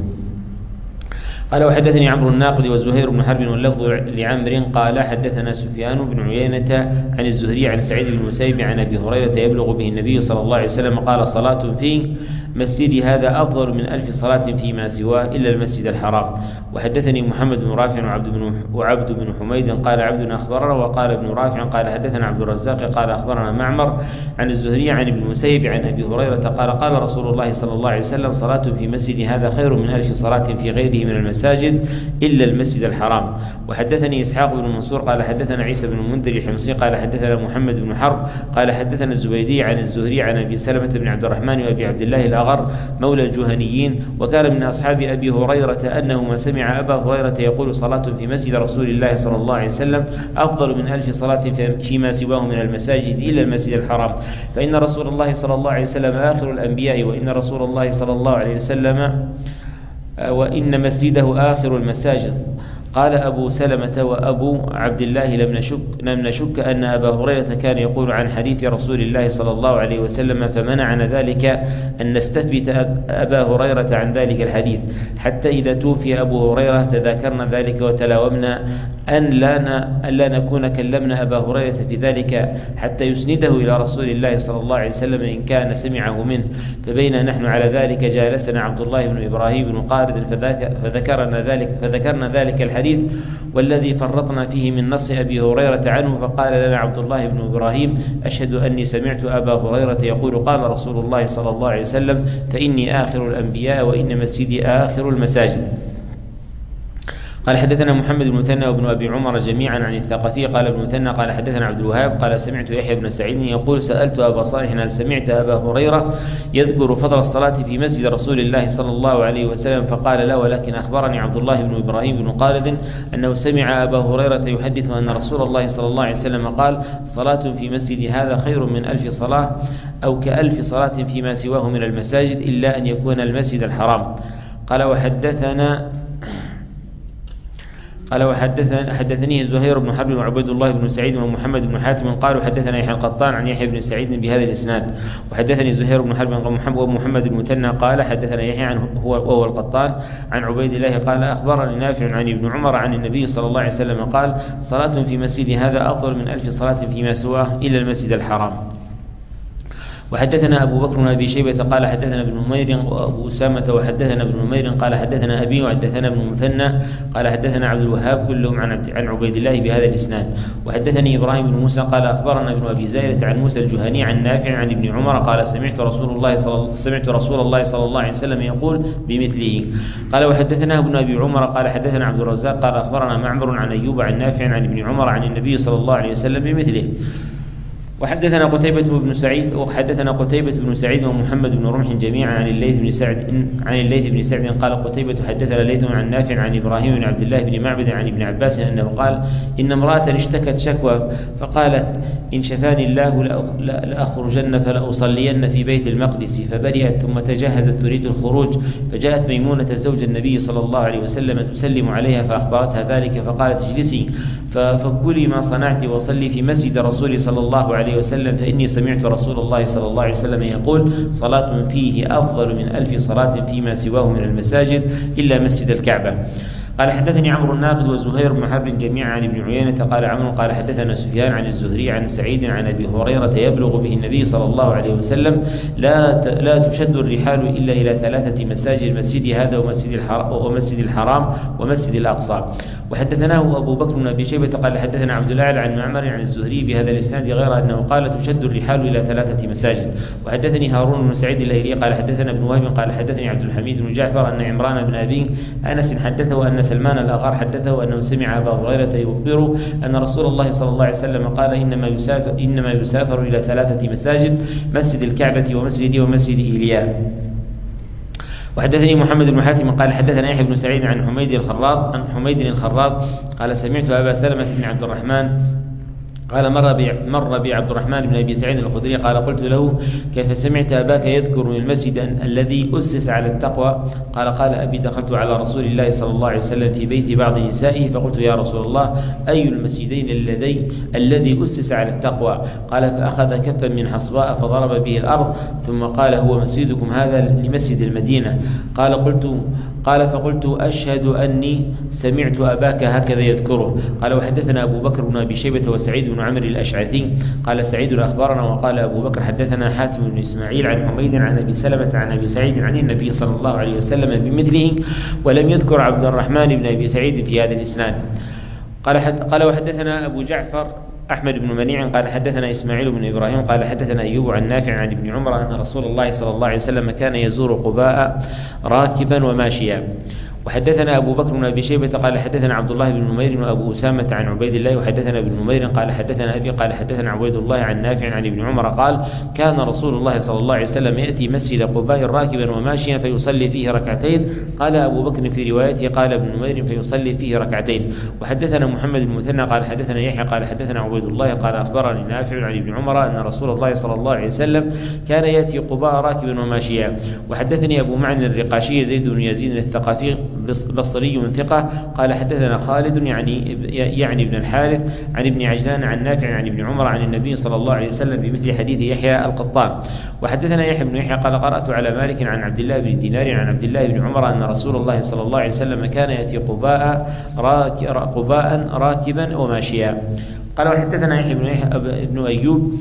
قال وحدثني عمرو الناقد وزهير بن حرب واللفظ لعمر قال حدثنا سفيان بن عيينة عن الزهري عن سعيد بن المسيب عن أبي هريرة يبلغ به النبي صلى الله عليه وسلم قال صلاة في مسجد هذا أفضل من 1000 صلاة فيما سواه إلا المسجد الحرام. وحدثني محمد بن رافع وعبد بن حميد قال عبد أخبرنا، وقال ابن رافع قال حدثنا عبد الرزاق قال أخبرنا معمر عن الزهري عن ابن المسيب عن أبي هريرة قال قال رسول الله صلى الله عليه وسلم صلاة في مسجد هذا خير من 1000 صلاة في غيره من المساجد إلا المسجد الحرام. وحدثني إسحاق بن منصور قال حدثنا عيسى بن المنذر الحمصي قال حدثنا محمد بن حرب قال حدثنا الزبيدي عن الزهري عن أبي سلمة بن عبد الرحمن وأبي عبد الله الأغر مولى الجهنيين وكان من أصحاب أبي هريرة أنه ما سمع أبا هريرة يقول صلاة في مسجد رسول الله صلى الله عليه وسلم أفضل من 1000 صلاة فيما سواه من المساجد إلا المسجد الحرام، فإن رسول الله صلى الله عليه وسلم آخر الأنبياء وإن رسول الله صلى الله عليه وسلم وإن مسجده آخر المساجد. قال أبو سلمة وأبو عبد الله لم نشك أن أبا هريرة كان يقول عن حديث رسول الله صلى الله عليه وسلم، فمنعنا ذلك أن نستثبت أبا هريرة عن ذلك الحديث، حتى إذا توفي أبو هريرة تذاكرنا ذلك وتلاومنا أن لا نكون كلمنا أبا هريرة في ذلك حتى يسنده إلى رسول الله صلى الله عليه وسلم إن كان سمعه منه. فبين نحن على ذلك جالسنا عبد الله بن إبراهيم بن قارد فذكرنا ذلك الحديث والذي فرطنا فيه من نص أبي هريرة عنه، فقال لنا عبد الله بن إبراهيم أشهد أني سمعت أبا هريرة يقول قال رسول الله صلى الله عليه وسلم فإني آخر الأنبياء وإن مسجدي آخر المساجد. قال حدثنا محمد بن المثنى وابن أبي عمر جميعا عن الثقفي قال ابن المثنى قال حدثنا عبد الوهاب قال سمعت يحيى بن سعيد يقول سألت أبا صالح هل سمعت أبا هريرة يذكر فضل الصلاة في مسجد رسول الله صلى الله عليه وسلم؟ فقال لا، ولكن أخبرني عبد الله بن إبراهيم بن خالد أنه سمع أبا هريرة يحدث أن رسول الله صلى الله عليه وسلم قال صلاة في مسجد هذا خير من 1000 صلاة أو ك1000 صلاة فيما سواه من المساجد إلا أن يكون المسجد الحرام. قال حدثني زهير بن حرب وعبيد الله بن سعيد ومحمد بن حاتم قالوا حدثنا يحيى القطان عن يحيى بن سعيد بهذا الإسناد. وحدثني زهير بن حرب ومحمد بن المثنى قال حدثنا يحيى وهو القطان عن عبيد الله قال أخبرني نافع عن ابن عمر عن النبي صلى الله عليه وسلم قال صلاة في مسجد هذا أفضل من 1000 صلاة فيما سواه إلا المسجد الحرام. وحدثنا أبو بكر بن أبي شيبة قال حدثنا ابن نمير وأبو أسامة وحدثنا ابن نمير قال حدثنا أبي وحدثنا ابن المثنى قال حدثنا عبد الوهاب كلهم عن عبيد الله بهذا الإسناد. وحدثني إبراهيم بن موسى قال أخبرنا ابن أبي زائدة عن موسى الجهني عن نافع عن ابن عمر قال سمعت رسول الله صلى الله عليه وسلم يقول بمثله. قال وحدثنا ابن أبي عمر قال حدثنا عبد الرزاق قال أخبرنا معمر عن أيوب عن نافع عن ابن عمر عن النبي صلى الله عليه وسلم بمثله. وحدثنا قتيبة بن سعيد ومحمد بن رمح جميعا عن الليث بن سعد قال قتيبة حدثنا ليث عن نافع عن إبراهيم بن عبد الله بن معبد عن ابن عباس أنه قال إن امرأة اشتكت شكوى فقالت إن شفاني الله لأخرجن فلأصلين في بيت المقدس، فبرئت ثم تجهزت تريد الخروج، فجاءت ميمونة زوج النبي صلى الله عليه وسلم تسلم عليها فأخبرتها ذلك فقالت اجلسي فكلي ما صنعت وصلي في مسجد رسول صلى الله عليه وسلم، فإني سمعت رسول الله صلى الله عليه وسلم يقول صلاة فيه أفضل من 1000 صلاة فيما سواه من المساجد إلا مسجد الكعبة. قال حدثني عمرو الناقد وزهير بن حرب جميعا عن ابن عيينة قال عمرو قال حدثنا سفيان عن الزهري عن سعيد عن أبي هريرة يبلغ به النبي صلى الله عليه وسلم لا تشد الرحال إلا إلى 3 مساجد المسجد هذا ومسجد الحرام ومسجد الأقصى. وحدثناه أبو بكر بن أبي شيبة قال حدثنا عبد الله عن معمر عن الزهري بهذا الإسناد غير أنه قال تشد الرحال إلى 3 مساجد. وحدثني هارون بن سعيد الأيلي قال حدثنا ابن وهب قال حدثني عبد الحميد بن جعفر أن عمران بن أبي أنس حدثه أن سلمان الأغار حدثه أنه سمع أبا هريرة يخبر أن رسول الله صلى الله عليه وسلم قال إنما يسافر إلى 3 مساجد مسجد الكعبة ومسجد إيلياء. وحدثني محمد بن حاتم قال حدثنا يحيى بن سعيد عن حميد الخراط قال سمعت أبا سلمة بن عبد الرحمن قال مر بي عبد الرحمن بن أبي سعيد الخدري قال قلت له كيف سمعت أباك يذكر من المسجد الذي أسس على التقوى؟ قال أبي دخلت على رسول الله صلى الله عليه وسلم في بيت بعض نسائه فقلت يا رسول الله أي المسجدين الذي أسس على التقوى؟ قال فأخذ كفا من حصباء فضرب به الأرض ثم قال هو مسجدكم هذا لمسجد المدينة. قال قلت قال فقلت أشهد أني سمعت أباك هكذا يذكره. قال وحدثنا أبو بكر بن أبي شيبة وسعيد بن عمرو الأشعثي قال سعيد أخبرنا وقال أبو بكر حدثنا حاتم بن إسماعيل عن حميد عن أبي سلمة عن أبي سعيد عن النبي صلى الله عليه وسلم بمثله ولم يذكر عبد الرحمن بن أبي سعيد في هذا الإسناد. قال وحدثنا أبو جعفر أحمد بن منيع قال حدثنا إسماعيل بن إبراهيم قال حدثنا أيوب عن نافع عن ابن عمر أن رسول الله صلى الله عليه وسلم كان يزور قباء راكبا وماشيا. وحدثنا أبو بكر بن أبي شيبة قال حدثنا عبد الله بن نمير وأبو أسامة عن عبيد الله وحدثنا ابن نمير قال حدثنا أبي قال حدثنا عبيد الله عن نافع عن ابن عمر قال كان رسول الله صلى الله عليه وسلم يأتي مسجد قباء راكبا وماشيا فيصلي فيه ركعتين. قال أبو بكر في روايته قال ابن نمير فيصلي فيه ركعتين. وحدثنا محمد بن المثنى قال حدثنا يحيى قال حدثنا عبيد الله قال أخبرني نافع عن ابن عمر أن رسول الله صلى الله عليه وسلم كان يأتي قباء راكبا وماشيا. وحدثني أبو معن الرقاشي زيد بن يزيد الثقفي بصري ثقة قال حدثنا خالد يعني ابن الحارث عن ابن عجلان عن نافع عن ابن عمر عن النبي صلى الله عليه وسلم بمثل حديث يحيى القطان. وحدثنا يحيى بن يحيى قال قرأت على مالك عن عبد الله بن دينار عن عبد الله بن عمر أن رسول الله صلى الله عليه وسلم كان يأتي قباء راكبا وماشيا. قال وحدثنا يحيى بن أيوب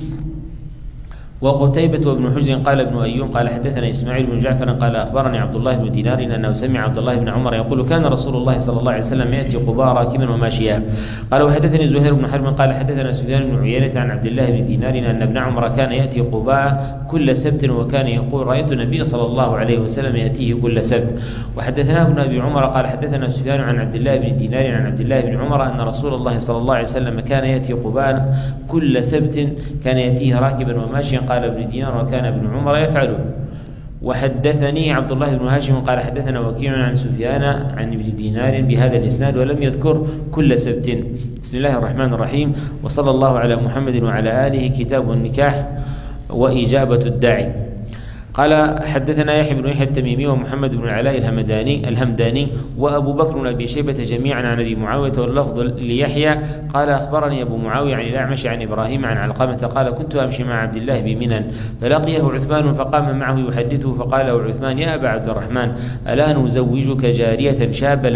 وقتيبة وابن حجر قال ابن أيوب قال حدثنا إسماعيل بن جعفر قال أخبرني عبد الله بن دينار أنه سمع عبد الله بن عمر يقول كان رسول الله صلى الله عليه وسلم يأتي قباء راكبا وماشيا. قال وحدثني زهير بن حرب قال حدثنا سفيان بن عيينة عن عبد الله بن دينار أن ابن عمر كان يأتي قباء كل سبت وكان يقول رأيت النبي صلى الله عليه وسلم يأتيه كل سبت. وحدثنا ابن أبي عمر قال حدثنا سفيان عن عبد الله بن دينار عن عبد الله بن عمر أن رسول الله صلى الله عليه وسلم كان يأتي قباء كل سبت كان يأتيه راكبا وماشيا. قال ابن دينار وكان ابن عمر يفعله. وحدثني عبد الله بن هاشم قال حدثنا وكيع عن سفيان عن ابن دينار بهذا الإسناد ولم يذكر كل سبت. بسم الله الرحمن الرحيم وصلى الله على محمد وعلى آله. كتاب النكاح وإجابة الداعي. قال حدثنا يحيى بن يحيى التميمي ومحمد بن العلاء الهمداني وأبو بكر بن أبي شيبة جميعا عن أبي معاوية واللفظ ليحيى قال أخبرني أبو معاوية عن الأعمش عن إبراهيم عن علقمة قال كنت أمشي مع عبد الله بمنى فلقيه عثمان فقام معه يحدثه فقال له عثمان يا أبا عبد الرحمن ألا نزوجك جارية شابة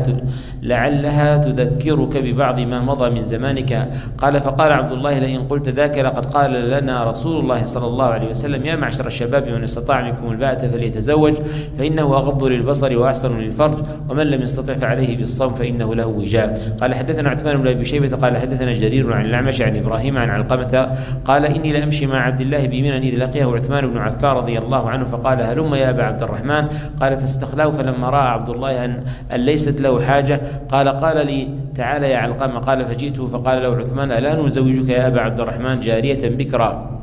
لعلها تذكرك ببعض ما مضى من زمانك. قال فقال عبد الله لئن قلت ذاك لقد قال لنا رسول الله صلى الله عليه وسلم يا معشر الشباب من استطاع منكم الباءة فليتزوج فإنه أغض للبصر وأحسن للفرج ومن لم يستطع فعليه بالصوم فإنه له وجاء. قال حدثنا عثمان بن أبي شيبة قال حدثنا جرير عن الأعمش عن إبراهيم عن علقمة قال إني لأمشي مع عبد الله بمنى إذ لقيه عثمان بن عفان رضي الله عنه فقال هلم يا أبا عبد الرحمن. قال فاستخلاه فلما رأى عبد الله أن ليست له حاجة قال لي تعالى يا علقمة. قال فجئته فقال له عثمان ألا نزوجك يا أبا عبد الرحمن جارية بكرا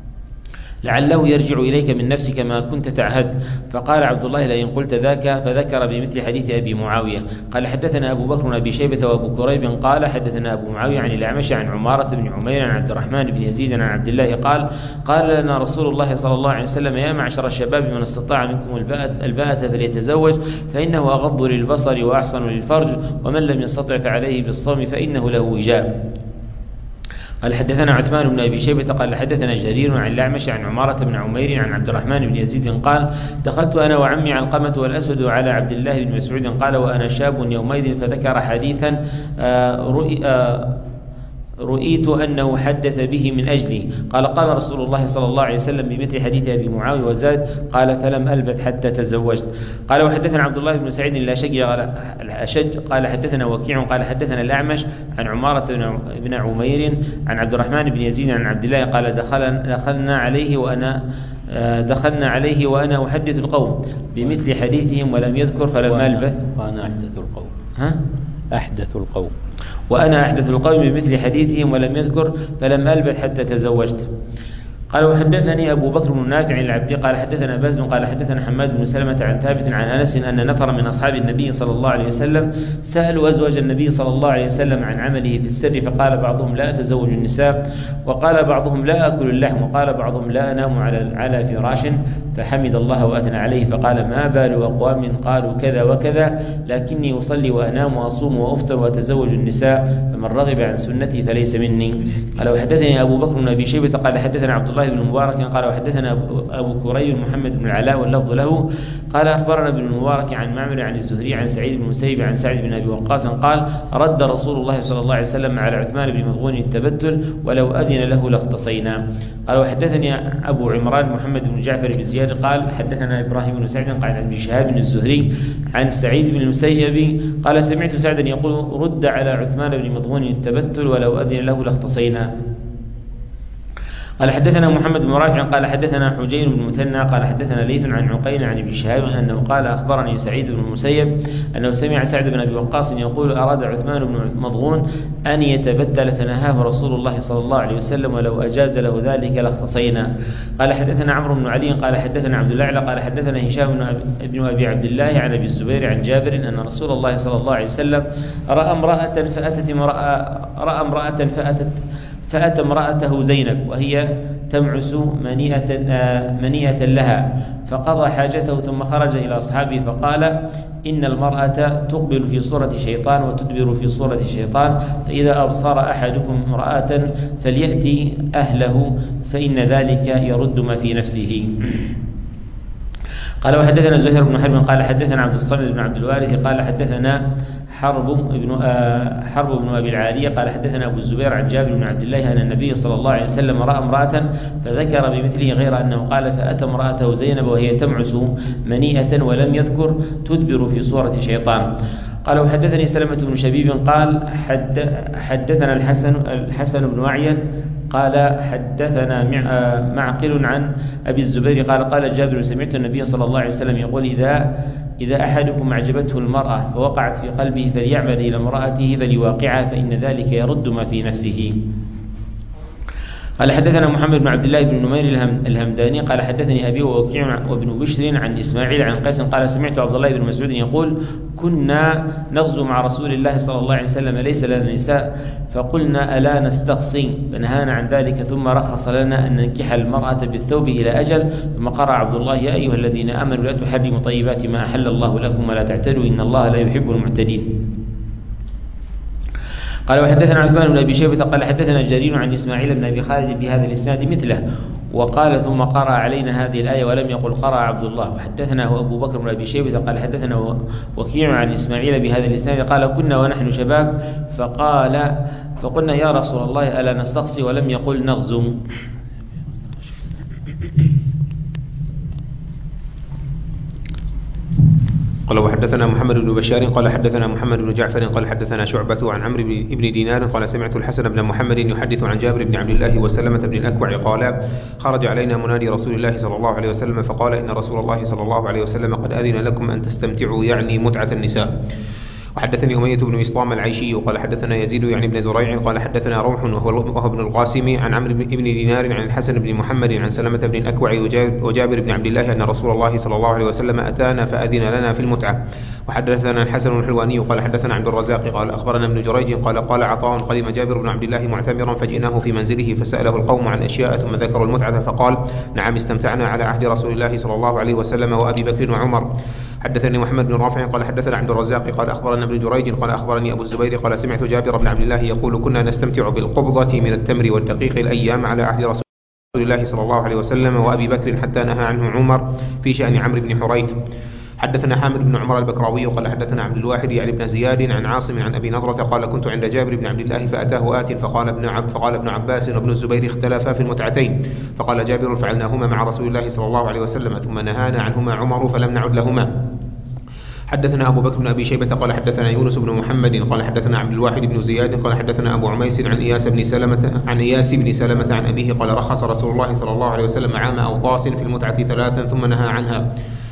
لعله يرجع إليك من نفسك ما كنت تعهد. فقال عبد الله لئن قلت ذاك فذكر بمثل حديث أبي معاوية. قال حدثنا أبو بكر بن أبي شيبة وأبو كريب قال حدثنا أبو معاوية عن الأعمش عن عمارة بن عمير عن عبد الرحمن بن يزيد عن عبد الله قال لنا رسول الله صلى الله عليه وسلم يا معشر الشباب من استطاع منكم الباءة فليتزوج فإنه أغض للبصر وأحسن للفرج ومن لم يستطع فعليه بالصوم فإنه له وجاء. قال حدثنا عثمان بن أبي شيبة قال حدثنا جرير عن الأعمش عن عمارة بن عمير عن عبد الرحمن بن يزيد قال دخلت أنا وعمي علقمة والأسود على عبد الله بن مسعود قال وأنا شاب يومئذ فذكر حديثا رؤيت أنه حدث به من أجلي. قال رسول الله صلى الله عليه وسلم بمثل حديث أبي معاوية وزاد قال فلم ألبث حتى تزوجت. قال وحدثنا عبد الله بن سعيد الأشج قال حدثنا وكيع قال حدثنا الأعمش عن عمارة بن عمير عن عبد الرحمن بن يزيد عن عبد الله قال دخلنا عليه وأنا أحدث القوم بمثل حديثهم ولم يذكر فلم ألبث وأنا أحدث القوم وأنا أحدث القوم بمثل حديثهم ولم يذكر فلم ألبث حتى تزوجت. قال وحدثني أبو بكر بن نافع العبدي قال حدثنا باز قال حدثنا حماد بن سلمة عن ثابت عن أنس أن نفر من أصحاب النبي صلى الله عليه وسلم سألوا أزواج النبي صلى الله عليه وسلم عن عمله في السر فقال بعضهم لا أتزوج النساء وقال بعضهم لا أكل اللحم وقال بعضهم لا أنام على فراش فحمد الله وأثنى عليه فقال: ما بال أقوام قالوا كذا وكذا، لكني أصلي وأنام وأصوم وأفطر وأتزوج النساء، فمن رغب عن سنتي فليس مني. قال: وحدثني أبو بكر بن أبي شيبة قال حدثنا عبد الله بن مبارك قال وحدثنا أبو كريب محمد بن العلاء واللفظ له قال: أخبرنا ابن المبارك عن معمر عن الزهري عن سعيد بن المسيب عن سعد بن أبي وقاص قال: رد رسول الله صلى الله عليه وسلم على عثمان بن مظعون التبتل ولو أذن له لاختصينا. قال: وحدثني أبو عمران محمد بن جعفر بن زياد قال حدثنا إبراهيم بن سعد قال عن ابن شهاب بن الزهري عن سعيد بن المسيب قال: سمعت سعدا يقول: رد على عثمان بن مظعون التبتل ولو أذن له لاختصينا. قال: حدثنا محمد بن رافع قال حدثنا حجين بن مثنى قال حدثنا ليث عن عقيل عن ابن شهاب أنه قال: أخبرني سعيد بن المسيب أنه سمع سعد بن أبي وقاص يقول: أراد عثمان بن مظعون أن يتبتل فنهاه رسول الله صلى الله عليه وسلم ولو أجاز له ذلك لاختصينا. قال: حدثنا عمرو بن علي قال حدثنا عبد الأعلى قال حدثنا هشام بن أبي عبد الله عن أبي الزبير عن جابر أن رسول الله صلى الله عليه وسلم رأى امرأة فأتى امرأته زينب وهي تمعس منيئة لها، فقضى حاجته ثم خرج إلى أصحابه فقال: إن المرأة تقبل في صورة شيطان وتدبر في صورة شيطان، فإذا أبصر أحدكم امرأة فليأتي أهله فإن ذلك يرد ما في نفسه. قال: وحدثنا زهير بن حرب قال حدثنا عبد الصمد بن عبد الوارث قال حدثنا حرب بن أبي العالية قال حدثنا أبو الزبير عن جابر بن عبد الله أن النبي صلى الله عليه وسلم رأى امرأة فذكر بمثله غير أنه قال: فأتى امرأته زينب وهي تمعس منيئة ولم يذكر تدبر في صورة شيطان. قال: وحدثني سلمة بن شبيب قال حدثنا الحسن بن وعيا قال حدثنا معقل عن أبي الزبير قال جابر: سمعت النبي صلى الله عليه وسلم يقول: إذا أحدكم أعجبته المرأة فوقعت في قلبه فليعمل إلى امرأته فليواقعها فإن ذلك يرد ما في نفسه. قال: حدثنا محمد بن عبد الله بن نمير الهمداني قال حدثني أبي ووكيع وابن بشر عن إسماعيل عن قيس قال: سمعت عبد الله بن مسعود يقول: كنا نغزو مع رسول الله صلى الله عليه وسلم ليس لنا نساء فقلنا: ألا نستقصي؟ فنهانا عن ذلك ثم رخص لنا أن ننكح المرأة بالثوب إلى أجل. ثم قرأ عبد الله: يا أيها الذين آمنوا لا تحرموا طيبات ما أحل الله لكم ولا تعتدوا إن الله لا يحب المعتدين. قال: وحدثنا عثمان بن أبي شيبة قال حدثنا جرير عن إسماعيل بن أبي خالد بهذا الإسناد مثله، وقال: ثم قرأ علينا هذه الآية ولم يقل قرأ عبد الله. وحدثنا أبو بكر بن أبي شيبة قال حدثنا وكيع عن إسماعيل بهذا الإسناد قال: كنا ونحن شباب فقلنا: يا رسول الله ألا نستقصي؟ ولم يقل نغزو. قال: وحدثنا محمد بن بشار قال حدثنا محمد بن جعفر قال حدثنا شعبة عن عمرو بن دينار قال: سمعت الحسن بن محمد يحدث عن جابر بن عبد الله وسلمة بن الأكوع قال: خرج علينا منادي رسول الله صلى الله عليه وسلم فقال: إن رسول الله صلى الله عليه وسلم قد أذن لكم أن تستمتعوا، يعني متعة النساء. وحدثني أمية بن مسطام العيشي قال حدثنا يزيد يعني بن زريع قال حدثنا روح وهو ابن القاسم عن عمرو بن دينار عن الحسن بن محمد عن سلمة بن الأكوع وجابر بن عبد الله أن رسول الله صلى الله عليه وسلم أتانا فأذن لنا في المتعة. وحدثنا الحسن الحلواني قال حدثنا عبد الرزاق قال أخبرنا ابن جريج قال عطاء: قدم جابر بن عبد الله معتمرا فجئناه في منزله فسأله القوم عن أشياء ثم ذكروا المتعة فقال: نعم استمتعنا على عهد رسول الله صلى الله عليه وسلم وأبي بكر وعمر. حدثني محمد بن رافع قال حدثنا عبد الرزاق قال أخبرنا ابن جريج قال أخبرني أبو الزبير قال: سمعت جابر بن عبد الله يقول: كنا نستمتع بالقبضة من التمر والدقيق الأيام على عهد رسول الله صلى الله عليه وسلم وأبي بكر حتى نهى عنه عمر في شأن عمرو بن حريث. حدثنا حامد بن عمر البكراوي قال حدثنا عبد الواحد يعني بن زياد عن عاصم عن أبي نضرة قال: كنت عند جابر بن عبد الله فأتاه آت فقال ابن عباس وابن الزبير اختلفا في المتعتين، فقال جابر: فعلناهما مع رسول الله صلى الله عليه وسلم ثم نهانا عنهما عمر فلم نعد لهما. حدثنا أبو بكر بن أبي شيبة قال حدثنا يونس بن محمد قال حدثنا عبد الواحد بن زياد قال حدثنا أبو عميس عن إياس بن سلمة عن أبيه قال: رخص رسول الله صلى الله عليه وسلم عام أوطاس في المتعة 3 ثم نهى عنها.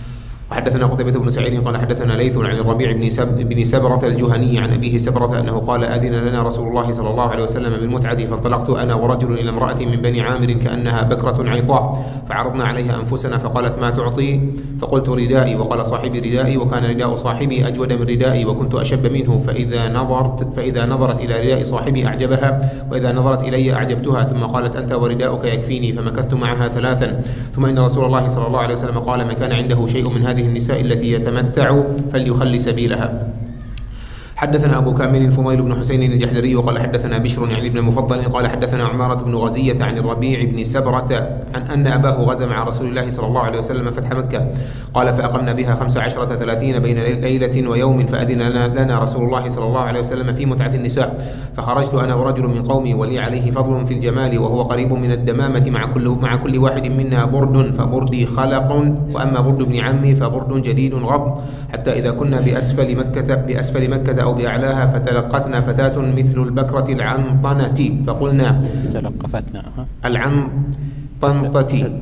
وحدثنا قتيبة بن سعيد قال حدثنا ليث عن الربيع بن سبرة الجهني عن أبيه سبرة أنه قال أذن لنا رسول الله صلى الله عليه وسلم بالمتعة فانطلقت أنا ورجل إلى امرأة من بني عامر كأنها بكرة عيطاء فعرضنا عليها أنفسنا فقالت ما تعطي؟ فقلت ردائي، وقال صاحبي ردائي، وكان رداء صاحبي أجود من ردائي وكنت أشب منه، فإذا نظرت إلى رداء صاحبي أعجبها وإذا نظرت إلي أعجبتها، ثم قالت أنت ورداؤك يكفيني، فمكثت معها 3. ثم إن رسول الله صلى الله عليه وسلم قال من كان عنده شيء من هذه النساء التي يتمتع فليخل سبيلها. حدثنا أبو كامل الفضيل بن حسين الجحدري وقال حدثنا بشر يعني ابن المفضل قال حدثنا عمارة بن غزية عن الربيع بن سبرة عن أن أباه غزا مع رسول الله صلى الله عليه وسلم فتح مكة. قال فأقمنا بها 15-30 بين ليلة ويوم، فأذن لنا رسول الله صلى الله عليه وسلم في متعة النساء، فخرجت أنا ورجل من قومي ولي عليه فضل في الجمال وهو قريب من الدمامة، مع كل واحد منا برد، فبردي خلق، وأما برد ابن عمي فبرد جديد غض، حتى إذا كنا بأسفل مكة أو بأعلاها فتلقتنا فتاة مثل البكرة العنطنة فقلنا تلقفتنا العنطنة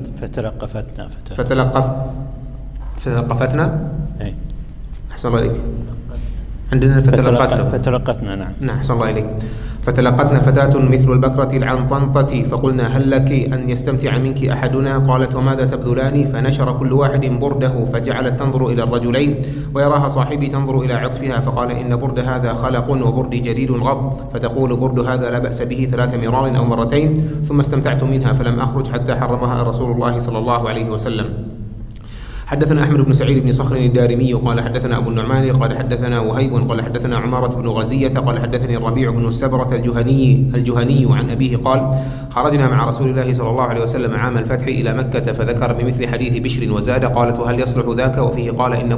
فتلقفتنا أي أحسن الله إليك. عندنا فتلقتنا نعم أحسن الله إليك. فتلقتنا فتاة مثل البكرة العنطنطة فقلنا هل لك أن يستمتع منك أحدنا؟ قالت وماذا تبذلان؟ فنشر كل واحد برده فجعلت تنظر إلى الرجلين ويراها صاحبي تنظر إلى عطفها، فقال إن برد هذا خلق وبردي جديد غض، فتقول برد هذا لا بأس به 3 مرار أو مرتين، ثم استمتعت منها فلم أخرج حتى حرمها رسول الله صلى الله عليه وسلم. حدثنا أحمد بن سعيد بن صخر الدارمي قال حدثنا أبو النعمان قال حدثنا وهيب قال حدثنا عمارة بن غزية قال حدثني الربيع بن سبرة الجهني عن أبيه قال خرجنا مع رسول الله صلى الله عليه وسلم عام الفتح إلى مكة، فذكر بمثل حديث بشر وزاد قالت وهل يصلح ذاك؟ وفيه قال إن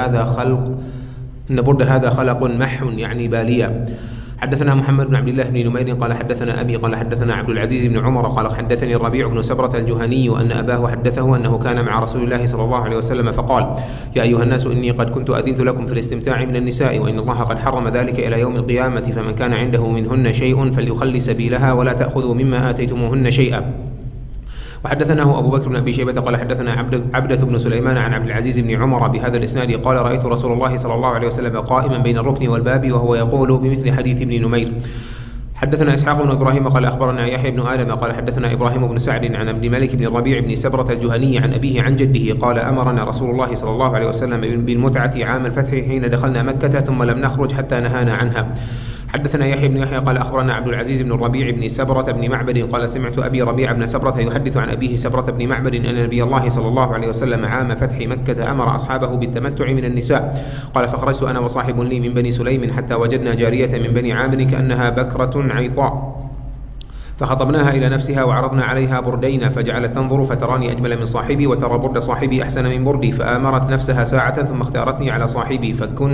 برد هذا خلق مح يعني باليا. حدثنا محمد بن عبد الله بن نمير قال حدثنا أبي قال حدثنا عبد العزيز بن عمر قال حدثني الربيع بن سبرة الجهني أن أباه حدثه أنه كان مع رسول الله صلى الله عليه وسلم فقال يا أيها الناس إني قد كنت أذنت لكم في الاستمتاع من النساء، وإن الله قد حرم ذلك إلى يوم القيامة، فمن كان عنده منهن شيء فليخل سبيلها ولا تأخذوا مما آتيتموهن شيئا. وحدثناه أبو بكر بن أبي شيبة قال حدثنا عبدة بن سليمان عن عبد العزيز بن عمر بهذا الإسناد قال رأيت رسول الله صلى الله عليه وسلم قائما بين الركن والباب وهو يقول بمثل حديث ابن نمير. حدثنا إسحاق بن إبراهيم قال أخبرنا يحيى بن آدم قال حدثنا إبراهيم بن سعد عن عبد الملك بن الربيع بن سبرة الجهني عن أبيه عن جده قال أمرنا رسول الله صلى الله عليه وسلم بالمتعة عام الفتح حين دخلنا مكة ثم لم نخرج حتى نهانا عنها. حدثنا يحيى بن يحيى قال أخبرنا عبد العزيز بن الربيع بن سبرة بن معبد قال سمعت أبي ربيع بن سبرة يحدث عن أبيه سبرة بن معبد أن نبي الله صلى الله عليه وسلم عام فتح مكة أمر أصحابه بالتمتع من النساء. قال فخرجت أنا وصاحب لي من بني سليم حتى وجدنا جارية من بني عامر كأنها بكرة عيطاء، فخطبناها إلى نفسها وعرضنا عليها بردين، فجعلت تنظر فتراني أجمل من صاحبي وترى برد صاحبي أحسن من بردي، فآمرت نفسها ساعة ثم اختارتني على صاحبي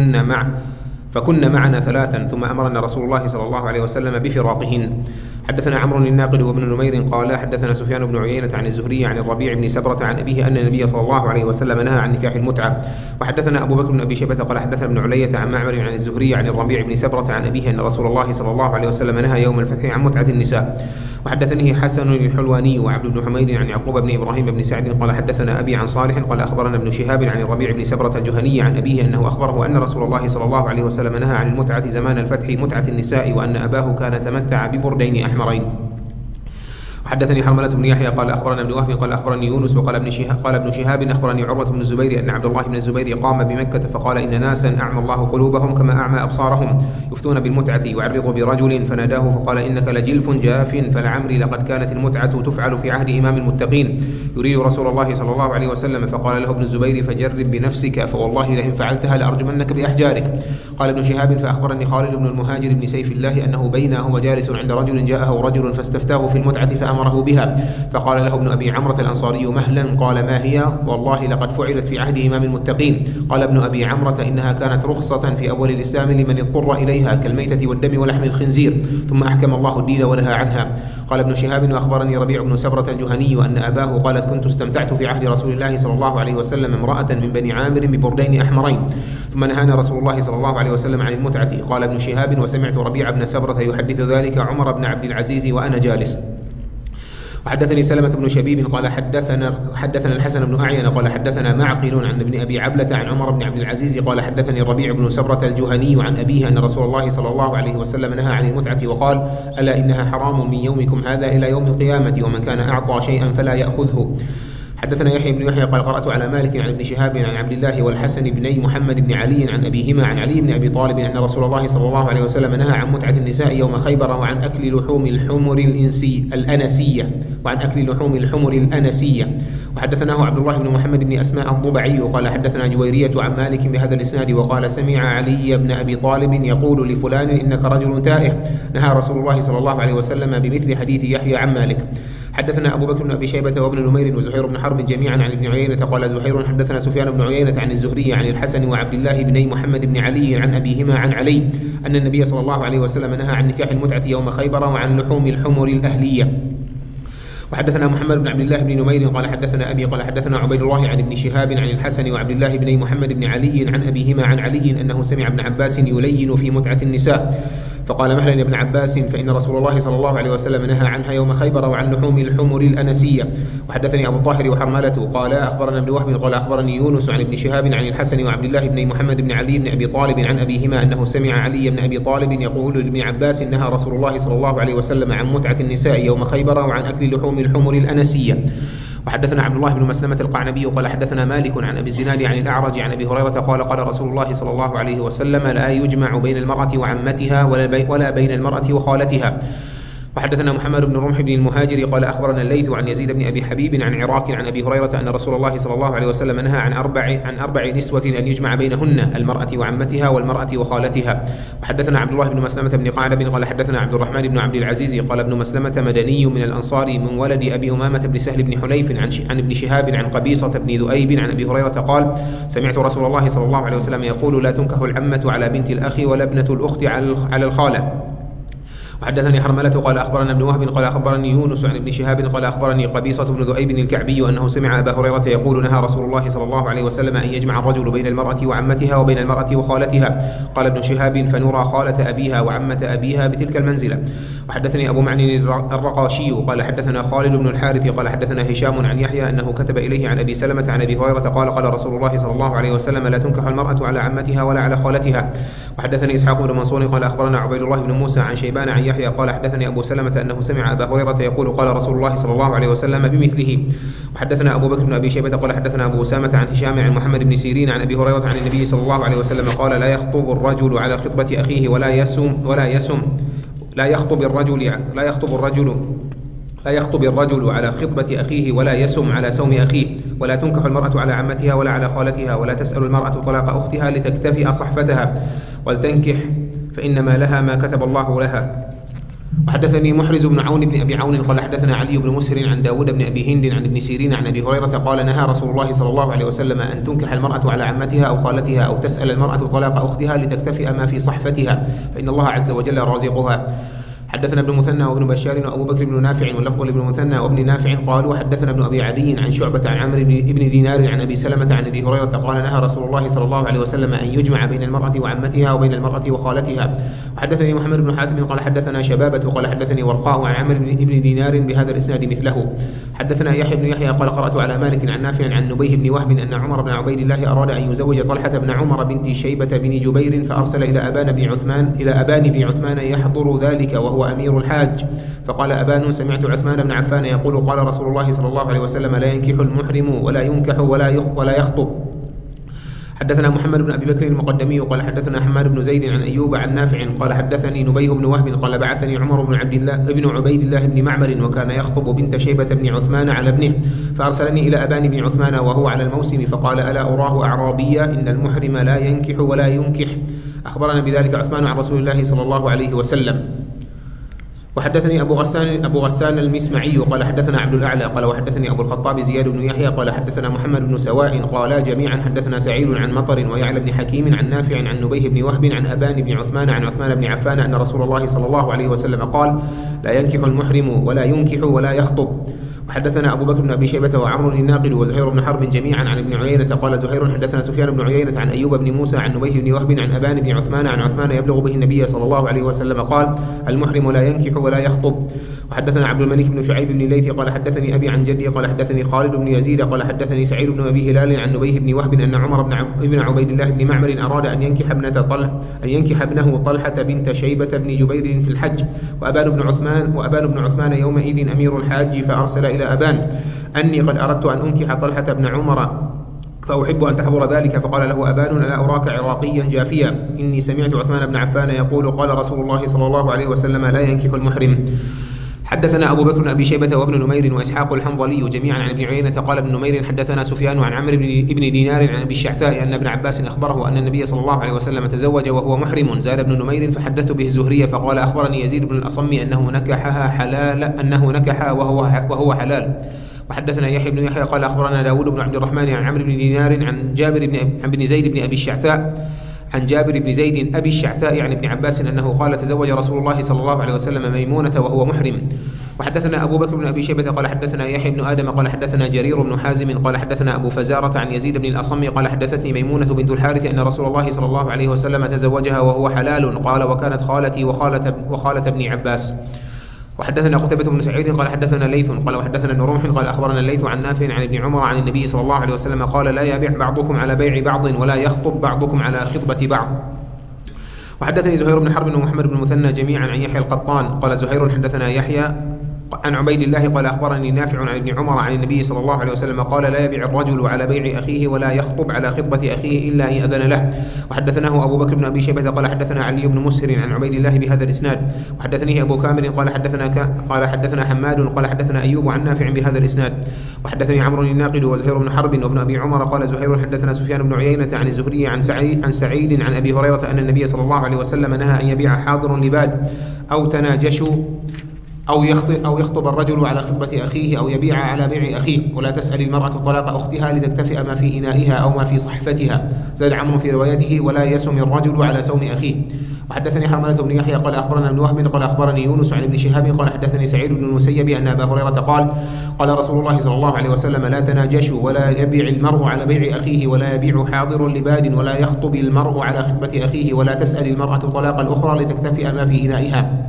فكنا معنا 3 ثم أمرنا رسول الله صلى الله عليه وسلم بفراقهن. حدثنا عمرو الناقد وابن نمير قال حدثنا سفيان بن عيينة عن الزهري عن الربيع بن سبرة عن أبيه أن النبي صلى الله عليه وسلم نهى عن نكاح المتعة. وحدثنا أبو بكر بن أبي شيبة قال حدثنا ابن علية عن معمر عن الزهري عن الربيع بن سبرة عن أبيه أن رسول الله صلى الله عليه وسلم نهى يوم الفتح عن متعة النساء. وحدثني حسن الحلواني وعبد بن حميد عن يعقوب بن إبراهيم بن سعد قال حدثنا أبي عن صالح قال أخبرنا ابن شهاب عن الربيع بن سبرة الجهني عن أبيه أنه أخبره أن رسول الله صلى الله عليه وسلم نهى عن المتعة زمان الفتح متعة النساء، وأن أباه كان تمتع ببردين أحمرين. وحدثني حرملة بن يحيى قال أخبرنا ابن وهب قال أخبرني يونس وقال ابن شهاب أخبرني عروة بن الزبير أن عبد الله بن الزبير قام بمكة فقال إن ناسا أعمى الله قلوبهم كما أعمى أبصارهم يفتون بالمتعة يعرض برجل فناداه فقال إنك لجلف جاف، فلعمري لقد كانت المتعة تفعل في عهد إمام المتقين يريد رسول الله صلى الله عليه وسلم. فقال له ابن الزبير فجرب بنفسك فوالله لئن فعلتها لأرجمنك بأحجارك. قال ابن شهاب فأخبرني خالد بن المهاجر بن سيف الله أنه بينه وجالس عند رجل جاءه رجل فاستفتاه في المتعة فأمره بها، فقال له ابن أبي عمرة الأنصاري مهلا قال ما هي؟ والله لقد فعلت في عهد إمام المتقين. قال ابن أبي عمرة إنها كانت رخصة في أول الإسلام لمن اضطر إليها كالميتة والدم ولحم الخنزير، ثم أحكم الله الدين ونهى عنها. قال ابن شهاب وأخبرني ربيع بن سبرة الجهني أن أباه قالت كنت استمتعت في عهد رسول الله صلى الله عليه وسلم امرأة من بني عامر ببردين أحمرين، ثم نهانا رسول الله صلى الله عليه وسلم عن المتعة. قال ابن شهاب وسمعت ربيع بن سبرة يحدث ذلك عمر بن عبد العزيز وأنا جالس. وحدثني سلمة بن شبيب قال حدثنا الحسن بن أعين قال حدثنا معقل عن ابن أبي عبلة عن عمر بن عبد العزيز قال حدثني الربيع بن سبرة الجهني عن أبيه أن رسول الله صلى الله عليه وسلم نهى عن المتعة وقال: ألا إنها حرام من يومكم هذا إلى يوم القيامة، ومن كان أعطى شيئا فلا يأخذه. حدثنا يحيى بن يحيى قال قرأت على مالك عن ابن شهاب عن عبد الله والحسن بني محمد بن علي عن أبيهما عن علي بن أبي طالب أن رسول الله صلى الله عليه وسلم نهى عن متعة النساء يوم خيبر وعن أكل لحوم الحمر الأنسية. وحدثناه عبد الله بن محمد بن أسماء الضبعي قال حدثنا جويرية عن مالك بهذا الإسناد وقال: سمع علي بن أبي طالب يقول لفلان: إنك رجل تائه. نهى رسول الله صلى الله عليه وسلم بمثل حديث يحيى عن مالك. حدثنا أبو بكر بن أبي شيبة وابن نمير وزهير بن حرب جميعا عن ابن عيينة قال زهير حدثنا سفيان بن عيينة عن الزهري عن الحسن وعبد الله بن محمد بن علي عن أبيهما عن علي أن النبي صلى الله عليه وسلم نهى عن نكاح المتعة يوم خيبر وعن لحوم الحمر الأهلية. وحدثنا محمد بن عبد الله بن نمير قال حدثنا أبي قال حدثنا عبيد الله عن ابن شهاب عن الحسن وعبد الله بن محمد بن علي عن أبيهما عن علي أنه سمع ابن عباس يلين في متعة النساء فقال: مهلا يا ابن عباس، فإن رسول الله صلى الله عليه وسلم نهى عنها يوم خيبر وعن لحوم الحمر الأنسية. وحدثني أبو الطاهر وحرملة قال أخبرنا ابن وهب قال أخبرني يونس عن ابن شهاب عن الحسن وعبد الله بن محمد بن علي بن أبي طالب عن أبيهما أنه سمع علي بن أبي طالب يقول لابن عباس: نهى رسول الله صلى الله عليه وسلم عن متعة النساء يوم خيبر وعن أكل لحوم الحمر الأنسية. وحدثنا عبد الله بن مسلمة القعنبي قال حدثنا مالك عن أبي الزناد عن الأعرج عن أبي هريرة قال قال رسول الله صلى الله عليه وسلم: لا يجمع بين المرأة وعمتها ولا بين المرأة وخالتها. وحدثنا محمد بن رمح بن المهاجر قال أخبرنا الليث عن يزيد بن أبي حبيب عن عراك عن أبي هريرة أن رسول الله صلى الله عليه وسلم نهى عن أربع نسوة أن يجمع بينهن: المرأة وعمتها والمرأة وخالتها. وحدثنا عبد الله بن مسلمة بن قعنب قال حدثنا عبد الرحمن بن عبد العزيز قال ابن مسلمة مدني من الأنصار من ولد أبي أمامة بن سهل بن حليف عن ابن شهاب عن قبيصة بن ذؤيب عن أبي هريرة قال: سمعت رسول الله صلى الله عليه وسلم يقول: لا تنكح العمة على بنت الأخ ولا ابنة الأخت على الخالة. وحدثني حرملة قال أخبرنا ابن وهب قال أخبرني يونس عن ابن شهاب قال أخبرني قبيصة بن ذؤيب الكعبي أنه سمع أبا هريرة يقول: نهى رسول الله صلى الله عليه وسلم أن يجمع الرجل بين المرأة وعمتها وبين المرأة وخالتها. قال ابن شهاب: فنرى خالة أبيها وعمة أبيها بتلك المنزلة. وحدثني أبو معن الرقاشي قال حدثنا خالد بن الحارث قال حدثنا هشام عن يحيى أنه كتب إليه عن أبي سلمة عن أبي هريرة قال قال رسول الله صلى الله عليه وسلم: لا تنكح المرأة على عمتها ولا على خالتها. وحدثني إسحاق بن منصور قال أخبرنا عبيد الله بن موسى عن شيبان عن يحيى قال حدثني أبو سلمة أنه سمع أبا هريرة يقول: قال رسول الله صلى الله عليه وسلم بمثله. وحدثنا أبو بكر بن أبي شيبة قال حدثنا أبو أسامة عن هشام عن محمد بن سيرين عن أبي هريرة عن النبي صلى الله عليه وسلم قال: لا يخطب الرجل على خطبة أخيه لا يخطب الرجل على خطبة أخيه ولا يسم على سوم أخيه. ولا تنكح المرأة على عمتها ولا على خالتها. ولا تسأل المرأة طلاق أختها لتكتفئ صحفتها. ولتنكح فإنما لها ما كتب الله لها. وحدثني محرز بن عون بن أبي عون قال حدثنا علي بن مسهر عن داود بن أبي هند عن ابن سيرين عن أبي هريرة قال: نهى رسول الله صلى الله عليه وسلم أن تنكح المرأة على عمتها أو خالتها أو تسأل المرأة طلاق أختها لتكتفئ ما في صحفتها، فإن الله عز وجل رازقها. حدثنا ابن مثنى وابن بشار وأبو بكر بن نافع واللفظ لابن مثنى وابن نافع قالوا حدثنا ابن أبي عدي عن شعبة عن عمرو بن دينار عن أبي سلمة عن أبي هريرة قال: نهى رسول الله صلى الله عليه وسلم أن يجمع بين المرأة وعمتها وبين المرأة وخالتها. وحدثني محمد بن حاتم قال حدثنا شبابة قال حدثني ورقاء عن عمرو بن دينار بهذا الإسناد مثله. حدثنا يحيى بن يحيى قال قرأت على مالك عن نافع عن نبيه بن وهب أن عمر بن عبيد الله أراد أن يزوج طلحة بن عمر بنت شيبة بن جبير فأرسل إلى أبان بن عثمان يحضر ذلك وهو أمير الحاج. فقال أبان: سمعت عثمان بن عفان يقول: قال رسول الله صلى الله عليه وسلم: لا ينكح المحرم ولا ينكح ولا يخطب. حدثنا محمد بن أبي بكر المقدمي قال حدثنا حماد بن زيد عن أيوب عن نافع قال حدثني نبيه بن وهب قال: بعثني عمر بن عبيد الله بن معمر وكان يخطب بنت شيبة بن عثمان على ابنه، فأرسلني إلى أبان بن عثمان وهو على الموسم فقال: ألا أراه أعرابيا إن المحرم لا ينكح ولا ينكح. أخبرنا بذلك عثمان عن رسول الله صلى الله عليه وسلم. وحدثني أبو غسان المسمعي قال حدثنا عبد الأعلى قال وحدثني أبو الخطاب زياد بن يحيى قال حدثنا محمد بن سواء قالا جميعا حدثنا سعيد عن مطر ويعلى بن حكيم عن نافع عن نبيه بن وهب عن أبان بن عثمان عن عثمان بن عفان أن رسول الله صلى الله عليه وسلم قال: لا ينكح المحرم ولا ينكح ولا يخطب. وحدثنا أبو بكر بن أبي شيبة وعمرو الناقد وزهير بن حرب جميعا عن ابن عيينة قال زهير حدثنا سفيان بن عيينة عن أيوب بن موسى عن نبيه بن وهب عن أبان بن عثمان عن عثمان يبلغ به النبي صلى الله عليه وسلم قال: المحرم لا ينكح ولا يخطب. وحدثنا عبد الملك بن شعيب بن الليث قال حدثني أبي عن جدي قال حدثني خالد بن يزيد قال حدثني سعيد بن أبي هلال عن نبيه بن وهب أن عمر بن عبيد الله بن معمر أراد أن ينكح ابنه طلحة بنت شيبة بن جبير في الحج، وأبان بن عثمان يومئذ أمير الحاج، فأرسل إلى أبان أني قد أردت أن أنكح طلحة بن عمر فأحب أن تحضر ذلك، فقال له أبان: ألا أراك عراقيا جافيا، إني سمعت عثمان بن عفان يقول: قال رسول الله صلى الله عليه وسلم: لا ينكح المحرم. حدثنا أبو بكر بن أبي شيبة وابن نمير وإسحاق الحنظلي جميعا عن ابن عيينة قال ابن نمير حدثنا سفيان عن عمرو بن دينار عن أبي الشعثاء أن ابن عباس أخبره أن النبي صلى الله عليه وسلم تزوج وهو محرم. زاد ابن نمير فحدثت به الزهري فقال: أخبرني يزيد بن الأصم أنه نكح وهو حلال. وحدثنا يحيى بن يحيى قال أخبرنا داود بن عبد الرحمن عن عمرو بن دينار عن جابر بن زيد بن أبي الشعثاء عن جابر بن زيد أبي الشعثاء عن ابن عباس أنه قال: تزوج رسول الله صلى الله عليه وسلم ميمونة وهو محرم. وحدثنا أبو بكر بن أبي شيبة قال حدثنا يحيى بن آدم قال حدثنا جرير بن حازم قال حدثنا أبو فزارة عن يزيد بن الأصم قال حدثتني ميمونة بنت الحارث أن رسول الله صلى الله عليه وسلم تزوجها وهو حلال. قال: وكانت خالتي وخالة ابن عباس. وحدثنا قتيبة بن سعيد قال حدثنا ليث قال وحدثنا ابن رمح قال أخبرنا الليث عن نافع عن ابن عمر عن النبي صلى الله عليه وسلم قال: لا يبيع بعضكم على بيع بعض ولا يخطب بعضكم على خطبة بعض. وحدثني زهير بن حرب ومحمد بن المثنى جميعا عن يحيى القطان قال زهير حدثنا يحيى عن عبيد الله قال أخبرني نافع عن ابن عمر عن النبي صلى الله عليه وسلم قال: لا يبيع الرجل على بيع أخيه ولا يخطب على خطبة أخيه إلا أن يأذن له. وحدثناه أبو بكر بن أبي شيبة قال حدثنا علي بن مسهر عن عبيد الله بهذا الإسناد. وحدثنيه أبو كامل قال حدثنا حماد قال حدثنا أيوب عن نافع بهذا الإسناد. وحدثني عمرو الناقد وزهير بن حرب وابن أبي عمر قال زهير حدثنا سفيان بن عيينة عن الزهري عن سعيد عن أبي هريرة أن النبي صلى الله عليه وسلم نهى أن يبيع حاضر لباد أو تناجشوا أو يخطب الرجل على خطبة أخيه أو يبيع على بيع أخيه، ولا تسأل المرأة طلاق أختها لتكتفئ ما في إنائها أو ما في صحفتها. زاد عمرو في روايته: ولا يسم الرجل على سوم أخيه. وحدثني حرملة بن يحيى قال أخبرنا ابن وهب قال أخبرني يونس عن ابن شهاب قال حدثني سعيد بن المسيب أن أبا هريرة قال رسول الله صلى الله عليه وسلم: لا تناجشوا ولا يبيع المرء على بيع أخيه ولا يبيع حاضر لباد ولا يخطب المرء على خطبة أخيه ولا تسأل المرأة طلاق الأخرى لتكتفئ ما في إنائها.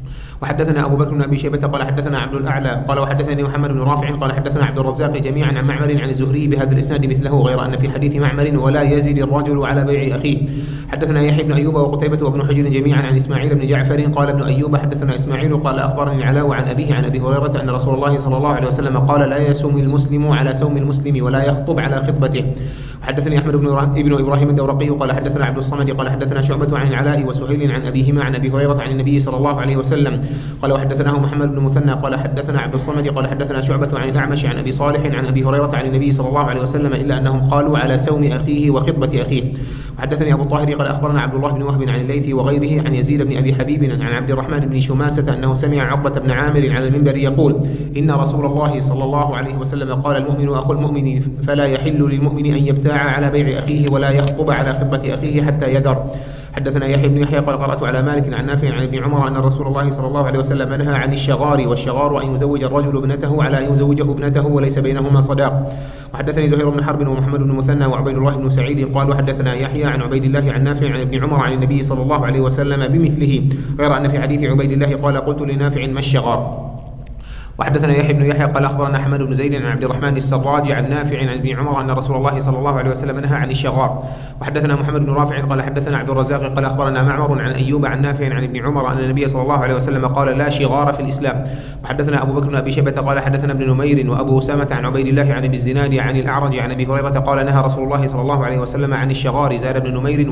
وحدثنا أبو بكر بن أبي شيبة قال حدثنا عبد الأعلى قال وحدثني محمد بن رافع قال حدثنا عبد الرزاق جميعا عن معمر عن الزهري بهذا الإسناد مثله، غير أن في حديث معمر: ولا يزد الرجل على بيع أخيه. حدثنا يحيى بن أيوب وقتيبة وابن حجر جميعا عن إسماعيل بن جعفر قال ابن أيوب حدثنا إسماعيل قال أخبرني العلاء عن أبيه عن أبي هريرة أن رسول الله صلى الله عليه وسلم قال: لا يسوم المسلم على سوم المسلم ولا يخطب على خطبته. وحدثني أحمد بن إبراهيم الدورقي قال حدثنا عبد الصمد قال حدثنا شعبة عن العلاء وسهيل عن أبيهما عن أبي هريرة عن النبي صلى الله عليه وسلم قال وحدثناه محمد بن مثنى قال حدثنا عبد الصمد قال حدثنا شعبة عن الأعمش عن أبي صالح عن أبي هريرة عن النبي صلى الله عليه وسلم إلا أنهم قالوا: على سوم أخيه وخطبة أخيه. وحدثني أبو الطاهر قال أخبرنا عبد الله بن وهب عن الليث وغيره عن يزيد بن أبي حبيب عن عبد الرحمن بن شماسة أنه سمع عقبة بن عامر على المنبر يقول: إن رسول الله صلى الله عليه وسلم قال: المؤمن أخو المؤمن فلا يحل للمؤمن أن يبتاع على بيع أخيه ولا يخطب على خطبة أخيه حتى يدر. حدثنا يحيى بن يحيى قال قرأت على مالك عن نافع عن ابن عمر أن رسول الله صلى الله عليه وسلم نهى عن الشغار، والشغار أن يزوج الرجل ابنته على أن يزوجه ابنته وليس بينهما صداق. وحدثني زهير بن حرب ومحمد بن مثنى وعبيد الله بن سعيد قال وحدثنا يحيى عن عبيد الله عن نافع عن ابن عمر عن النبي صلى الله عليه وسلم بمثله، غير أن في حديث عبيد الله قال: قلت لنافع: ما الشغار؟ وحدثنا يحيى بن يحيى قال أخبرنا حمد بن زيد عن عبد الرحمن السراج عن نافع عن ابن عمر أن رسول الله صلى الله عليه وسلم نهى عن الشغار. وحدثنا محمد بن رافع قال حدثنا عبد الرزاق قال أخبرنا معمر عن أيوب عن نافع عن ابن عمر أن النبي صلى الله عليه وسلم قال: لا شغار في الإسلام. وحدثنا أبو بكر بن أبي شيبة قال حدثنا ابن نمير وأبو أسامة عن عبيد الله عن ابي الزناد عن الأعرج عن أبي هريرة قال: نهى رسول الله صلى الله عليه وسلم عن الشغار. زاد ابن نمير: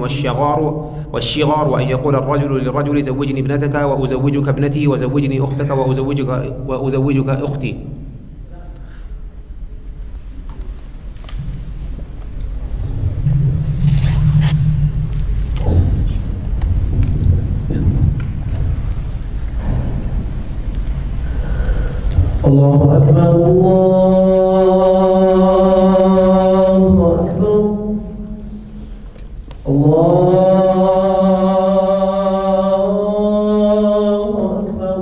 والشغار وأن يقول الرجل للرجل: زوجني ابنتك وأزوجك ابنتي وزوجني أختك وأزوجك أختي. الله أكبر الله أكبر الله أكبر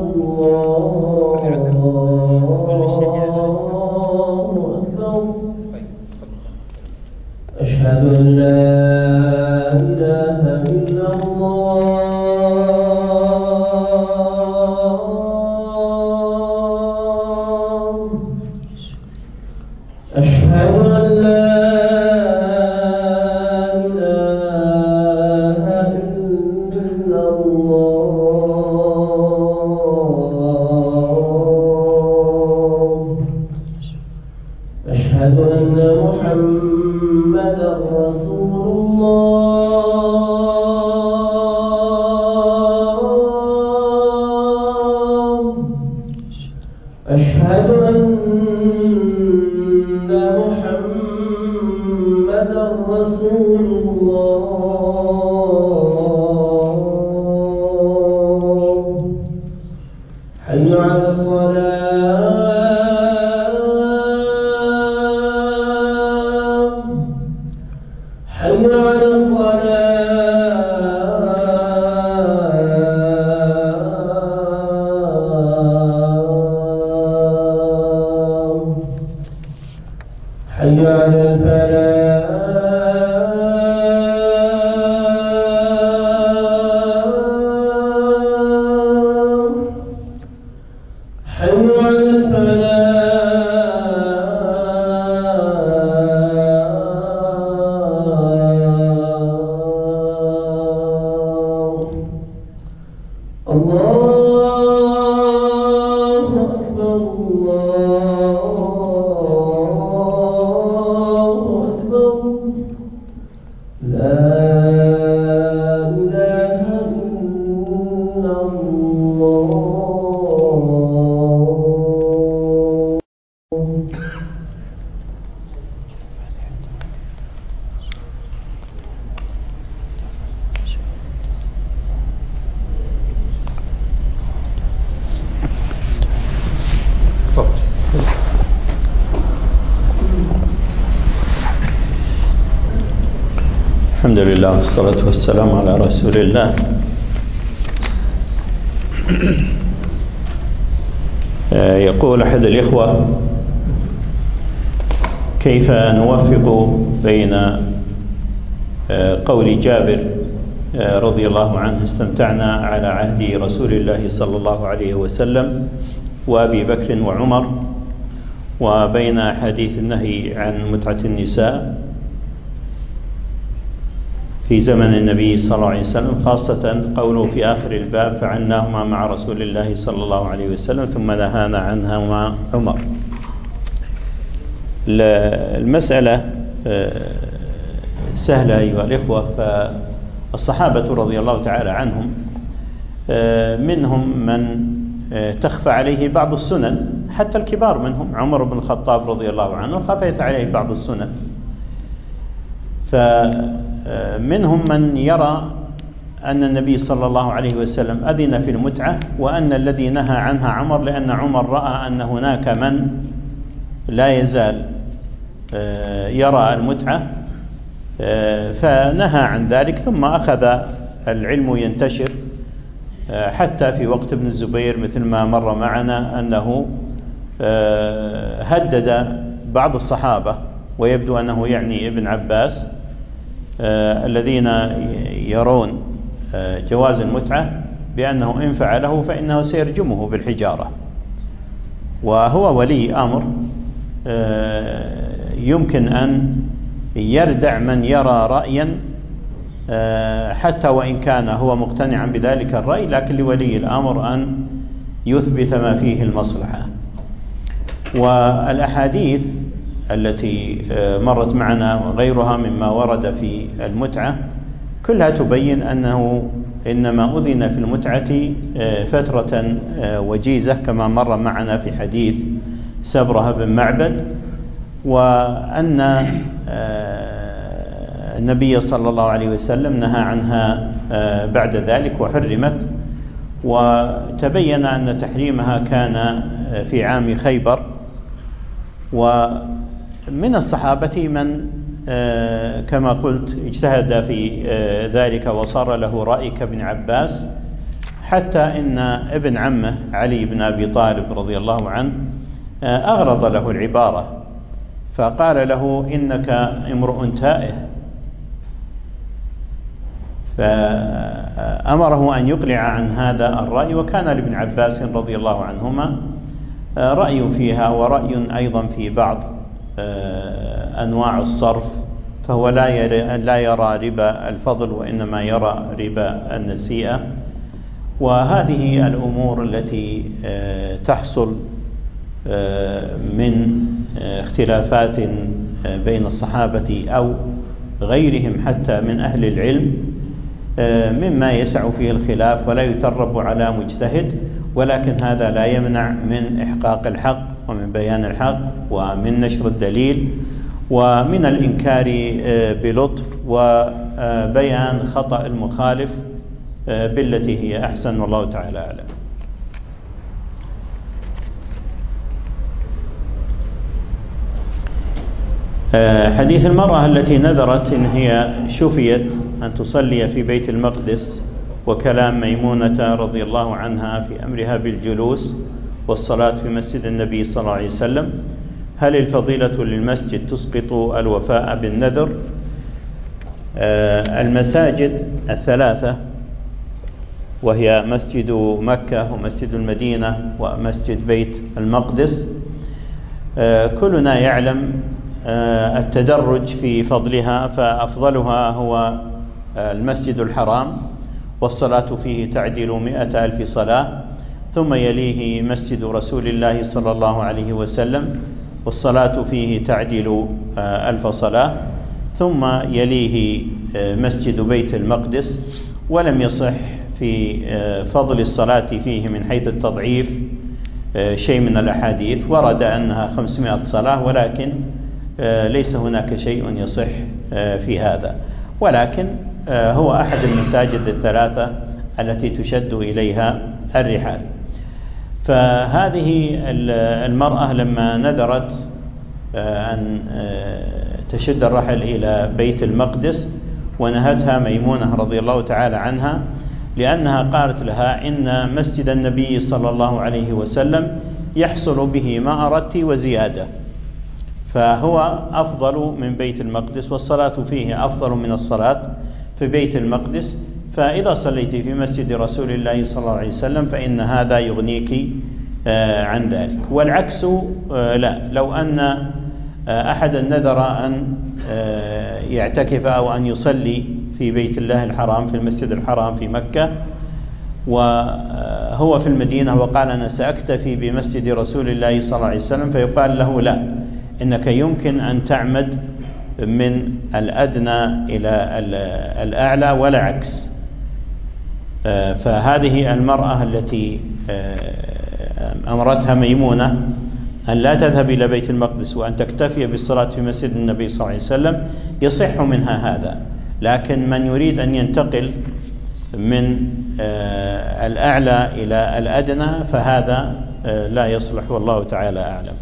الله أكبر. أشهد أن لا إله إلا الله. حي على الفلاح حي على الفلاح الله أكبر الله أكبر لا إله إلا الله. الحمد لله والصلاة والسلام على رسول الله. يقول أحد الإخوة: كيف نوفق بين قول جابر رضي الله عنه استمتعنا على عهد رسول الله صلى الله عليه وسلم وأبي بكر وعمر، وبين حديث النهي عن متعة النساء في زمن النبي صلى الله عليه وسلم، خاصة قوله في آخر الباب: فعلناهما مع رسول الله صلى الله عليه وسلم ثم نهانا عنهما عمر. المسألة سهلة أيها الإخوة. فالصحابة رضي الله تعالى عنهم منهم من تخفى عليه بعض السنن، حتى الكبار منهم. عمر بن الخطاب رضي الله عنه خفيت عليه بعض السنن، فمنهم من يرى أن النبي صلى الله عليه وسلم أذن في المتعة، وأن الذي نهى عنها عمر، لأن عمر رأى أن هناك من لا يزال يرى المتعة فنهى عن ذلك. ثم أخذ العلم ينتشر حتى في وقت ابن الزبير، مثل ما مر معنا أنه هدد بعض الصحابة، ويبدو أنه يعني ابن عباس، الذين يرون جواز المتعة، بأنه إن فعله فإنه سيرجمه بالحجارة. وهو ولي أمر، يمكن أن يردع من يرى رأيا حتى وإن كان هو مقتنعا بذلك الرأي، لكن لولي الأمر أن يثبت ما فيه المصلحة. والأحاديث التي مرت معنا وغيرها مما ورد في المتعة كلها تبين أنه إنما أذن في المتعة فترة وجيزة، كما مر معنا في حديث سبرة بن معبد، وأن النبي صلى الله عليه وسلم نهى عنها بعد ذلك وحرمت. وتبين أن تحريمها كان في عام خيبر. ومن الصحابة من كما قلت اجتهد في ذلك وصار له رأي كابن عباس، حتى إن ابن عمه علي بن أبي طالب رضي الله عنه أغرض له العبارة، فقال له: إنك امرؤ تائه، فأمره أن يقلع عن هذا الرأي. وكان لابن عباس رضي الله عنهما رأي فيها ورأي أيضا في بعض أنواع الصرف، فهو لا يرى ربا الفضل، وإنما يرى ربا النسيئة. وهذه الأمور التي تحصل من اختلافات بين الصحابة أو غيرهم حتى من أهل العلم مما يسع فيه الخلاف ولا يترب على مجتهد، ولكن هذا لا يمنع من إحقاق الحق ومن بيان الحق ومن نشر الدليل ومن الإنكار بلطف وبيان خطأ المخالف بالتي هي أحسن، والله تعالى أعلم. حديث المرأة التي نذرت إن هي شفيت أن تصلي في بيت المقدس، وكلام ميمونة رضي الله عنها في أمرها بالجلوس والصلاة في مسجد النبي صلى الله عليه وسلم. هل الفضيلة للمسجد تسقط الوفاء بالنذر؟ المساجد الثلاثة، وهي مسجد مكة ومسجد المدينة ومسجد بيت المقدس، كلنا يعلم التدرج في فضلها، فأفضلها هو المسجد الحرام والصلاة فيه تعدل 100,000 صلاة، ثم يليه مسجد رسول الله صلى الله عليه وسلم والصلاة فيه تعدل 1000 صلاة، ثم يليه مسجد بيت المقدس. ولم يصح في فضل الصلاة فيه من حيث التضعيف شيء من الأحاديث، ورد أنها 500 صلاة، ولكن ليس هناك شيء يصح في هذا، ولكن هو أحد المساجد الثلاثة التي تشد إليها الرحال. فهذه المرأة لما نذرت أن تشد الرحل إلى بيت المقدس، ونهتها ميمونة رضي الله تعالى عنها، لأنها قالت لها إن مسجد النبي صلى الله عليه وسلم يحصل به ما أردت وزيادة، فهو أفضل من بيت المقدس، والصلاة فيه أفضل من الصلاة في بيت المقدس، فإذا صليت في مسجد رسول الله صلى الله عليه وسلم فإن هذا يغنيك عن ذلك. والعكس لا، لو أن أحد نذر أن يعتكف أو أن يصلي في بيت الله الحرام في المسجد الحرام في مكة، وهو في المدينة وقال أنا سأكتفي بمسجد رسول الله صلى الله عليه وسلم، فيقال له لا، إنك يمكن أن تعمد من الأدنى إلى الأعلى ولا عكس. فهذه المرأة التي أمرتها ميمونة أن لا تذهب إلى بيت المقدس وأن تكتفي بالصلاة في مسجد النبي صلى الله عليه وسلم يصح منها هذا، لكن من يريد أن ينتقل من الأعلى إلى الأدنى فهذا لا يصلح، والله تعالى أعلم.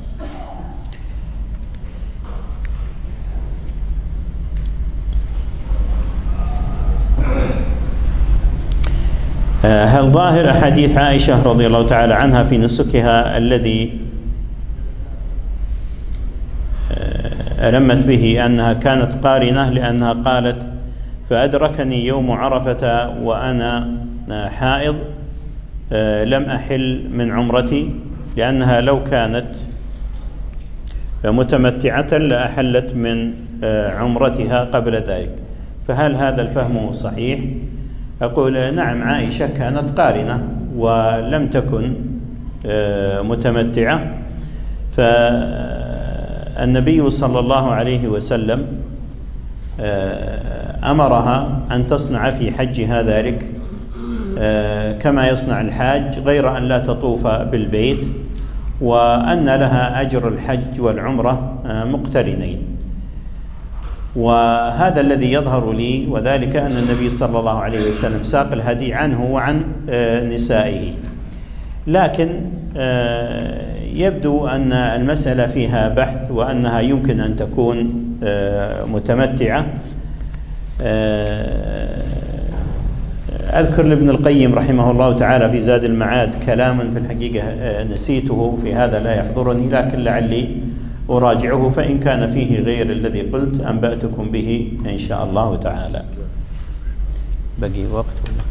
هل ظاهر أحاديث عائشة رضي الله تعالى عنها في نسكها الذي ألمت به أنها كانت قارنة، لأنها قالت فأدركني يوم عرفة وأنا حائض لم أحل من عمرتي، لأنها لو كانت متمتعة لأحلت من عمرتها قبل ذلك، فهل هذا الفهم صحيح؟ أقول نعم، عائشة كانت قارنة ولم تكن متمتعة، فالنبي صلى الله عليه وسلم أمرها أن تصنع في حجها ذلك كما يصنع الحاج، غير أن لا تطوف بالبيت، وأن لها أجر الحج والعمرة مقترنين. وهذا الذي يظهر لي، وذلك أن النبي صلى الله عليه وسلم ساق الهدي عنه وعن نسائه، لكن يبدو أن المسألة فيها بحث وأنها يمكن أن تكون متمتعة. أذكر لابن القيم رحمه الله تعالى في زاد المعاد كلاما في الحقيقة نسيته، في هذا لا يحضرني، لكن لعلي أراجعه، فإن كان فيه غير الذي قلت أنبأتكم به إن شاء الله تعالى. بقي وقت ولا؟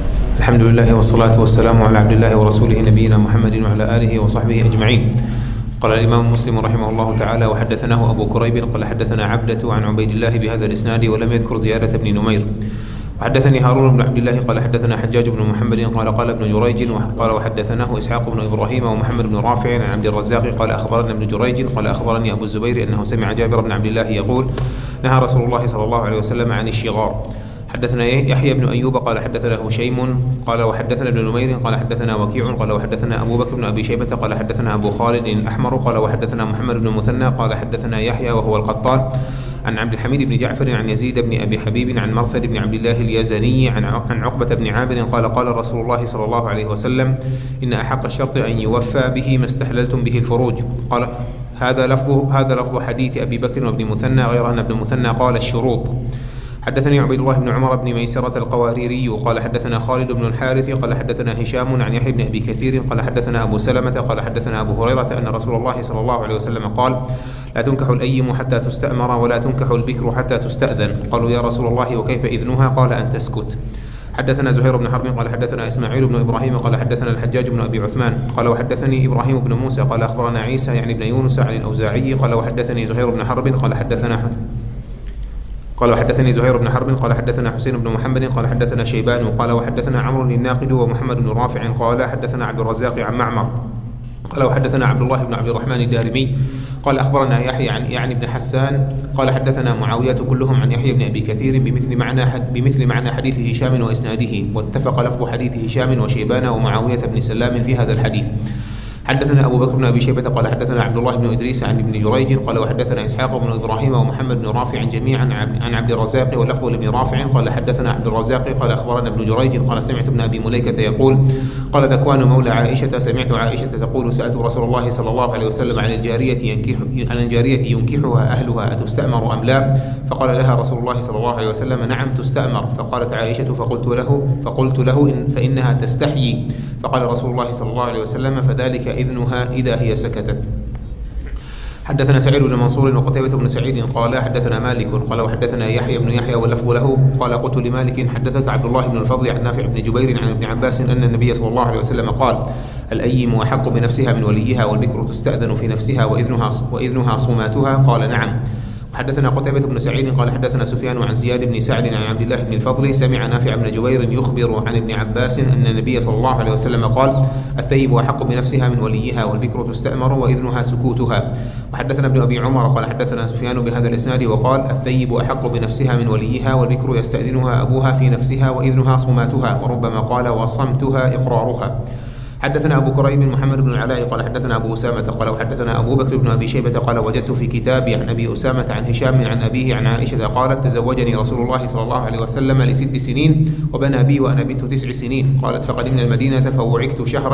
الحمد لله والصلاة والسلام على عبد الله ورسوله نبينا محمد وعلى آله وصحبه أجمعين. قال الإمام مسلم رحمه الله تعالى: وحدثناه أبو كريب قال حدثنا عبدة عن عبيد الله بهذا الإسناد ولم يذكر زيادة بن نمير. وحدثني هارون بن عبد الله قال حدثنا حجاج بن محمد قال ابن جريج قال وحدثناه إسحاق بن إبراهيم ومحمد بن رافع عن عبد الرزاق قال أخبرنا ابن جريج قال أخبرني أبو الزبير أنه سمع جابر بن عبد الله يقول: نهى رسول الله صلى الله عليه وسلم عن الشغار. حدثنا يحيى بن أيوب قال حدثنا هشيم قال وحدثنا ابن نمير قال حدثنا وكيع قال وحدثنا أبو بكر بن أبي شيبة قال حدثنا أبو خالد الأحمر قال وحدثنا محمد بن المثنى قال حدثنا يحيى وهو القطان عن عبد الحميد بن جعفر عن يزيد بن أبي حبيب عن مرثد بن عبد الله اليزني عن عقبة بن عامر قال قال رسول الله صلى الله عليه وسلم: إن أحق الشرط أن يوفى به ما استحللتم به الفروج. قال: هذا لفظ حديث أبي بكر وابن مثنى، غير أن ابن مثنى قال الشروط. حدثني عبيد الله بن عمر بن ميسرة القواريري قال حدثنا خالد بن الحارث قال حدثنا هشام عن يحيى بن أبي كثير قال حدثنا أبو سلمة قال حدثنا أبو هريرة أن رسول الله صلى الله عليه وسلم قال: لا تنكح الأيم حتى تستأمر ولا تنكح البكر حتى تستأذن. قالوا: يا رسول الله وكيف إذنها؟ قال: أن تسكت. حدثنا زهير بن حرب قال حدثنا إسماعيل بن إبراهيم قال حدثنا الحجاج بن أبي عثمان قال وحدثني إبراهيم بن موسى قال أخبرنا عيسى يعني بن يونس عن الأوزاعي قال وحدثني زهير بن حرب قال وحدثني زهير بن حرب قال حدثنا حسين بن محمد قال حدثنا شيبان قال وحدثنا عمرو الناقد ومحمد بن رافع قال حدثنا عبد الرزاق عن معمر قال وحدثنا عبد الله بن عبد الرحمن الدارمي قال أخبرنا يحيى يعني بن حسان قال حدثنا معاوية كلهم عن يحيى بن أبي كثير بمثل معنى حديث هشام وإسناده، واتفق لفظ حديث هشام وشيبان ومعاوية بن سلام في هذا الحديث. حدثنا أبو بكر بن أبي شيبة قال حدثنا عبد الله بن إدريس عن ابن جريج قال وحدثنا إسحاق بن إبراهيم ومحمد بن رافع جميعا عن عبد الرزاق واللفظ لابن رافع قال حدثنا عبد الرزاق قال أخبرنا ابن جريج قال سمعت ابن أبي مليكة يقول قال ذكوان مولى عائشة سمعت عائشة تقول سألت رسول الله صلى الله عليه وسلم عن الجارية ينكحها أهلها أتستأمر أم لا؟ فقال لها رسول الله صلى الله عليه وسلم نعم تستأمر. فقالت عائشة فقلت له فإنها تستحيي. فقال رسول الله صلى الله عليه وسلم فذلك إذنها إذا هي سكتت. حدثنا سعيد بن منصور وقتيبة بن سعيد قال حدثنا مالك قال وحدثنا يحيى بن يحيى واللفظ له قال قلت لمالك حدثك عبد الله بن الفضل عن نافع بن جبير عن ابن عباس أن النبي صلى الله عليه وسلم قال الأيم أحق بنفسها من وليها والبكر تستأذن في نفسها وإذنها صماتها. قال نعم. حدثنا قتيبة بن سعيد قال حدثنا سفيان عن زياد بن سعد عن عبد الله بن الفضل سمع نافع بن جبير يخبر عن ابن عباس أن النبي صلى الله عليه وسلم قال الثيب أحق بنفسها من وليها والبكر تستأمر وإذنها سكوتها. وحدثنا ابن أبي عمر قال حدثنا سفيان بهذا الإسناد وقال الثيب أحق بنفسها من وليها والبكر يستأذنها أبوها في نفسها وإذنها صماتها، وربما قال وصمتها إقرارها. حدثنا أبو كريم محمد بن العلاء قال حدثنا أبو أسامة قال وحدثنا أبو بكر بن أبي شيبة قال وجدت في كتابي عن أبي أسامة عن هشام عن أبيه عن عائشة قالت تزوجني رسول الله صلى الله عليه وسلم ل6 سنين وبنى بي وأنا بنت 9 سنين. قالت فقدمنا المدينة فوعكت شهرا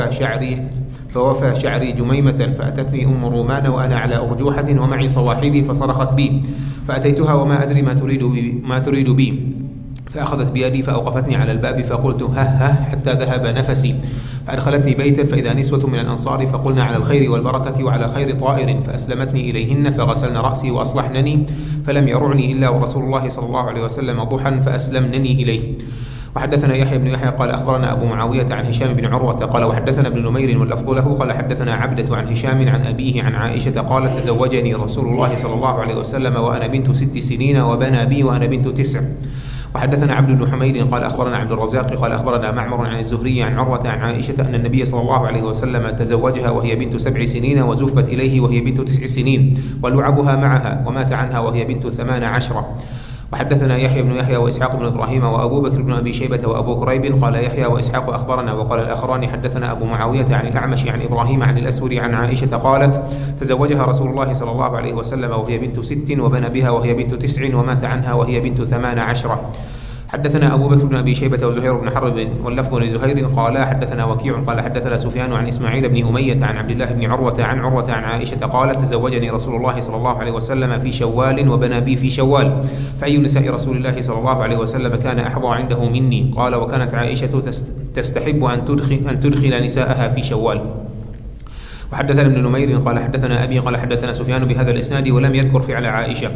فوفى شعري جميمة فأتتني أم رومان وأنا على أرجوحة ومعي صواحبي فصرخت بي فأتيتها وما أدري ما تريد بي فأخذت بيدي فأوقفتني على الباب فقلت ها حتى ذهب نفسي فأدخلتني بيتا فإذا نسوة من الأنصار فقلنا على الخير والبركة وعلى خير طائر فأسلمتني إليهن فغسلن رأسي وأصلحنني فلم يرعني إلا ورسول الله صلى الله عليه وسلم ضحى فأسلمنني إليه. وحدثنا يحيى بن يحيى قال أخبرنا أبو معاوية عن هشام بن عروة قال وحدثنا ابن نمير واللفظ له قال حدثنا عبدة عن هشام عن أبيه عن عائشة قالت تزوجني رسول الله صلى الله عليه وسلم وأنا بنت 6 سنين وبنى بي وأنا بنت 9. وحدثنا عبد بن حميد قال أخبرنا عبد الرزاق قال أخبرنا معمر عن الزهري عن عروة عن عائشة أن النبي صلى الله عليه وسلم تزوجها وهي بنت 7 سنين وزفت إليه وهي بنت 9 سنين ولعبها معها ومات عنها وهي بنت 18. وحدثنا يحيى بن يحيى وإسحاق بن إبراهيم وأبو بكر بن أبي شيبة وأبو كريب قال يحيى وإسحاق أخبرنا وقال الآخران حدثنا أبو معاوية عن الأعمش عن إبراهيم عن الأسود عن عائشة قالت تزوجها رسول الله صلى الله عليه وسلم وهي بنت 6 وبنى بها وهي بنت 9 ومات عنها وهي بنت 18. حدثنا أبو بكر بن أبي شيبة وزهير بن حرب واللفظ لزهير قال حدثنا وكيع قال حدثنا سفيان عن إسماعيل بن أمية عن عبد الله بن عروة عن عائشة قالت تزوجني رسول الله صلى الله عليه وسلم في شوال وبنى بي في شوال فأي نساء رسول الله صلى الله عليه وسلم كان أحظى عنده مني؟ قال وكانت عائشة تستحب أن تدخل نساءها في شوال. وحدثنا ابن نمير قال حدثنا أبي قال حدثنا سفيان بهذا الإسناد ولم يذكر فعل عائشة.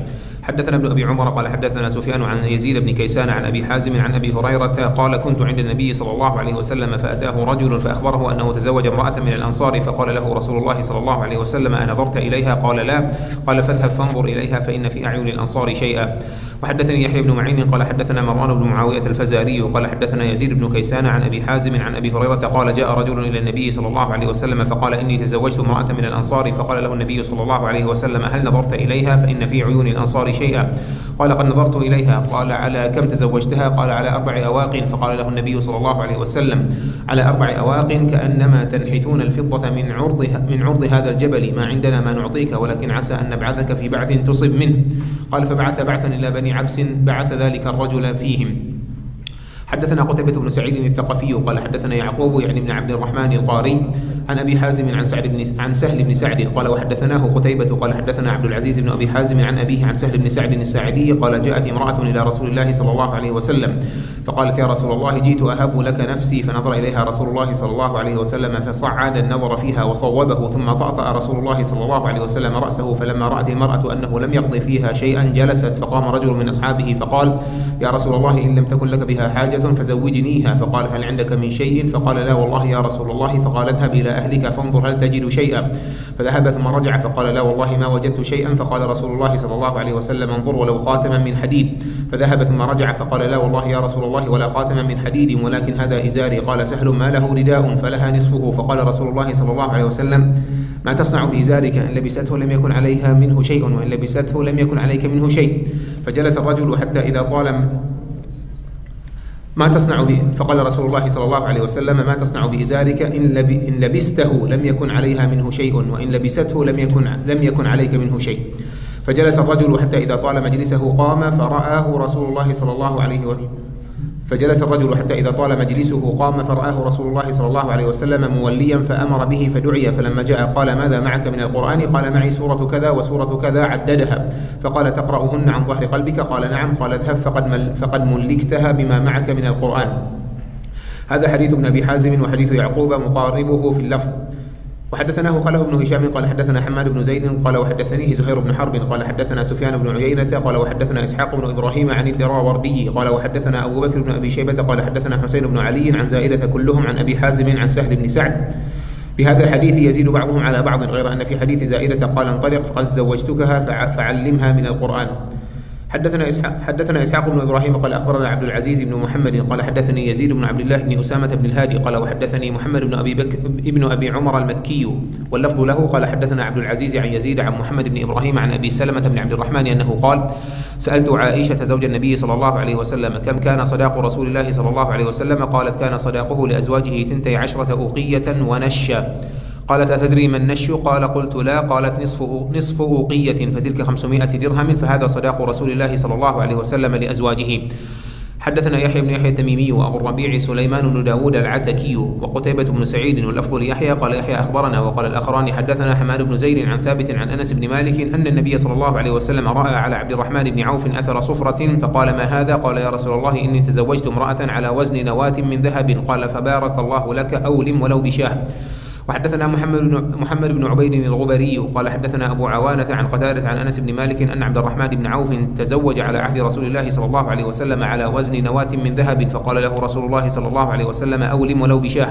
حدثنا ابن أبي عمر قال حدثنا سفيان عن يزيد بن كيسان عن أبي حازم عن أبي هريرة قال كنت عند النبي صلى الله عليه وسلم فأتاه رجل فأخبره أنه تزوج امرأة من الأنصار فقال له رسول الله صلى الله عليه وسلم أنظرت إليها؟ قال لا. قال فاذهب فانظر إليها فإن في أعين الأنصار شيئا. وحدثني يحيى بن معين قال حدثنا مروان بن معاوية الفزاري قال حدثنا يزيد بن كيسان عن أبي حازم عن أبي هريرة قال جاء رجل إلى النبي صلى الله عليه وسلم فقال إني تزوجت امرأة من الأنصار فقال له النبي صلى الله عليه وسلم هل نظرت إليها فإن في عيون الأنصار شيئا؟ قال قد نظرت إليها. قال على كم تزوجتها؟ قال على 4 أواق. فقال له النبي صلى الله عليه وسلم على 4 أواق كأنما تنحتون الفضة من عرض هذا الجبل، ما عندنا ما نعطيك ولكن عسى أن نبعثك في بعث تصب منه. قال فبعث بعثا إلى بني عبس بعث ذلك الرجل فيهم. حدثنا قتيبة بن سعيد الثقفي قال حدثنا يعقوب يعني بن عبد الرحمن القاري عن أبي حازم عن سهل بن سعد قال وحدثناه قتيبة قال حدثنا عبد العزيز بن أبي حازم عن أبيه عن سهل بن سعد الساعدي قال جاءت امرأة إلى رسول الله صلى الله عليه وسلم فقالت يا رسول الله جئت أهب لك نفسي، فنظر إليها رسول الله صلى الله عليه وسلم فصعد النظر فيها وصوبه، ثم طأطأ رسول الله صلى الله عليه وسلم رأسه، فلما رأت المرأة أنه لم يقض فيها شيئا جلست، فقام رجل من أصحابه فقال يا رسول الله إن لم تكن لك بها حاجة فزوجنيها. فقال هل عندك من شيء؟ فقال لا والله يا رسول الله. فقال اذهب إلى أهلك فانظر هل تجد شيئا. فذهب ثم رجع فقال لا والله ما وجدت شيئا. فقال رسول الله صلى الله عليه وسلم انظر ولو خاتما من حديد. فذهب ثم رجع فقال لا والله يا رسول الله ولا خاتما من حديد ولكن هذا إزاري. قال سهل ما له رداء فلها نصفه. فقال رسول الله صلى الله عليه وسلم ما تصنع بإزارك؟ إن لبسته لم يكن عليها منه شيء وإن لبسته لم يكن عليك منه شيء. فجلس الرجل حتى إذا طال ما تصنع به. فقال رسول الله صلى الله عليه وسلم ما تصنع بإزارك؟ إن لبسته لم يكن عليها منه شيء وإن لبسته لم يكن عليك منه شيء. فجلس الرجل حتى إذا طال مجلسه قام فرآه رسول الله صلى الله عليه وسلم فجلس الرجل حتى إذا طال مجلسه قام فرآه رسول الله صلى الله عليه وسلم موليا فأمر به فدعي. فلما جاء قال ماذا معك من القرآن؟ قال معي سورة كذا وسورة كذا عددها. فقال تقرأهن عن ظهر قلبك؟ قال نعم. قال اذهب فقد ملكتها بما معك من القرآن. هذا حديث ابن أبي حازم وحديث يعقوب مقاربه في اللفظ. وحدثناه خلف بن هشام قال حدثنا حماد بن زيد قال وحدثنيه زهير بن حرب قال حدثنا سفيان بن عيينة قال وحدثنا إسحاق بن إبراهيم عن الدراوردي قال وحدثنا أبو بكر بن أبي شيبة قال حدثنا حسين بن علي عن زائدة كلهم عن أبي حازم عن سهل بن سعد بهذا الحديث يزيد بعضهم على بعض، غير أن في حديث زائدة قال انطلق فقد زوجتكها فعلمها من القرآن. حدثنا إسحاق بن إبراهيم قال أخبرنا عبد العزيز بن محمد قال حدثني يزيد بن عبد الله بن أسامة بن الهادي قال وحدثني محمد بن أبي عمر المكي واللفظ له قال حدثنا عبد العزيز عن يزيد عن محمد بن إبراهيم عن أبي سلمة بن عبد الرحمن أنه قال سألت عائشة زوج النبي صلى الله عليه وسلم كم كان صداق رسول الله صلى الله عليه وسلم؟ قالت كان صداقه لأزواجه 12 أوقية ونشا. قالت أتدري ما النش؟ قال قلت لا. قالت نصف أوقية فتلك 500 درهم، فهذا صداق رسول الله صلى الله عليه وسلم لأزواجه. حدثنا يحيى بن يحيى التميمي وأبو الربيع سليمان بن داود العتكي وقتيبة بن سعيد واللفظ ليحيى قال يحيى أخبرنا وقال الآخران حدثنا حماد بن زيد عن ثابت عن أنس بن مالك أن النبي صلى الله عليه وسلم رأى على عبد الرحمن بن عوف أثر صفرة فقال ما هذا؟ قال يا رسول الله إني تزوجت امرأة على وزن نواة من ذهب. قال فبارك الله لك أولم ولو بشاه. وحدثنا محمد بن عبيد الغبري قال حدثنا أبو عوانة عن قتادة عن أنس بن مالك أن عبد الرحمن بن عوف تزوج على عهد رسول الله صلى الله عليه وسلم على وزن نواة من ذهب، فقال له رسول الله صلى الله عليه وسلم أولم ولو بشاه.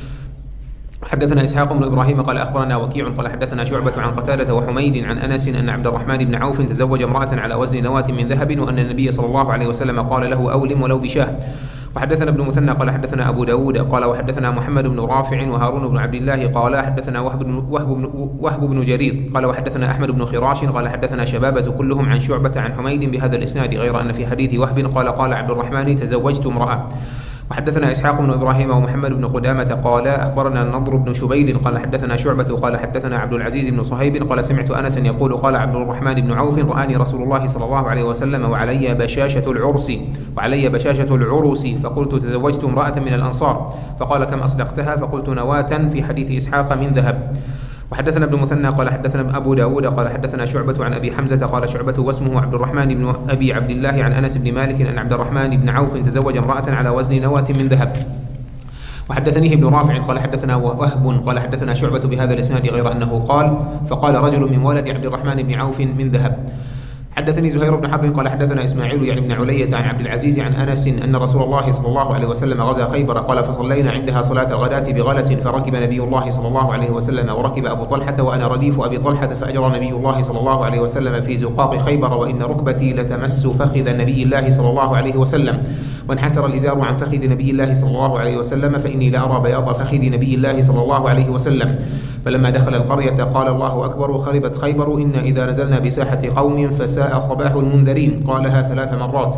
حدثنا إسحاق بن إبراهيم قال أخبرنا وكيع قال حدثنا شعبة عن قتادة وحميد عن أنس أن عبد الرحمن بن عوف تزوج امرأة على وزن نواة من ذهب وأن النبي صلى الله عليه وسلم قال له أولم ولو بشاه. وحدثنا ابن مثنى قال حدثنا أبو داود قال وحدثنا محمد بن رافع وهارون بن عبد الله قال حدثنا وهب بن جرير قال وحدثنا أحمد بن خراش قال حدثنا شبابة كلهم عن شعبة عن حميد بهذا الإسناد، غير أن في حديث وهب قال عبد الرحمن تزوجت امرأة. وحدثنا إسحاق بن إبراهيم ومحمد بن قدامة قال أخبرنا النضر بن شبيل قال حدثنا شعبة قال حدثنا عبد العزيز بن صهيب قال سمعت أنسا يقول قال عبد الرحمن بن عوف رآني رسول الله صلى الله عليه وسلم وعلي بشاشة العرس فقلت تزوجت امرأة من الأنصار، فقال كم أصدقتها؟ فقلت نواة في حديث إسحاق من ذهب. وحدثنا ابن مثنى قال حدثنا أبو داود قال حدثنا شعبة عن أبي حمزة قال شعبة واسمه عبد الرحمن بن أبي عبد الله عن أنس بن مالك أن عبد الرحمن بن عوف تزوج امرأة على وزن نواة من ذهب. وحدثنيه ابن رافع قال حدثنا وهب قال حدثنا شعبة بهذا الإسناد، غير أنه قال فقال رجل من ولد عبد الرحمن بن عوف من ذهب. حدثني زهير بن حرب قال حدثنا إسماعيل يعني بن علية عن عبد العزيز عن أنس أن رسول الله صلى الله عليه وسلم غزا خيبر قال فصلينا عندها صلاة الغداة بغلس فركب نبي الله صلى الله عليه وسلم وركب أبو طلحة وأنا رديف أبي طلحة فأجرى نبي الله صلى الله عليه وسلم في زقاق خيبر وإن ركبتي لتمس فخذ نبي الله صلى الله عليه وسلم وانحسر الإزار عن فخذ نبي الله صلى الله عليه وسلم فإني لأرى بياض فخذ نبي الله صلى الله عليه وسلم. فلما دخل القرية قال الله أكبر خربت خيبر إن إذا نزلنا بساحة قوم فساء صباح المنذرين قالها 3 مرات.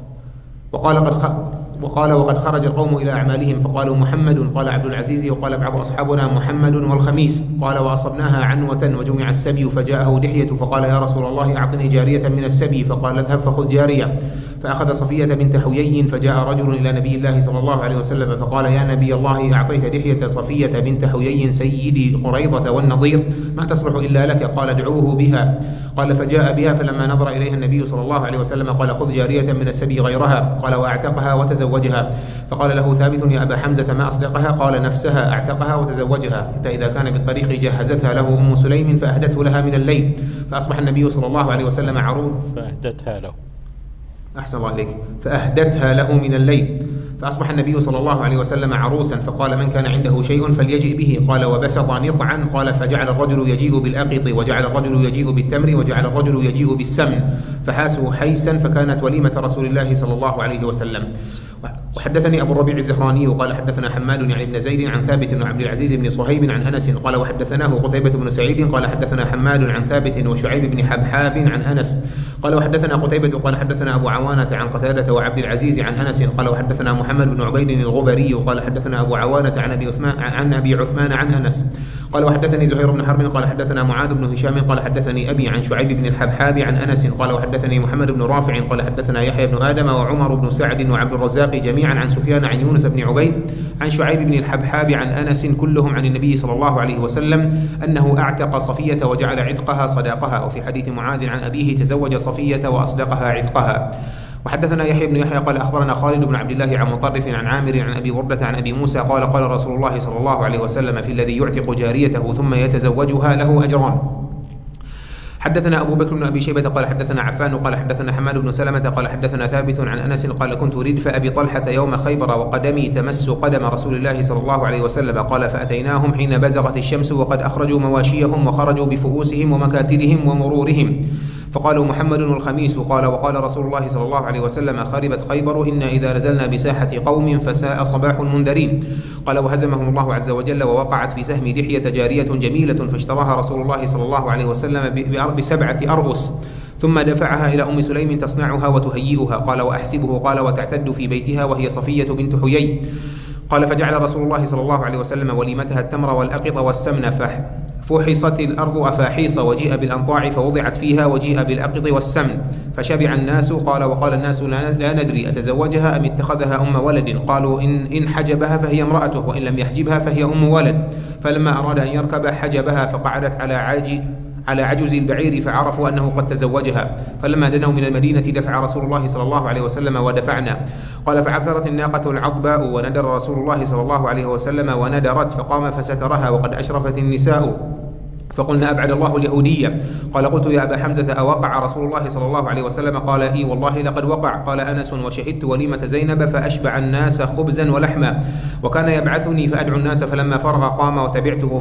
وقال وقد خرج القوم إلى أعمالهم فقالوا محمد قال عبد العزيز وقال بعض أصحابنا محمد والخميس قال وأصبناها عنوة وجمع السبي فجاءه دحية فقال يا رسول الله أعطني جارية من السبي فقال اذهب فخذ جارية فأخذ صفية بنت حيي فجاء رجل إلى نبي الله صلى الله عليه وسلم فقال يا نبي الله أعطيت دحية صفية بنت حيي سيدي قريضة والنضير ما تصلح إلا لك قال ادعوه بها قال فجاء بها فلما نظر إليها النبي صلى الله عليه وسلم قال خذ جارية من السبي غيرها قال وأعتقها وتزوجها فقال له ثابت يا أبا حمزة ما أصدقها قال نفسها أعتقها وتزوجها حتى إذا كان بالطريق جهزتها له أم سليم فأهدته لها من الليل فأصبح النبي صلى الله عليه وسلم عروض فأهدتها له أحسن الله عليك فأهدتها له من الليل فأصبح النبي صلى الله عليه وسلم عروسا فقال من كان عنده شيء فليجئ به قال وبسط نطعا قال فجعل الرجل يجيء بالأقط وجعل الرجل يجيء بالتمر وجعل الرجل يجيء بالسمن فحاسوا حيسا فكانت وليمة رسول الله صلى الله عليه وسلم. وحدثني أبو الربيع الزهراني قال حدثنا حماد يعني بن زيد عن ثابت بن عبد العزيز بن صهيب عن أنس قال وحدثناه قتيبة بن سعيد قال حدثنا حماد عن ثابت وشعيب بن حبحاب عن أنس قال وحدثنا قتيبة قال حدثنا أبو عوانة عن قتادة وعبد العزيز عن أنس قال وحدثنا محمد بن عبيد الغبري قال حدثنا أبو عوانة عن أبي عثمان عن أنس قال وحدثني زهير بن حرب قال حدثنا معاذ بن هشام قال حدثني أبي عن شعيب بن الحبحاب عن أنس قال وحدثني محمد بن رافع قال حدثنا يحيى بن آدم وعمر بن سعد وعبد الرزاق جميعا عن سفيان عن يونس بن عبيد عن شعيب بن الحبحاب عن أنس كلهم عن النبي صلى الله عليه وسلم أنه أعتق صفية وجعل عتقها صداقها وفي حديث معاذ عن أبيه تزوج صفية وأصدقها عتقها. وحدثنا يحيى بن يحيى قال أخبرنا خالد بن عبد الله عن مطرف عن عامر عن أبي بردة عن أبي موسى قال قال رسول الله صلى الله عليه وسلم في الذي يعتق جاريته ثم يتزوجها له أجران. حدثنا أبو بكر بن أبي شيبة قال حدثنا عفان قال حدثنا حماد بن سلمة قال حدثنا ثابت عن أنس قال كنت ردف أبي طلحة يوم خيبر وقدمي تمس قدم رسول الله صلى الله عليه وسلم قال فأتيناهم حين بزغت الشمس وقد أخرجوا مواشيهم وخرجوا بفؤوسهم ومكاتلهم ومرورهم فقالوا محمد والخميس قال وقال رسول الله صلى الله عليه وسلم خربت خيبر إن إذا نزلنا بساحة قوم فساء صباح المنذرين قال وهزمهم الله عز وجل ووقعت في سهم دحية جارية جميلة فاشتراها رسول الله صلى الله عليه وسلم ب7 أرغس ثم دفعها إلى أم سليم تصنعها وتهيئها قال وأحسبه قال وتعتد في بيتها وهي صفية بنت حيي قال فجعل رسول الله صلى الله عليه وسلم وليمتها التمر والأقط والسمن فحصت الأرض أفاحيص وجيء بالأنطاع فوضعت فيها وجيء بالأقط والسمن فشبع الناس قال وقال الناس لا ندري أتزوجها أم اتخذها أم ولد قالوا إن حجبها فهي امرأته وإن لم يحجبها فهي أم ولد فلما أراد أن يركب حجبها فقعدت على عجز البعير فعرفوا أنه قد تزوجها فلما دنوا من المدينة دفع رسول الله صلى الله عليه وسلم ودفعنا قال فعثرت الناقة العضباء وندر رسول الله صلى الله عليه وسلم وندرت فقام فسترها وقد أشرفت النساء فقلنا أبعد الله اليهودية قال قلت يا أبا حمزة أوقع رسول الله صلى الله عليه وسلم قال إي والله لقد وقع قال أنس وشهدت وليمة زينب فأشبع الناس خبزا ولحما وكان يبعثني فأدعو الناس فلما فرغ قام وتبعته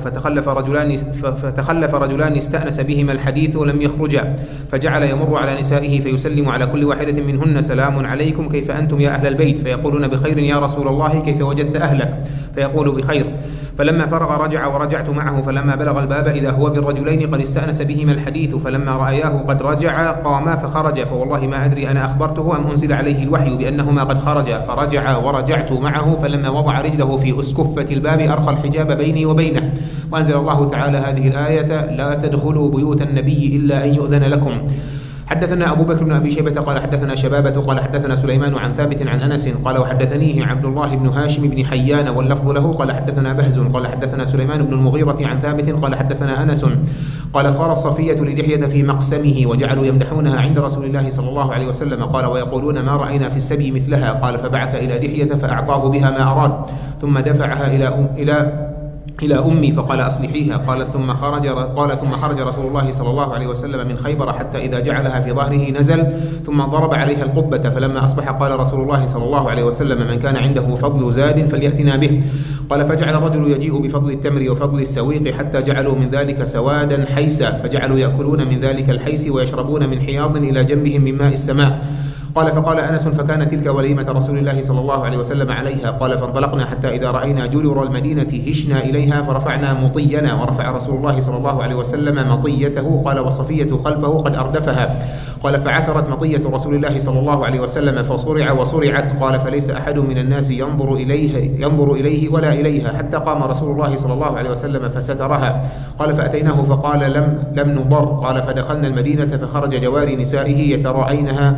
فتخلف رجلان استأنس بهما الحديث ولم يخرجا فجعل يمر على نسائه فيسلم على كل واحدة منهن سلام عليكم كيف أنتم يا أهل البيت فيقولون بخير يا رسول الله كيف وجدت أهلك فيقول بخير فلما فرغ رجع ورجعت معه فلما بلغ الباب إذا هو بالرجلين قد استأنس بهما الحديث فلما رأياه قد رجع قاما فخرج فوالله ما أدري أنا أخبرته أم أنزل عليه الوحي بأنهما قد خرجا فرجع ورجعت معه فلما وضع رجله في أسكفة الباب أرخى الحجاب بيني وبينه وأنزل الله تعالى هذه الآية لا تدخلوا بيوت النبي إلا أن يؤذن لكم. حدثنا أبو بكر بن أبي شيبة قال حدثنا شبابة قال حدثنا سليمان عن ثابت عن أنس قال وحدثنيه عبد الله بن هاشم بن حيان واللفظ له قال حدثنا بهز قال حدثنا سليمان بن المغيرة عن ثابت قال حدثنا أنس قال صارت صفية لدحية في مقسمه وجعلوا يمدحونها عند رسول الله صلى الله عليه وسلم قال ويقولون ما رأينا في السبي مثلها قال فبعث إلى دحية فأعطاه بها ما أراد ثم دفعها إلى أمي فقال أصلحيها. قال ثم خرج رسول الله صلى الله عليه وسلم من خيبر حتى إذا جعلها في ظهره نزل ثم ضرب عليها القبة، فلما أصبح قال رسول الله صلى الله عليه وسلم من كان عنده فضل زاد فليأتنا به. قال فجعل الرجل يجيء بفضل التمر وفضل السويق حتى جعلوا من ذلك سوادا حيسا، فجعلوا يأكلون من ذلك الحيس ويشربون من حياض إلى جنبهم من ماء السماء. قال فقال أنس فكان تلك وليمة رسول الله صلى الله عليه وسلم عليها. قال فانطلقنا حتى إذا رأينا جلر المدينة هشنا إليها فرفعنا مطينا، ورفع رسول الله صلى الله عليه وسلم مطيته. قال وصفية خلفه قد أردفها. قال فعثرت مطية رسول الله صلى الله عليه وسلم فصرع وصرعت. قال فليس أحد من الناس ينظر إليه ولا إليها حتى قام رسول الله صلى الله عليه وسلم فسترها. قال فأتيناه فقال لم نضر. قال فدخلنا المدينة فخرج جواري نسائه يتراءينها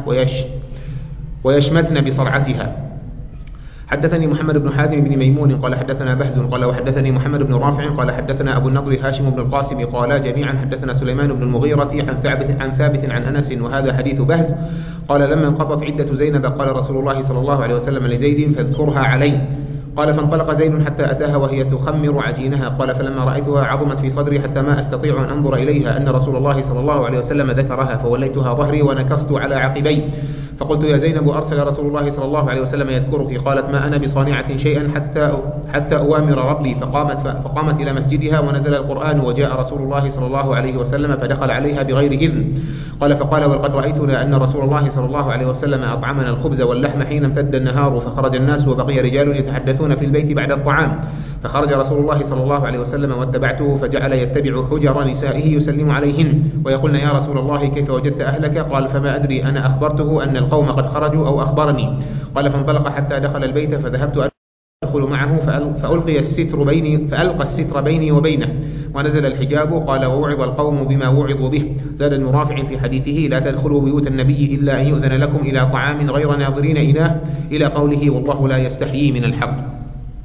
ويشمتن بصرعتها. حدثني محمد بن حاتم بن ميمون قال حدثنا بهز قال وحدثني محمد بن رافع قال حدثنا أبو النضر هاشم بن القاسم قالا جميعا حدثنا سليمان بن المغيرة عن ثابت عن أنس وهذا حديث بهز. قال لما انقضت عدة زينب قال رسول الله صلى الله عليه وسلم لزيد فاذكرها علي. قال فانطلق زيد حتى أتاها وهي تخمر عجينها. قال فلما رأيتها عظمت في صدري حتى ما أستطيع أن أنظر إليها أن رسول الله صلى الله عليه وسلم ذكرها، فوليتها ظهري ونكست على عقبي. فقلت يا زينب أرسل رسول الله صلى الله عليه وسلم يذكرك. قالت ما أنا بصانعة شيئا حتى أوامر ربي. فقامت إلى مسجدها ونزل القرآن وجاء رسول الله صلى الله عليه وسلم فدخل عليها بغير إذن. قال فقال ولقد رأيتنا أن رسول الله صلى الله عليه وسلم أطعمنا الخبز واللحم حين امتد النهار، فخرج الناس وبقي رجال يتحدثون في البيت بعد الطعام. فخرج رسول الله صلى الله عليه وسلم واتبعته فجعل يتبع حجر نسائه يسلم عليهن ويقولن يا رسول الله كيف وجدت أهلك؟ قال فما أدري أنا أخبرته أن القوم قد خرجوا أو أخبرني. قال فانطلق حتى دخل البيت فذهبت أدخل معه فألقى الستر بيني وبينه ونزل الحجاب. قال ووعظ القوم بما وعظوا به. زاد ابن رافع في حديثه لا تدخلوا بيوت النبي إلا أن يؤذن لكم إلى طعام غير ناظرين إناه إلى قوله والله لا يستحيي من الحق.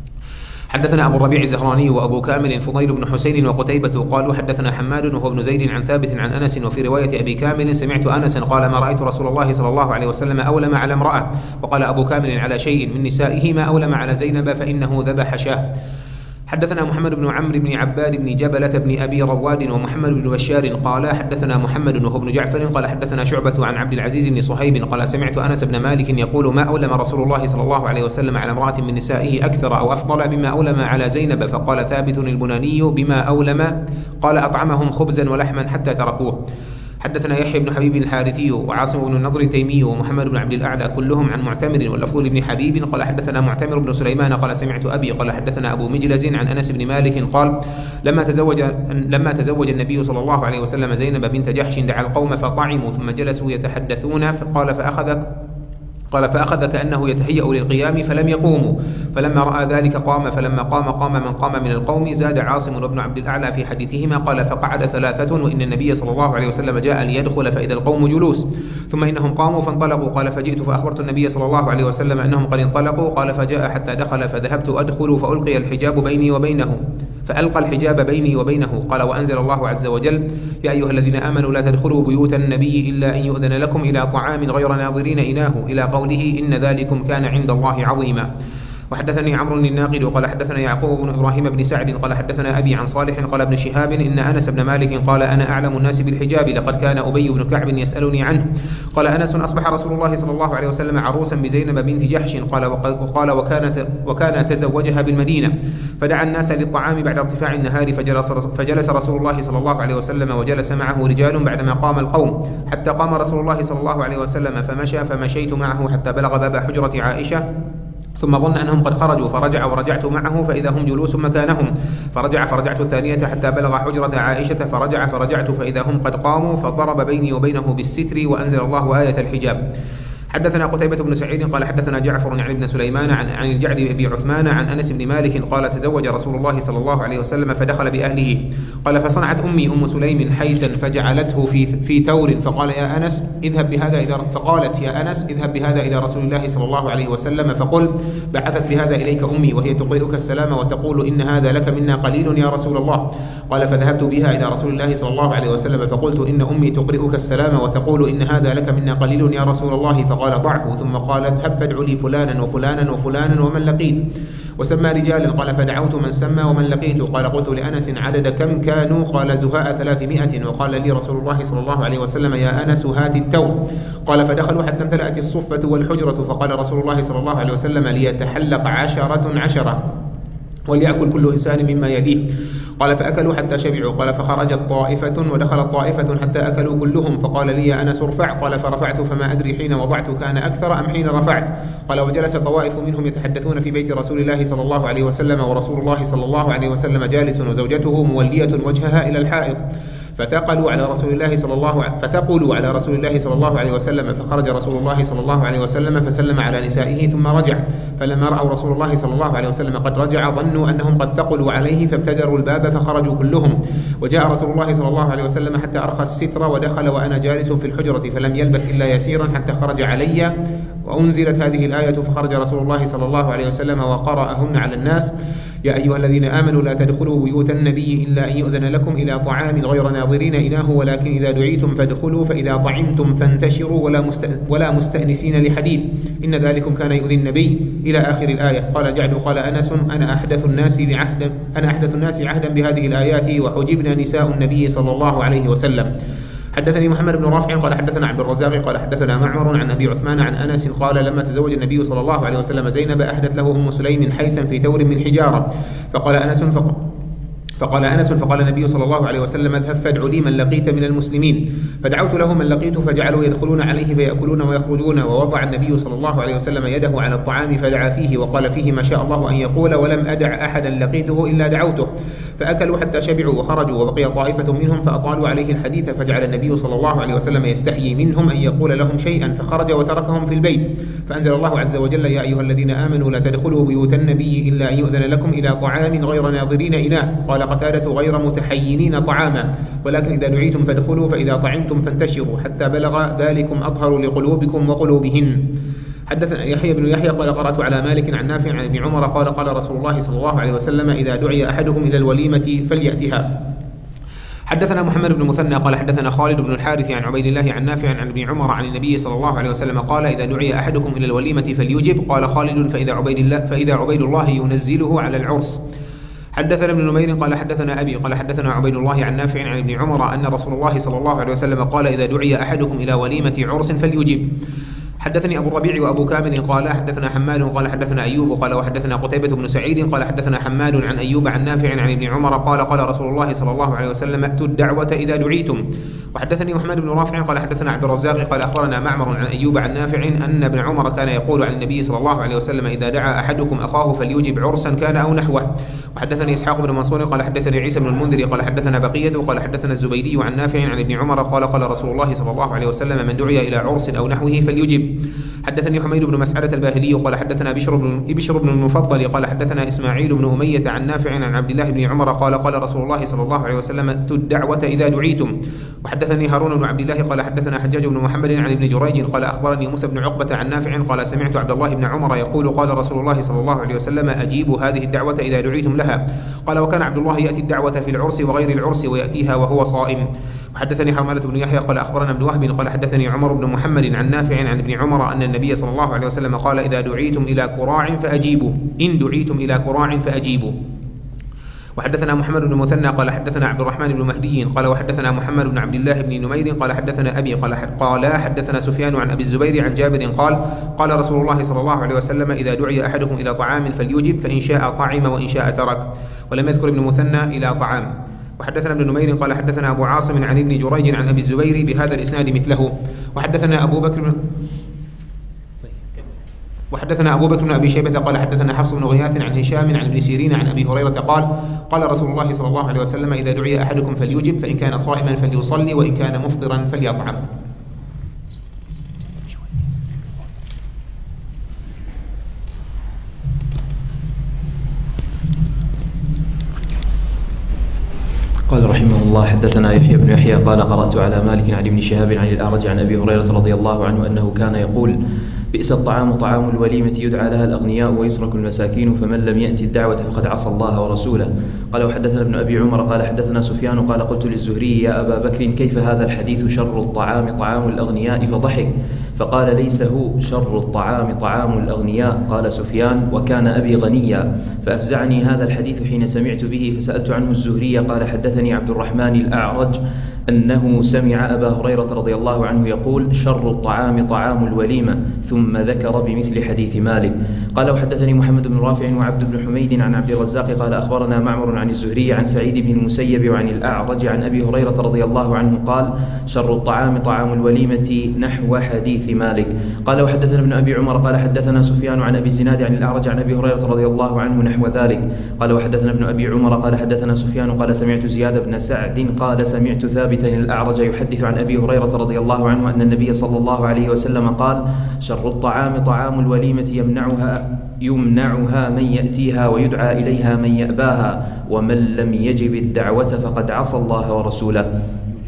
حدثنا أبو الربيع الزهراني وأبو كامل فضيل بن حسين وقتيبة قالوا حدثنا حماد وهو ابن زيد عن ثابت عن أنس. وفي رواية أبي كامل سمعت أنسا قال ما رأيت رسول الله صلى الله عليه وسلم أولم على امرأة. وقال أبو كامل على شيء من نسائه ما أولم على زينب فإنه ذبح شاه. حدثنا محمد بن عمرو بن عباد بن جبلة بن أبي رواد ومحمد بن بشار قال حدثنا محمد وهو ابن جعفر قال حدثنا شعبة عن عبد العزيز بن صهيب قال سمعت أنس بن مالك يقول ما أولم رسول الله صلى الله عليه وسلم على امرأة من نسائه أكثر أو أفضل بما أولم على زينب. فقال ثابت البناني بما أولم قال أطعمهم خبزا ولحما حتى تركوه. حدثنا يحيى بن حبيب الحارثي وعاصم بن النضر التيمي ومحمد بن عبد الأعلى كلهم عن معتمر واللفظ لابن حبيب قال حدثنا معتمر بن سليمان قال سمعت أبي قال حدثنا أبو مجلز عن أنس بن مالك قال لما تزوج النبي صلى الله عليه وسلم زينب بنت جحش دعا القوم فطعموا ثم جلسوا يتحدثون قال فأخذ كأنه يتهيأ للقيام فلم يقوموا. فلما رأى ذلك قام فلما قام من قام من القوم. زاد عاصم وابن عبد الأعلى في حديثهما قال فقعد ثلاثة وإن النبي صلى الله عليه وسلم جاء ليدخل فإذا القوم جلوس ثم إنهم قاموا فانطلقوا. قال فجئت فأخبرت النبي صلى الله عليه وسلم أنهم قد انطلقوا. قال فجاء حتى دخل فذهبت أدخل فألقى الحجاب بيني وبينه. قال وأنزل الله عز وجل يا أيها الذين آمنوا لا تدخلوا بيوت النبي إلا أن يؤذن لكم إلى طعام غير ناظرين إناه إلى قوله إن ذلكم كان عند الله عظيما. وحدثني عمرو الناقد قال حدثنا يعقوب بن إبراهيم بن سعد قال حدثنا أبي عن صالح قال ابن شهاب إن أنس بن مالك قال أنا أعلم الناس بالحجاب لقد كان أبي بن كعب يسألني عنه. قال أنس أصبح رسول الله صلى الله عليه وسلم عروسا بزينب بنت جحش قال وكان تزوجها بالمدينة فدعا الناس للطعام بعد ارتفاع النهار فجلس رسول الله صلى الله عليه وسلم وجلس معه رجال بعدما قام القوم حتى قام رسول الله صلى الله عليه وسلم فمشيت معه حتى بلغ باب حجرة عائشة ثم ظن أنهم قد خرجوا فرجع ورجعت معه فإذا هم جلوس مكانهم فرجعت الثانية حتى بلغ حجرة عائشة فرجعت فإذا هم قد قاموا فضرب بيني وبينه بالستر وأنزل الله آية الحجاب. حدثنا قتيبة بن سعيد قال حدثنا جعفر عن ابن سليمان عن الجعد بن عثمان عن أنس بن مالك قال تزوج رسول الله صلى الله عليه وسلم فدخل بأهله. قال فصنعت أم سليم حيسا فجعلته في ثور فقالت يا أنس اذهب بهذا إلى رسول الله صلى الله عليه وسلم فقل بعثت بهذا إليك أمي وهي تقرئك السلام وتقول إن هذا لك منا قليل يا رسول الله. قال فذهبت بها إلى رسول الله صلى الله عليه وسلم فقلت إن أمي تقرئك السلام وتقول إن هذا لك منا قليل يا رسول الله. فقال ضعه ثم قال اذهب فادع لي فلانا وفلانا وفلانا ومن لقيت. وسمى رجالا قال فدعوت من سمى ومن لقيت قال قلت لأنس عدد كم كانوا قال زهاء 300 وقال لي رسول الله صلى الله عليه وسلم يا أنس هات التور قال فدخلوا حتى امتلأت الصفة والحجرة فقال رسول الله صلى الله عليه وسلم ليتحلق 10 وليأكل كل إنسان مما يديه قال فأكلوا حتى شبعوا قال فخرجت طائفة ودخلت طائفة حتى أكلوا كلهم فقال لي يا أنس ارفع قال فرفعت فما أدري حين وضعت كان أكثر أم حين رفعت قال وجلس طوائف منهم يتحدثون في بيت رسول الله صلى الله عليه وسلم ورسول الله صلى الله عليه وسلم جالس وزوجته مولية وجهها إلى الحائط فتقلوا على رسول الله صلى الله عليه وسلم فخرج رسول الله صلى الله عليه وسلم فسلم على نسائه ثم رجع فلما رأوا رسول الله صلى الله عليه وسلم قد رجع ظنوا أنهم قد ثقلوا عليه فابتدروا الباب فخرجوا كلهم وجاء رسول الله صلى الله عليه وسلم حتى أرخى الستر ودخل وأنا جالس في الحجرة فلم يلبث إلا يسيرا حتى خرج علي وأنزلت هذه الآية فخرج رسول الله صلى الله عليه وسلم وقرأهن على الناس يا أيها الذين آمنوا لا تدخلوا بيوت النبي إلا أن يؤذن لكم إلى طعام غير ناظرين إناه ولكن إذا دعيتم فادخلوا فإذا طعمتم فانتشروا ولا مستأنسين لحديث إن ذلكم كان يؤذي النبي إلى آخر الآية قال جعد قال أنس أنا أحدث الناس عهدا بهذه الآيات وحجبنا نساء النبي صلى الله عليه وسلم حدثني محمد بن رافع قال حدثنا عبد الرزاق قال حدثنا معمر عن أبي عثمان عن أنس قال لما تزوج النبي صلى الله عليه وسلم زينب أحدث له أم سليم حيثا في تور من حجارة فقال أنس فقال النبي صلى الله عليه وسلم اذهب فادع لي من لقيت من المسلمين فدعوت له من لقيت فجعلوا يدخلون عليه فيأكلون ويخرجون ووضع النبي صلى الله عليه وسلم يده على الطعام فدعا فيه وقال فيه ما شاء الله أن يقول ولم أدع أحدا لقيته إلا دعوته فأكلوا حتى شبعوا وخرجوا وبقي طائفة منهم فأطالوا عليه الحديث فجعل النبي صلى الله عليه وسلم يستحيي منهم أن يقول لهم شيئا فخرج وتركهم في البيت فأنزل الله عز وجل يا أيها الذين آمنوا لا تدخلوا بيوت النبي إلا أن يؤذن لكم إلى طعام غير ناظرين إناه قال قتادة غير متحينين طعاما ولكن إذا دعيتم فادخلوا فإذا طعمتم فانتشروا حتى بلغ ذلكم أطهر لقلوبكم وقلوبهن حدثنا يحيى بن يحيى قال قرأت على مالك عن نافع عن ابن عمر قال قال رسول الله صلى الله عليه وسلم إذا دعي أحدكم إلى الوليمة فليأتها حدثنا محمد بن مثنى قال حدثنا خالد بن الحارث عن عبيد الله عن نافع عن ابن عمر عن النبي صلى الله عليه وسلم قال إذا دعي أحدكم إلى الوليمة فليجب قال خالد فإذا عبيد الله ينزله على العرس حدثنا ابن نمير قال حدثنا أبي قال حدثنا عبيد الله عن نافع عن ابن عمر أن رسول الله صلى الله عليه وسلم قال إذا دعي أحدكم إلى وليمة عرس فليجب حدثني أبو الربيع وأبو كامل قال حدثنا حماد قال حدثنا أيوب قال وحدثنا قتيبة بن سعيد قال حدثنا حماد عن أيوب عن نافع عن ابن عمر قال قال رسول الله صلى الله عليه وسلم أتوا الدعوة إذا دعيتم وحدثني محمد بن رافع قال حدثنا عبد الرزاق قال أخبرنا معمر عن أيوب عن نافع أن ابن عمر كان يقول عن النبي صلى الله عليه وسلم إذا دعا أحدكم أخاه فليجب عرسا كان أو نحوه وحدثني إسحاق بن منصور قال حدثني عيسى بن المنذر قال حدثنا بقية قال حدثنا الزبيدي عن نافع عن ابن عمر قال قال رسول الله صلى الله عليه وسلم من دعي إلى عرس أو نحوه فليجب حدثني حميد بن مسعدة الباهلي قال حدثنا بشر بن المفضل قال حدثنا إسماعيل بن أمية عن نافع عن عبد الله بن عمر قال قال رسول الله صلى الله عليه وسلم أتوا الدعوة إذا دعيتم وحدثني هارون بن عبد الله قال حدثنا حجاج بن محمد عن ابن جريج قال أخبرني موسى بن عقبة عن نافع قال سمعت عبد الله بن عمر يقول قال رسول الله صلى الله عليه وسلم أجيبوا هذه الدعوة إذا دعيتم لها قال وكان عبد الله يأتي الدعوة في العرس وغير العرس ويأتيها وهو صائم وحدثني حرملة بن يحيى قال أخبرنا ابن وهب قال حدثني عمر بن محمد عن نافع عن ابن عمر أن النبي صلى الله عليه وسلم قال إذا دعيتم إلى كراع فأجيبوا إن دعيتم إلى كراع فأجيبوا وحدثنا محمد بن مثنى قال حدثنا عبد الرحمن بن مهدي قال وحدثنا محمد بن عبد الله بن نمير قال حدثنا أبي قال حدثنا سفيان عن أبي الزبير عن جابر قال قال رسول الله صلى الله عليه وسلم إذا دعي أحدكم إلى طعام فليجب فإن شاء طعم وإن شاء ترك ولم يذكر ابن مثنى إلى طعام وحدثنا ابن نمير قال حدثنا أبو عاصم عن ابن جريج عن أبي الزبير بهذا الإسناد مثله وحدثنا أبو بكر بن أبي شيبة قال حدثنا حفص بن غياث عن هشام عن ابن سيرين عن أبي هريرة قال قال رسول الله صلى الله عليه وسلم إذا دعي أحدكم فليجب فإن كان صائما فليصلي وإن كان مفطرا فليطعم. قال رحمه الله حدثنا يحيى بن يحيى قال قرأت على مالك عن ابن شهاب عن الأعرج عن أبي هريرة رضي الله عنه أنه كان يقول بئس الطعام طعام الوليمة يدعى لها الأغنياء ويترك المساكين فمن لم يأتي الدعوة فقد عصى الله ورسوله. قال وحدثنا ابن أبي عمر قال حدثنا سفيان قال قلت للزهري يا أبا بكر كيف هذا الحديث شر الطعام طعام الأغنياء فقال ليس هو شر الطعام طعام الأغنياء. قال سفيان وكان أبي غنيا، فأفزعني هذا الحديث حين سمعت به فسألت عنه الزهري قال حدثني عبد الرحمن الأعرج أنه سمع أبا هريرة رضي الله عنه يقول شر الطعام طعام الوليمة، ثم ذكر بمثل حديث مالك. قال وحدثني محمد بن رافع وعبد بن حميد عن عبد الرزاق قال أخبرنا معمر عن الزهري عن سعيد بن المسيب وعن الأعرج عن أبي هريرة رضي الله عنه قال شر الطعام طعام الوليمة نحو حديث مالك. قال وحدثنا ابن أبي عمر قال حدثنا سفيان عن أبي الزناد عن الأعرج عن أبي هريرة رضي الله عنه نحو ذلك. قال وحدثنا ابن أبي عمر قال حدثنا سفيان قال سمعت زياد بن سعد قال سمعت ثابتا الأعرج يحدث عن أبي هريرة رضي الله عنه أن النبي صلى الله عليه وسلم قال شر الطعام طعام الوليمة يمنعها من يأتيها ويدعى إليها من يأباها، ومن لم يجب الدعوة فقد عصى الله ورسوله.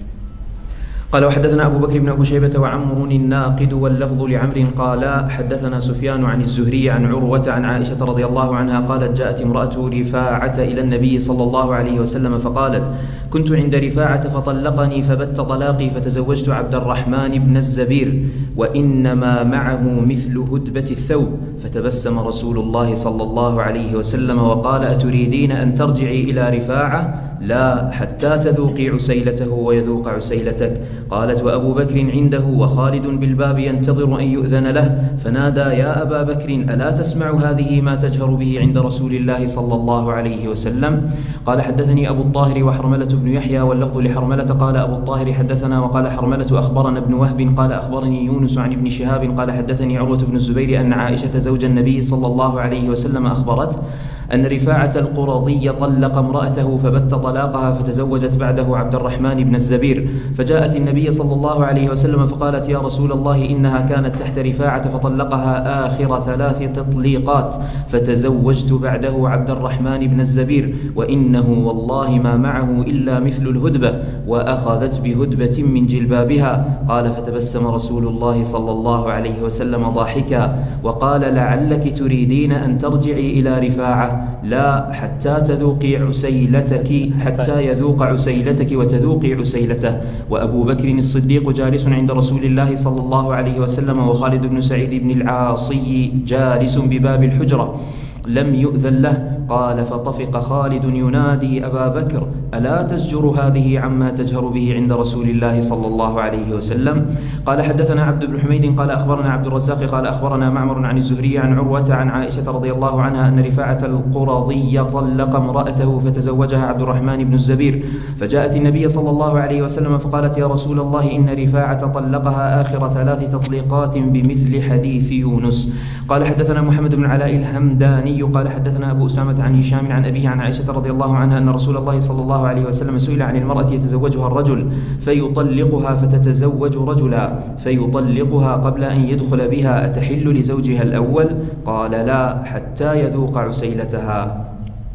قال وحدثنا أبو بكر بن أبي شيبة وعمر الناقد واللفظ لعمر قال حدثنا سفيان عن الزهري عن عروة عن عائشة رضي الله عنها قالت جاءت امرأة رفاعة إلى النبي صلى الله عليه وسلم فقالت كنت عند رفاعة فطلقني فبت طلاقي فتزوجت عبد الرحمن بن الزبير وإنما معه مثل هدبة الثوب، فتبسم رسول الله صلى الله عليه وسلم وقال أتريدين أن ترجعي إلى رفاعة؟ لا حتى تذوقي عسيلته ويذوق عسيلتك. قالت وأبو بكر عنده وخالد بالباب ينتظر أن يؤذن له، فنادى يا أبا بكر ألا تسمع هذه ما تجهر به عند رسول الله صلى الله عليه وسلم؟ قال حدثني أبو الطاهر وحرملة بن يحيى واللفظ لحرملة قال أبو الطاهر حدثنا وقال حرملة أخبرنا ابن وهب قال أخبرني يونس عن ابن شهاب قال حدثني عروة بن الزبير أن عائشة زوج النبي صلى الله عليه وسلم أخبرت أن رفاعة القرظي طلق امرأته فبت طلاقها فتزوجت بعده عبد الرحمن بن الزبير، فجاءت النبي صلى الله عليه وسلم فقالت يا رسول الله إنها كانت تحت رفاعة فطلقها آخر 3 تطليقات فتزوجت بعده عبد الرحمن بن الزبير وإنه والله ما معه إلا مثل الهدبة، وأخذت بهدبة من جلبابها. قال فتبسم رسول الله صلى الله عليه وسلم ضاحكا وقال لعلك تريدين أن ترجعي إلى رفاعة؟ لا حتى تذوقي عسيلتك حتى يذوق عسيلتك وتذوقي عسيلته. وأبو بكر الصديق جالس عند رسول الله صلى الله عليه وسلم وخالد بن سعيد بن العاصي جالس بباب الحجرة لم يؤذن له. قال فطفق خالد ينادي أبا بكر ألا تزجر هذه عما تجهر به عند رسول الله صلى الله عليه وسلم؟ قال حدثنا عبد بن حميد قال أخبرنا عبد الرزاق قال أخبرنا معمر عن الزهري عن عروة عن عائشة رضي الله عنها أن رفاعة القرظي طلق امرأته فتزوجها عبد الرحمن بن الزبير، فجاءت النبي صلى الله عليه وسلم فقالت يا رسول الله إن رفاعة طلقها آخر 3 تطليقات بمثل حديث يونس. قال حدثنا محمد بن علاء الهمداني قال حدثنا أبو أسامة عن هشام عن أبيه عن عائشة رضي الله عنها أن رسول الله صلى الله عليه وسلم سئل عن المرأة يتزوجها الرجل فيطلقها فتتزوج رجلا فيطلقها قبل أن يدخل بها أتحل لزوجها الأول؟ قال لا حتى يذوق عسيلتها.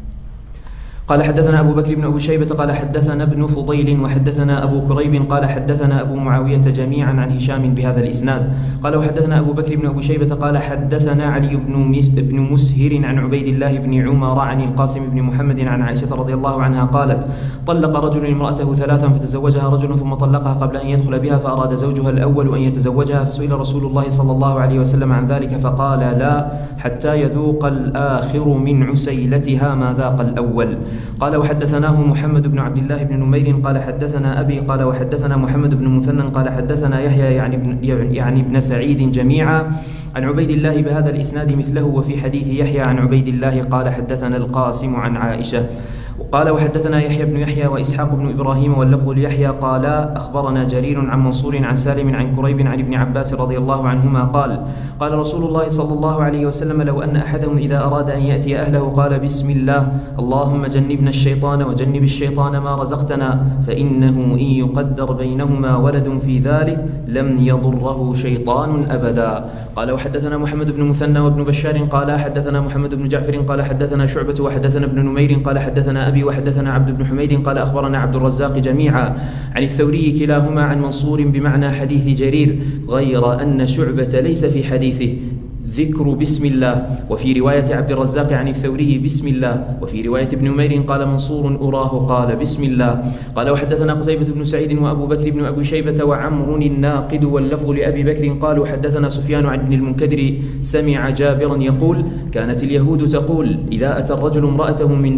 قال حدثنا أبو بكر بن أبي شيبة قال حدثنا ابن فضيل وحدثنا أبو كريب قال حدثنا أبو معاوية جميعا عن هشام بهذا الإسناد. قال وحدثنا أبو بكر بن أبي شيبة قال حدثنا علي بن مسهر عن عبيد الله بن عمر عن القاسم بن محمد عن عائشة رضي الله عنها قالت طلق رجل امرأته 3 فتزوجها رجل ثم طلقها قبل أن يدخل بها فأراد زوجها الأول أن يتزوجها فسئل رسول الله صلى الله عليه وسلم عن ذلك فقال لا حتى يذوق الآخر من عسيلتها ما ذاق الأول. قال وحدثناه محمد بن عبد الله بن نمير قال حدثنا أبي قال وحدثنا محمد بن مثنى قال حدثنا يحيى يعني ابن سعيد جميعا عن عبيد الله بهذا الإسناد مثله، وفي حديث يحيى عن عبيد الله قال حدثنا القاسم عن عائشة. قال وحدثنا يحيى بن يحيى وإسحاق بن إبراهيم واللفظ ليحيى قال أخبرنا جرير عن منصور عن سالم عن كريب عن ابن عباس رضي الله عنهما قال رسول الله صلى الله عليه وسلم لو أن أحدهم إذا أراد أن يأتي أهله قال بسم الله اللهم جنبنا الشيطان وجنب الشيطان ما رزقتنا فإنه إن يقدر بينهما ولد في ذلك لم يضره شيطان أبدا. قال وحدثنا محمد بن مثنى وابن بشار قال حدثنا محمد بن جعفر قال حدثنا شعبة وحدثنا ابن نمير قال حدثنا أبي وحدثنا عبد بن حميد قال أخبرنا عبد الرزاق جميعا عن الثوري كلاهما عن منصور بمعنى حديث جرير غير أن شعبة ليس في حديثه ذكر بسم الله، وفي رواية عبد الرزاق عن الثوري بسم الله، وفي رواية ابن نمير قال منصور أراه قال بسم الله. قال وحدثنا قتيبة بن سعيد وأبو بكر بن أبي شيبة وعمر الناقد واللفظ لأبي بكر قالوا حدثنا سفيان عن ابن المنكدر سمع جابرا يقول كانت اليهود تقول إذا أتى الرجل امرأته من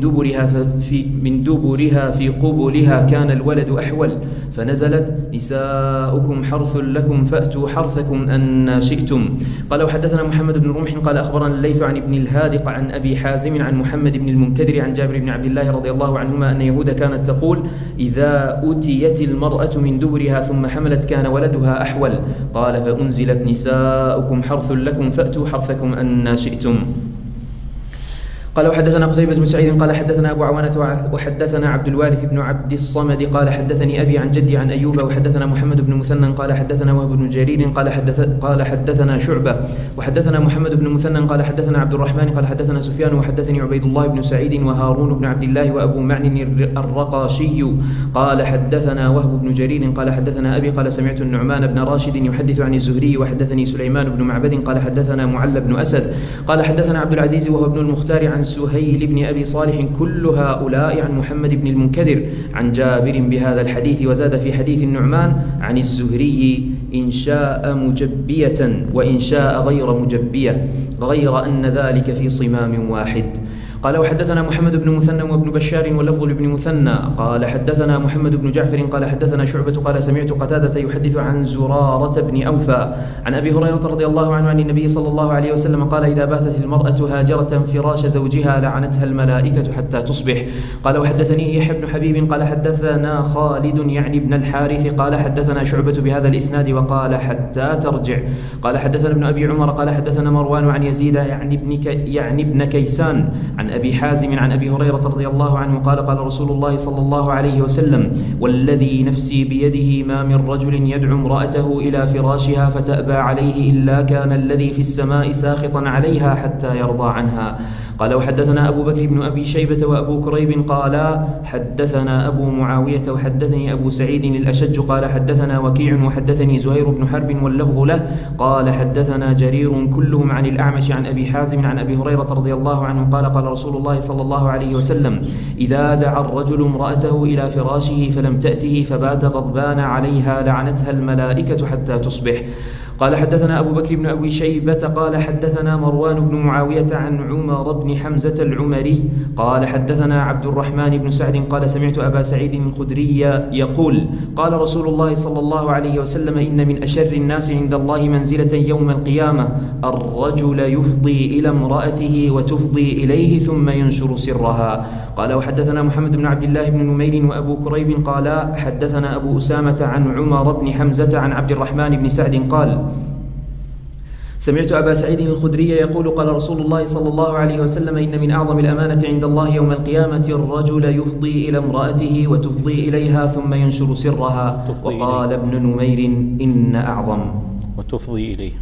دبرها في قبلها كان الولد أحول، فنزلت نساؤكم حرث لكم فأتوا حرثكم أن شئتم. قال وحدثنا محمد بن رمح قال أخبرنا الليث عن ابن الهادق عن أبي حازم عن محمد بن المنكدر عن جابر بن عبد الله رضي الله عنهما أن يهود كانت تقول إذا أتيت المرأة من دبرها ثم حملت كان ولدها أحول، قال فأنزلت نساؤكم حرث لكم فأتوا حرثكم أن شئتم. قال وحدثنا قتيبة بن سعيد قال حدثنا أبو عوانة وحدثنا عبد الوارث بن عبد الصمد قال حدثني أبي عن جدي عن أيوب وحدثنا محمد بن مثنى قال حدثنا وهب بن جرير قال حدثنا شعبة وحدثنا محمد بن مثنى قال حدثنا عبد الرحمن قال حدثنا سفيان وحدثني عبيد الله بن سعيد وهارون بن عبد الله وأبو معن الرقاشي قال حدثنا وهب بن جرير قال حدثنا أبي قال سمعت النعمان بن راشد يحدث عن الزهري وحدثني سليمان بن معبد قال حدثنا معل بن أسد قال حدثنا عبد العزيز وهو ابن المختار عن سهيل بن أبي صالح كل هؤلاء عن محمد بن المنكدر عن جابر بهذا الحديث، وزاد في حديث النعمان عن الزهري إن شاء مجبية وإن شاء غير مجبية، غير أن ذلك في صمام واحد. قال وحدثنا محمد بن مثنى وابن بشار واللفظ لابن مثنى قال حدثنا محمد بن جعفر قال حدثنا شعبة قال سمعت قتادة يحدث عن زرارة بن أوفى عن أبي هريرة رضي الله عنه عن النبي صلى الله عليه وسلم قال إذا باتت المرأة هاجرة فراش زوجها لعنتها الملائكة حتى تصبح. قال وحدثني يحيى بن حبيب قال حدثنا خالد يعني ابن الحارث قال حدثنا شعبة بهذا الإسناد وقال حتى ترجع. قال حدثنا ابن أبي عمر قال حدثنا مروان عن يزيد يعني ابن كيسان عن أبي حازم عن أبي هريرة رضي الله عنه قال قال رسول الله صلى الله عليه وسلم والذي نفسي بيده ما من رجل يدعو امرأته إلى فراشها فتأبى عليه إلا كان الذي في السماء ساخطا عليها حتى يرضى عنها. قال وحدثنا أبو بكر بن أبي شيبة وأبو كريب قال حدثنا أبو معاوية وحدثني أبو سعيد الأشج قال حدثنا وكيع وحدثني زهير بن حرب واللفظ له قال حدثنا جرير كلهم عن الأعمش عن أبي حازم عن أبي هريرة رضي الله عنه قال قال رسول الله صلى الله عليه وسلم إذا دعا الرجل امرأته إلى فراشه فلم تأته فبات غضبان عليها لعنتها الملائكة حتى تصبح. قال حدثنا أبو بكر بن أبي شيبة قال حدثنا مروان بن معاوية عن عمر بن حمزة العمري قال حدثنا عبد الرحمن بن سعد قال سمعت أبا سعيد الخدري يقول قال رسول الله صلى الله عليه وسلم إن من أشر الناس عند الله منزلة يوم القيامة الرجل يفضي إلى امرأته وتفضي إليه ثم ينشر سرها. قال وحدثنا محمد بن عبد الله بن نمير وأبو كريب قال حدثنا أبو أسامة عن عمر بن حمزة عن عبد الرحمن بن سعد قال سمعت أبا سعيد الخدري يقول قال رسول الله صلى الله عليه وسلم إن من أعظم الأمانة عند الله يوم القيامة الرجل يفضي إلى امرأته وتفضي إليها ثم ينشر سرها. وقال ابن نمير إن أعظم وتفضي إليه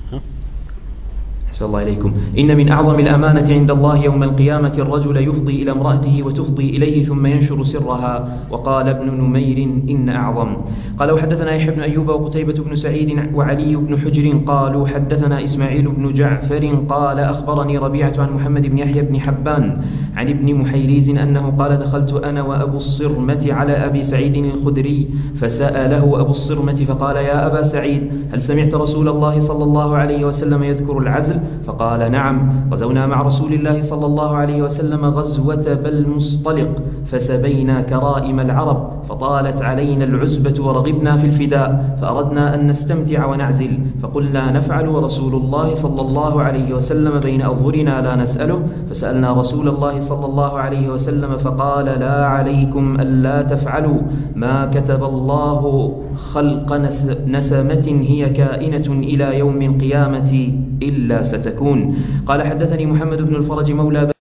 أحسن الله إليكم إن من أعظم الأمانة عند الله يوم القيامة الرجل يفضي إلى امرأته وتفضي إليه ثم ينشر سرها. وقال ابن نمير إن أعظم. قال وحدثنا يحيى بن أيوب وقتيبة بن سعيد وعلي بن حجر قالوا حدثنا إسماعيل بن جعفر قال أخبرني ربيعة عن محمد بن يحيى بن حبان عن ابن محيريز أنه قال دخلت أنا وأبو الصرمة على أبي سعيد الخدري فسأله أبو الصرمة فقال يا أبا سعيد هل سمعت رسول الله صلى الله عليه وسلم يذكر العزل؟ فقال نعم غزونا مع رسول الله صلى الله عليه وسلم غزوة بالمصطلق فسبينا كرائم العرب فطالت علينا العزبة ورغبنا في الفداء فأردنا أن نستمتع ونعزل فقلنا نفعل ورسول الله صلى الله عليه وسلم بين أظهرنا لا نسأله فسألنا رسول الله صلى الله عليه وسلم فقال لا عليكم ألا تفعلوا ما كتب الله خلق نسمة هي كائنة إلى يوم القيامة إلا ستكون. قال حدثني محمد بن الفرج مولى